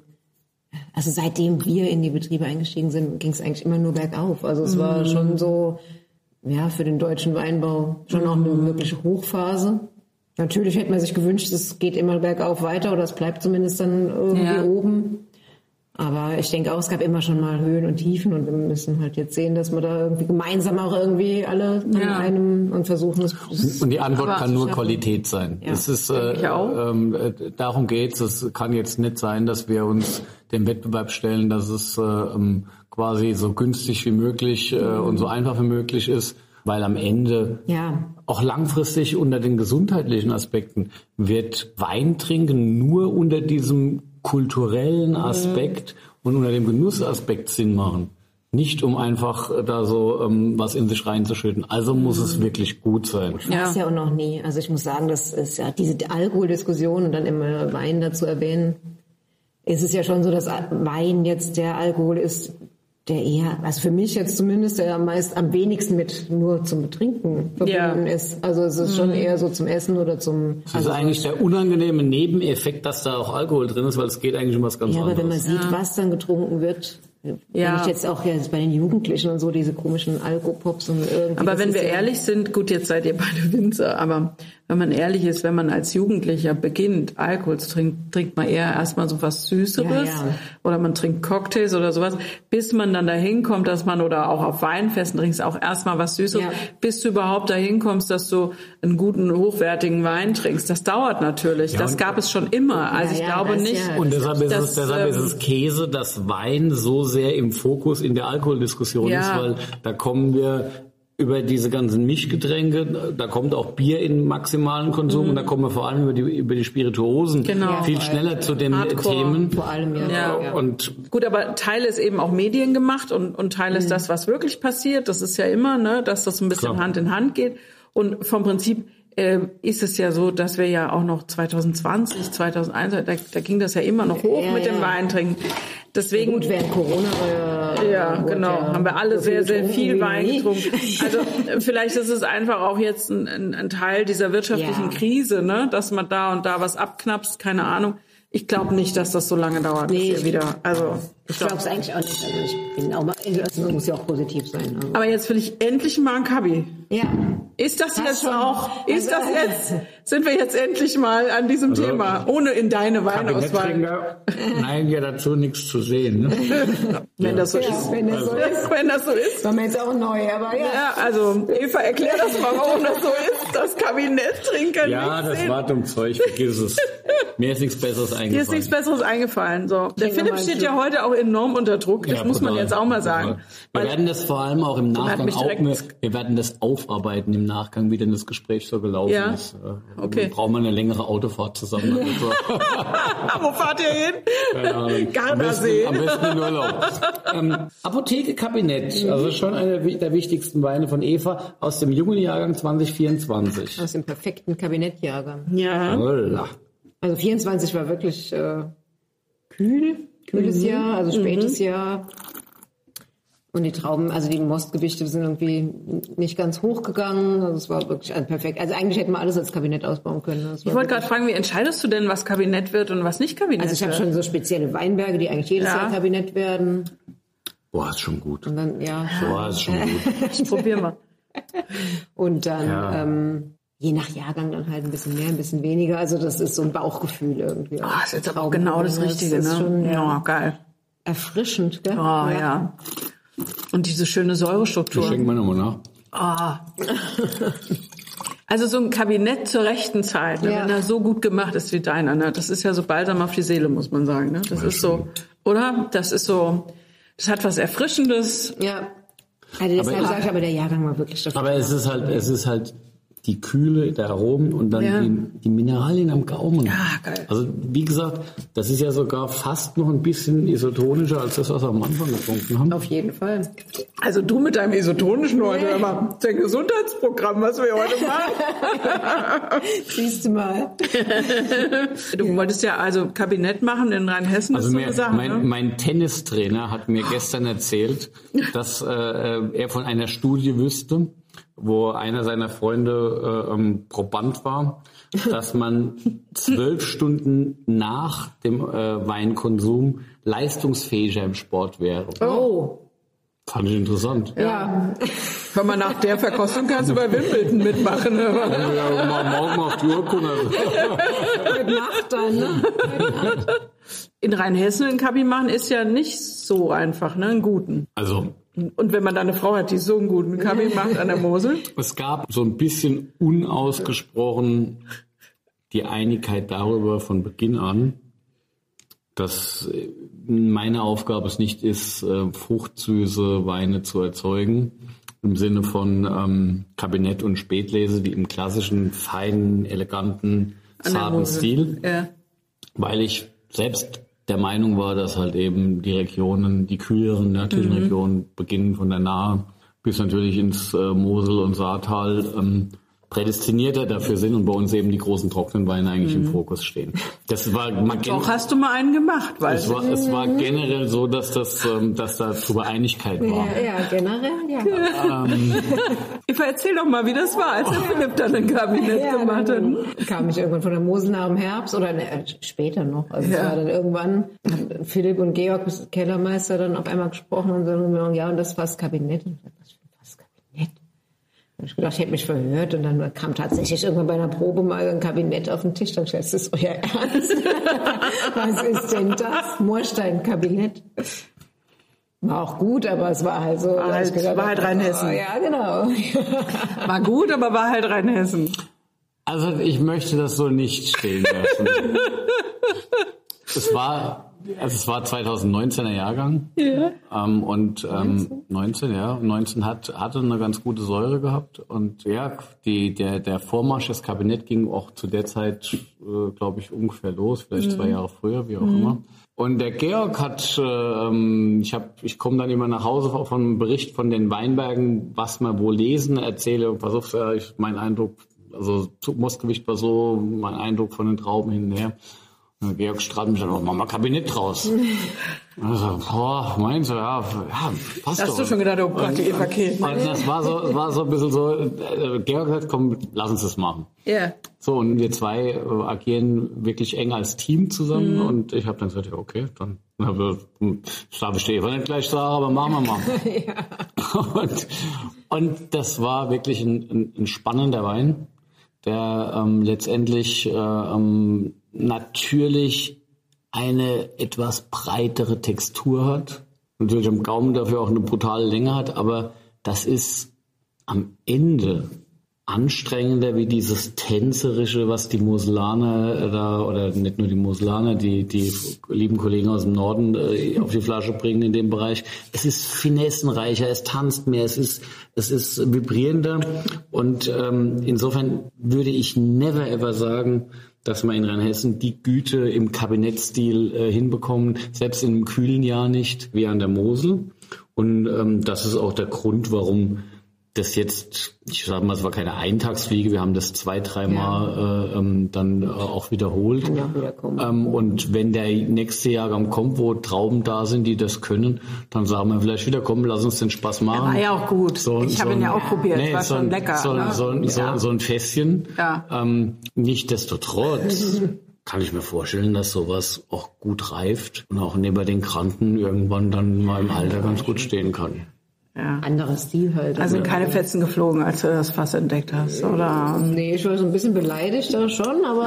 also seitdem wir in die Betriebe eingestiegen sind, ging es eigentlich immer nur bergauf. Also es mm. war schon so, ja, für den deutschen Weinbau schon auch eine mögliche Hochphase. Natürlich hätte man sich gewünscht, es geht immer bergauf weiter oder es bleibt zumindest dann irgendwie ja. oben. Aber ich denke auch, es gab immer schon mal Höhen und Tiefen und wir müssen halt jetzt sehen, dass wir da irgendwie gemeinsam auch irgendwie alle an ja. einem und versuchen es. Und die Antwort kann nur Qualität sein. Ja. Es ist, äh, ähm, darum geht's. Es kann jetzt nicht sein, dass wir uns dem Wettbewerb stellen, dass es äh, quasi so günstig wie möglich äh, mhm. und so einfach wie möglich ist, weil am Ende ja. auch langfristig unter den gesundheitlichen Aspekten wird Wein trinken nur unter diesem kulturellen Aspekt mhm. und unter dem Genussaspekt Sinn machen. Nicht um einfach da so ähm, was in sich reinzuschütten. Also muss mhm. es wirklich gut sein. Ich weiß ja auch noch nie. Also ich muss sagen, das ist ja diese Alkoholdiskussion und dann immer Wein dazu erwähnen. Es ist ja schon so, dass Wein jetzt der Alkohol ist, der eher, also für mich jetzt zumindest, der meist am wenigsten mit nur zum Trinken verbunden ja. ist. Also es ist mhm. schon eher so zum Essen oder zum... Das also ist eigentlich der unangenehme Nebeneffekt, dass da auch Alkohol drin ist, weil es geht eigentlich um was ganz ja, anderes. Ja, aber wenn man sieht, ja. was dann getrunken wird... Ja. Wenn ich jetzt auch ja, bei den Jugendlichen und so diese komischen Alkopops und irgendwie... Aber wenn wir ja ehrlich sind, gut, jetzt seid ihr beide Winzer, aber wenn man ehrlich ist, wenn man als Jugendlicher beginnt, Alkohol zu trinken, trinkt man eher erstmal so was Süßeres Ja, ja. oder man trinkt Cocktails oder sowas, bis man dann dahin kommt, dass man oder auch auf Weinfesten trinkst auch erstmal was Süßes, Ja. bis du überhaupt dahin kommst, dass du einen guten, hochwertigen Wein trinkst. Das dauert natürlich. Ja, das und- gab es schon immer. Also Ja, ich ja, glaube das nicht. ja. Und deshalb ist, Das, es, deshalb ist ähm, es Käse, dass Wein so sehr im Fokus in der Alkoholdiskussion Ja. ist, weil da kommen wir über diese ganzen Mischgetränke, da kommt auch Bier in maximalen Konsum und da kommen wir vor allem über die, über die Spirituosen Genau. viel Ja, schneller zu den Hardcore. Themen. Vor allem, ja. Ja. ja. Und Gut, aber Teil ist eben auch Medien gemacht und, und Teil ist das, was wirklich passiert. Das ist ja immer, ne, dass das ein bisschen Klar. Hand in Hand geht. Und vom Prinzip äh, ist es ja so, dass wir ja auch noch zwanzig zwanzig, zweitausendeins, da, da ging das ja immer noch hoch Ja, mit dem ja. Weintrinken. Deswegen, Gut, während Corona war ja, wurde genau, ja haben wir alle so sehr, viel sehr getrunken viel wie Wein nie. getrunken. Also äh, vielleicht ist es einfach auch jetzt ein, ein, ein Teil dieser wirtschaftlichen Ja. Krise, ne, dass man da und da was abknapst, keine Ahnung. Ich glaube nicht, dass das so lange dauert, bis Nee, ihr wieder, also Ich glaube es eigentlich auch nicht. Also ich bin auch mal, also muss ja auch positiv sein. Also. aber jetzt will ich endlich mal ein Kabi. Ja. Ist das, Das jetzt schon. auch, ist das Also- jetzt, sind wir jetzt endlich mal an diesem Also, Thema, ohne in deine Weinauswahl, Kabinetttrinker neigen ja dazu, nichts zu sehen. Ne? wenn das so Ja, ist. wenn das so ist. Wenn das so ist. War mir jetzt auch neu, aber ja. Ja, also Eva, erklär das mal, warum das so ist, dass Kabinetttrinker Ja, nichts das sehen. war dumm Zeug, vergiss es. Mir ist nichts Besseres Dir ist eingefallen. nichts Besseres eingefallen. So, der Trink Philipp noch mal steht einen ja heute auch enorm unter Druck. Das Ja, muss man total. jetzt auch mal sagen. Wir Weil- werden das vor allem auch im Nachgang mich auch, direkt- mehr, wir werden das aufarbeiten im Nachgang, wie denn das Gespräch so gelaufen Ja? ist. Äh, Okay. Brauchen wir eine längere Autofahrt zusammen. Also, Wo fahrt ihr hin? keine Ahnung. am, Gardasee. besten, am besten in Urlaub. ähm, Apotheke Kabinett, also schon einer der wichtigsten Weine von Eva aus dem jungen Jahrgang zwanzig vierundzwanzig. Aus dem perfekten Kabinettjahrgang. Ja. Holla. Also vierundzwanzig war wirklich äh, kühl, kühles Jahr, also spätes Jahr. Und die Trauben, also die Mostgewichte sind irgendwie nicht ganz hoch gegangen. Also es war wirklich also perfekt. Also eigentlich hätten wir alles als Kabinett ausbauen können. Das war Ich wollte wirklich- gerade fragen, wie entscheidest du denn, was Kabinett wird und was nicht Kabinett Also ich habe wird? schon so spezielle Weinberge, die eigentlich jedes Ja. Jahr Kabinett werden. Boah, ist schon gut. Und dann, ja, schon. Boah, ist schon gut. Ich probier mal. Und dann, Ja. ähm, je nach Jahrgang dann halt ein bisschen mehr, ein bisschen weniger. Also das ist so ein Bauchgefühl irgendwie. Ah, ist jetzt aber auch genau das Richtige, ist ne? schon, ja, Ja, geil. erfrischend, gell? Oh, ja. Und diese schöne Das Säurestruktur. schenken wir nochmal nach. Ah. Also so ein Kabinett zur rechten Zeit, ne? Ja. Wenn er so gut gemacht ist wie deiner. Ne? Das ist ja so Balsam auf die Seele, muss man sagen. Ne? Das ist so, oder? Das ist so, das hat was Erfrischendes. Ja. Also deshalb Aber- sage ich aber, der Jahrgang war wirklich dafür. Aber es ist halt, es ist halt die Kühle der Aromen und dann Ja. die, die Mineralien am Gaumen. Ah, geil. Also wie gesagt, das ist ja sogar fast noch ein bisschen isotonischer als das, was wir am Anfang getrunken haben. Auf jeden Fall. Also du mit deinem isotonischen heute, hör mal, dein Gesundheitsprogramm, was wir heute machen. Siehst du mal. Du wolltest ja also Kabinett machen in Rheinhessen, Also hast du mir, gesagt, mein, ne? mein Tennistrainer hat mir gestern erzählt, dass äh, er von einer Studie wüsste, wo einer seiner Freunde äh, ähm, Proband war, dass man zwölf Stunden nach dem äh, Weinkonsum leistungsfähiger im Sport wäre. Oh. Fand ich interessant. Ja. Hör mal, nach der Verkostung kannst du bei Wimbledon mitmachen. Ne? Ja, mal morgen auf die Uhr gucken. Heute Nacht dann, ne? In Rheinhessen einen Kabi machen ist ja nicht so einfach, ne? Einen guten. Also Und wenn man da eine Frau hat, die so einen guten Kabi macht an der Mosel. es gab so ein bisschen unausgesprochen die Einigkeit darüber von Beginn an, dass meine Aufgabe es nicht ist, äh, fruchtsüße Weine zu erzeugen, im Sinne von ähm, Kabinett und Spätlese, die im klassischen, feinen, eleganten, An der zarten Mosel. Stil, Ja. weil ich selbst der Meinung war, dass halt eben die Regionen, die kühleren nördlichen Mhm. Regionen, beginnen von der Nahe bis natürlich ins äh, Mosel- und Saartal, ähm, prädestinierter dafür sind und bei uns eben die großen trockenen Weine eigentlich im Fokus stehen. Das war, man Doch hast du mal einen gemacht, weil es war, es war generell so, dass das, ähm, dass da darüber Einigkeit war. Ja, ja, generell, ja. Eva, erzähl doch mal, wie das war, als der Philipp dann ein Kabinett Ja, gemacht hat. dann kam ich irgendwann von der Mosel nach dem Herbst oder ne, später noch. Also es Ja. war dann irgendwann, haben Philipp und Georg, das Kellermeister, dann auf einmal gesprochen und sagen, ja, und das Fasskabinett. Und ich sag, was für ein Fasskabinett? hab ich gedacht, ich hätte mich verhört und dann kam tatsächlich irgendwann bei einer Probe mal ein Kabinett auf den Tisch. Dann dachte ich, das ist euer Ernst? Was ist denn das? Moorstein-Kabinett. War auch gut, aber es war halt so. War halt, gedacht, war halt Rheinhessen. Oh, ja, genau. War gut, aber war halt Rheinhessen. Also ich möchte das so nicht stehen lassen. Es war, also es war zweitausendneunzehner Jahrgang. Ja. Ähm, und ähm, neunzehn, ja, neunzehn hat hatte eine ganz gute Säure gehabt und ja, die der der Vormarsch des Kabinett ging auch zu der Zeit, äh, glaube ich, ungefähr los, vielleicht mhm. zwei Jahre früher, wie auch mhm. immer. Und der Georg hat, ähm, ich habe, ich komme dann immer nach Hause von einem Bericht von den Weinbergen, was wir wo lesen, erzähle, pass auf, ja, ich, mein Eindruck, also Mostgewicht war so, mein Eindruck von den Trauben hin und her. Und Georg strahlt mich dann, oh, mach mal Kabinett draus. Also, boah, meinst du, ja, ja, passt doch. Hast du schon gedacht, oh Gott, die Eva Kehl. Das war so, war so ein bisschen so, äh, Georg hat, komm, lass uns das machen. Ja. Yeah. So, und wir zwei äh, agieren wirklich eng als Team zusammen mhm. und ich habe dann gesagt, ja, okay, dann, das darf ich dir Eva nicht gleich sagen, aber machen wir mal. Ja. Und, und das war wirklich ein, ein, ein spannender Wein, der ähm, letztendlich äh, ähm, natürlich eine etwas breitere Textur hat, natürlich am Gaumen dafür auch eine brutale Länge hat, aber das ist am Ende anstrengender wie dieses Tänzerische, was die Moselaner da, oder nicht nur die Moselaner, die die lieben Kollegen aus dem Norden äh, auf die Flasche bringen in dem Bereich. Es ist finessenreicher, es tanzt mehr, es ist es ist vibrierender und ähm, insofern würde ich never ever sagen, dass wir in Rheinhessen die Güte im Kabinettstil äh, hinbekommen, selbst in einem kühlen Jahr nicht, wie an der Mosel. Und ähm, das ist auch der Grund, warum das jetzt, ich sage mal, es war keine Eintagsfliege, wir haben das zwei, dreimal ja. äh, ähm, dann äh, auch wiederholt. Kann ja auch wieder kommen. Ähm, und wenn der nächste Jahrgang kommt, wo Trauben da sind, die das können, dann sagen wir vielleicht wieder, komm, lass uns den Spaß machen. Der war ja auch gut. So, ich so habe ihn ja auch probiert, nee, war so schon lecker. So, ne? so, so, ja. so ein Fässchen. Ja. Ähm, nichtsdestotrotz kann ich mir vorstellen, dass sowas auch gut reift und auch neben den Kranten irgendwann dann mal im Alter ganz gut stehen kann. Ja. Anderer Stil halt. Also keine Fetzen geflogen, als du das Fass entdeckt hast, oder? Nee, ich war so ein bisschen beleidigt da schon, aber...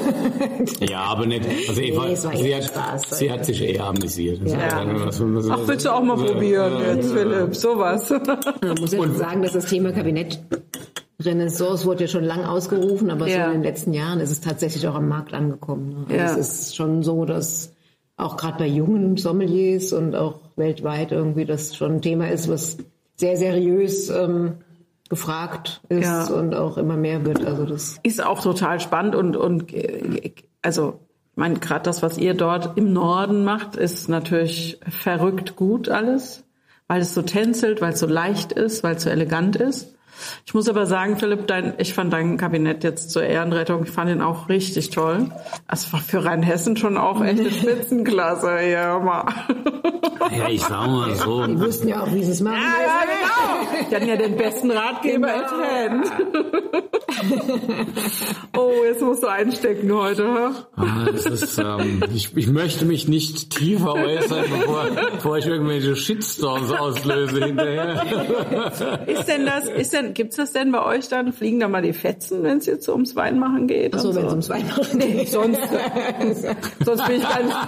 Ja, aber nicht. Also Eva, nee, sie, hat, Spaß, sie hat sich eher amüsiert. Ja. Ja. Ach, willst du auch mal probieren jetzt, Philipp? Sowas. Man muss ja schon sagen, dass das Thema Kabinett Renaissance wurde ja schon lang ausgerufen, aber ja. so in den letzten Jahren ist es tatsächlich auch am Markt angekommen. Ne? Ja. Es ist schon so, dass auch gerade bei jungen Sommeliers und auch weltweit irgendwie das schon ein Thema ist, was sehr seriös ähm, gefragt ist ja. und auch immer mehr wird. Also das ist auch total spannend und und also ich meine, gerade das, was ihr dort im Norden macht, ist natürlich verrückt gut alles, weil es so tänzelt, weil es so leicht ist, weil es so elegant ist. Ich muss aber sagen, Philipp, dein, ich fand dein Kabinett jetzt zur Ehrenrettung, ich fand ihn auch richtig toll. Das war für Rheinhessen schon auch echte Spitzenklasse, ja, mal. Ja, ich sag mal so. Die wussten ja auch, wie sie es machen. Ja, ja, genau. Die hatten ja den besten Ratgeber at hand. Oh, jetzt musst du einstecken heute, hä? Ah, das ist, ähm, ich, ich möchte mich nicht tiefer äußern, bevor, bevor ich irgendwelche Shitstorms auslöse hinterher. Ist denn das, ist denn, gibt's das denn bei euch dann? Fliegen da mal die Fetzen, wenn es jetzt so ums Weinmachen geht? Ach so, wenn es ums Weinmachen geht. Nee, sonst, sonst bin ich gar nicht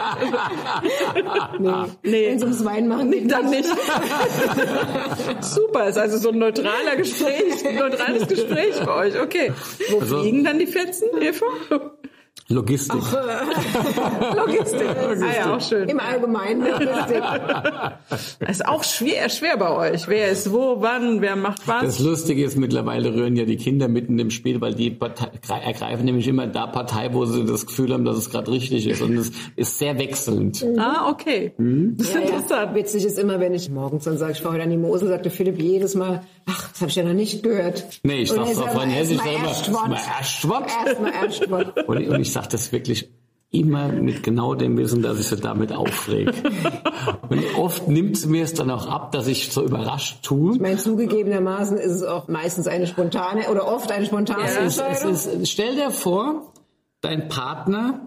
nee, nee. Wenn es ums Weinmachen geht, dann nicht. Super, ist also so ein neutraler Gespräch, ein neutrales Gespräch bei euch. Okay. Wo also, fliegen dann die Fetzen, Eva? Logistik. Ach, Logistik. Logistik. Ah ja, auch schön. Im Allgemeinen Logistik. Das ist auch schwer, schwer bei euch. Wer ist wo, wann, wer macht was? Das Lustige ist, mittlerweile rühren ja die Kinder mitten im Spiel, weil die Partei, ergreifen nämlich immer da Partei, wo sie das Gefühl haben, dass es gerade richtig ist. Und es ist sehr wechselnd. Mhm. Ah, okay. Mhm. Das ist ja, interessant. Ja. Witzig ist immer, wenn ich morgens dann sage, ich fahre heute an die Mosel, sagte Philipp jedes Mal, ach, das habe ich ja noch nicht gehört. Nee, ich sag's auf Rheinhessisch immer. Erstmal Erstwort. Erstmal Erstwort. Und, und ich sage das wirklich immer mit genau dem Wissen, dass ich sie damit aufrege. Und oft nimmt es mir es dann auch ab, dass ich so überrascht tue. Ich meine, zugegebenermaßen ist es auch meistens eine spontane oder oft eine spontane ja, Entscheidung. Es ist, es ist, stell dir vor, dein Partner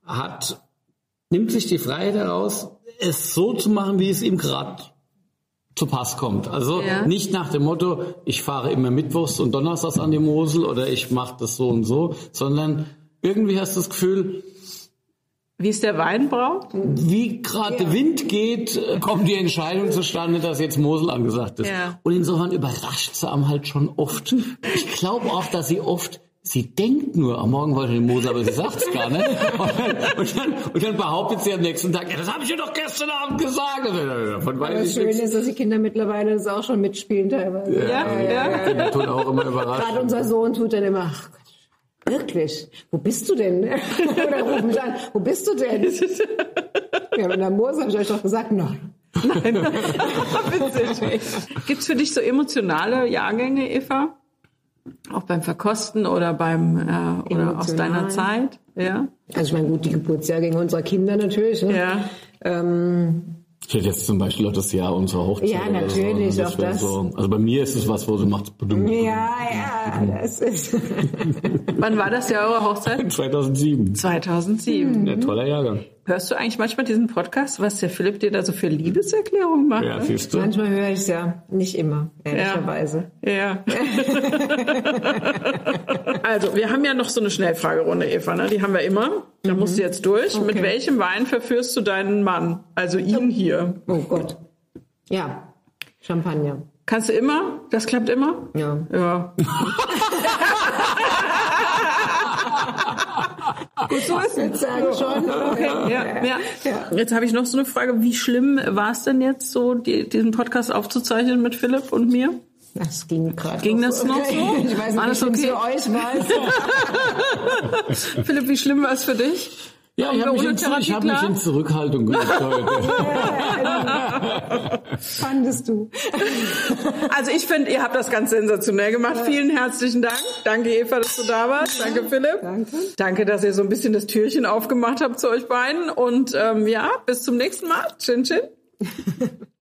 hat, nimmt sich die Freiheit heraus, es so zu machen, wie es ihm gerade zu Pass kommt. Also Ja. nicht nach dem Motto, ich fahre immer mittwochs und donnerstags an die Mosel oder ich mache das so und so, sondern irgendwie hast du das Gefühl, Wie es der Wein braucht? wie gerade der Wind geht, äh, kommt die Entscheidung zustande, dass jetzt Mosel angesagt ist. Ja. Und insofern überrascht sie am halt schon oft. Ich glaube auch, dass sie oft, sie denkt nur, am Morgen wollte die Mosel, aber sie sagt es gar nicht. Und dann, und, dann, und dann behauptet sie am nächsten Tag, ja, das habe ich ja doch gestern Abend gesagt. Davon Aber weiß das ich Schöne nichts. ist, dass die Kinder mittlerweile das auch schon mitspielen teilweise. Ja, ja. Die tun auch immer überrascht. Gerade unser Sohn tut dann immer, ach Gott, wirklich? Wo bist du denn? Oder ruft mich an, wo bist du denn? Ja, mit der Mosel habe ich euch doch gesagt, nein. Witzig. Gibt's für dich so emotionale Jahrgänge, Eva? Auch beim Verkosten oder beim äh, oder aus Emotional. deiner Zeit? Ja. Also ich meine, gut, die Geburtsjahrgänge unserer Kinder natürlich. Ne? Ja. Ähm, Ich hätte jetzt zum Beispiel auch das Jahr unserer Hochzeit. Ja, oder natürlich, so. auch wär das. So, also bei mir ist es was, wo sie macht. ja, ja, das ist. Wann war das Jahr eurer Hochzeit? zweitausendsieben. zweitausendsieben. Ja, toller Jahrgang. Hörst du eigentlich manchmal diesen Podcast, was der Philipp dir da so für Liebeserklärungen macht? Ja, siehst du. Manchmal höre ich es ja, nicht immer, ehrlicherweise. Ja. Also, wir haben ja noch so eine Schnellfragerunde, Eva, ne? Die haben wir immer. Da musst du jetzt durch. Okay. Mit welchem Wein verführst du deinen Mann? Also ihn hier. Oh Gott. Ja, Champagner. Kannst du immer? Das klappt immer? Ja. Ja. Gut, so ist es sagen schon. Okay, ja, ja. Ja. Jetzt habe ich noch so eine Frage. Wie schlimm war es denn jetzt so, die, diesen Podcast aufzuzeichnen mit Philipp und mir? Das ging gerade. Ging das noch so? Ich weiß nicht, War wie das schlimm es okay? für euch war. Philipp, wie schlimm war es für dich? Ja, ich habe mich, ohne in- Therapie ich hab mich klar? in Zurückhaltung geübt heute. Fandest du? Also ich finde, ihr habt das ganz sensationell gemacht. Vielen herzlichen Dank. Danke, Eva, dass du da warst. Danke, Philipp. Danke. Danke, dass ihr so ein bisschen das Türchen aufgemacht habt zu euch beiden. Und ähm, ja, bis zum nächsten Mal. Chin, chin.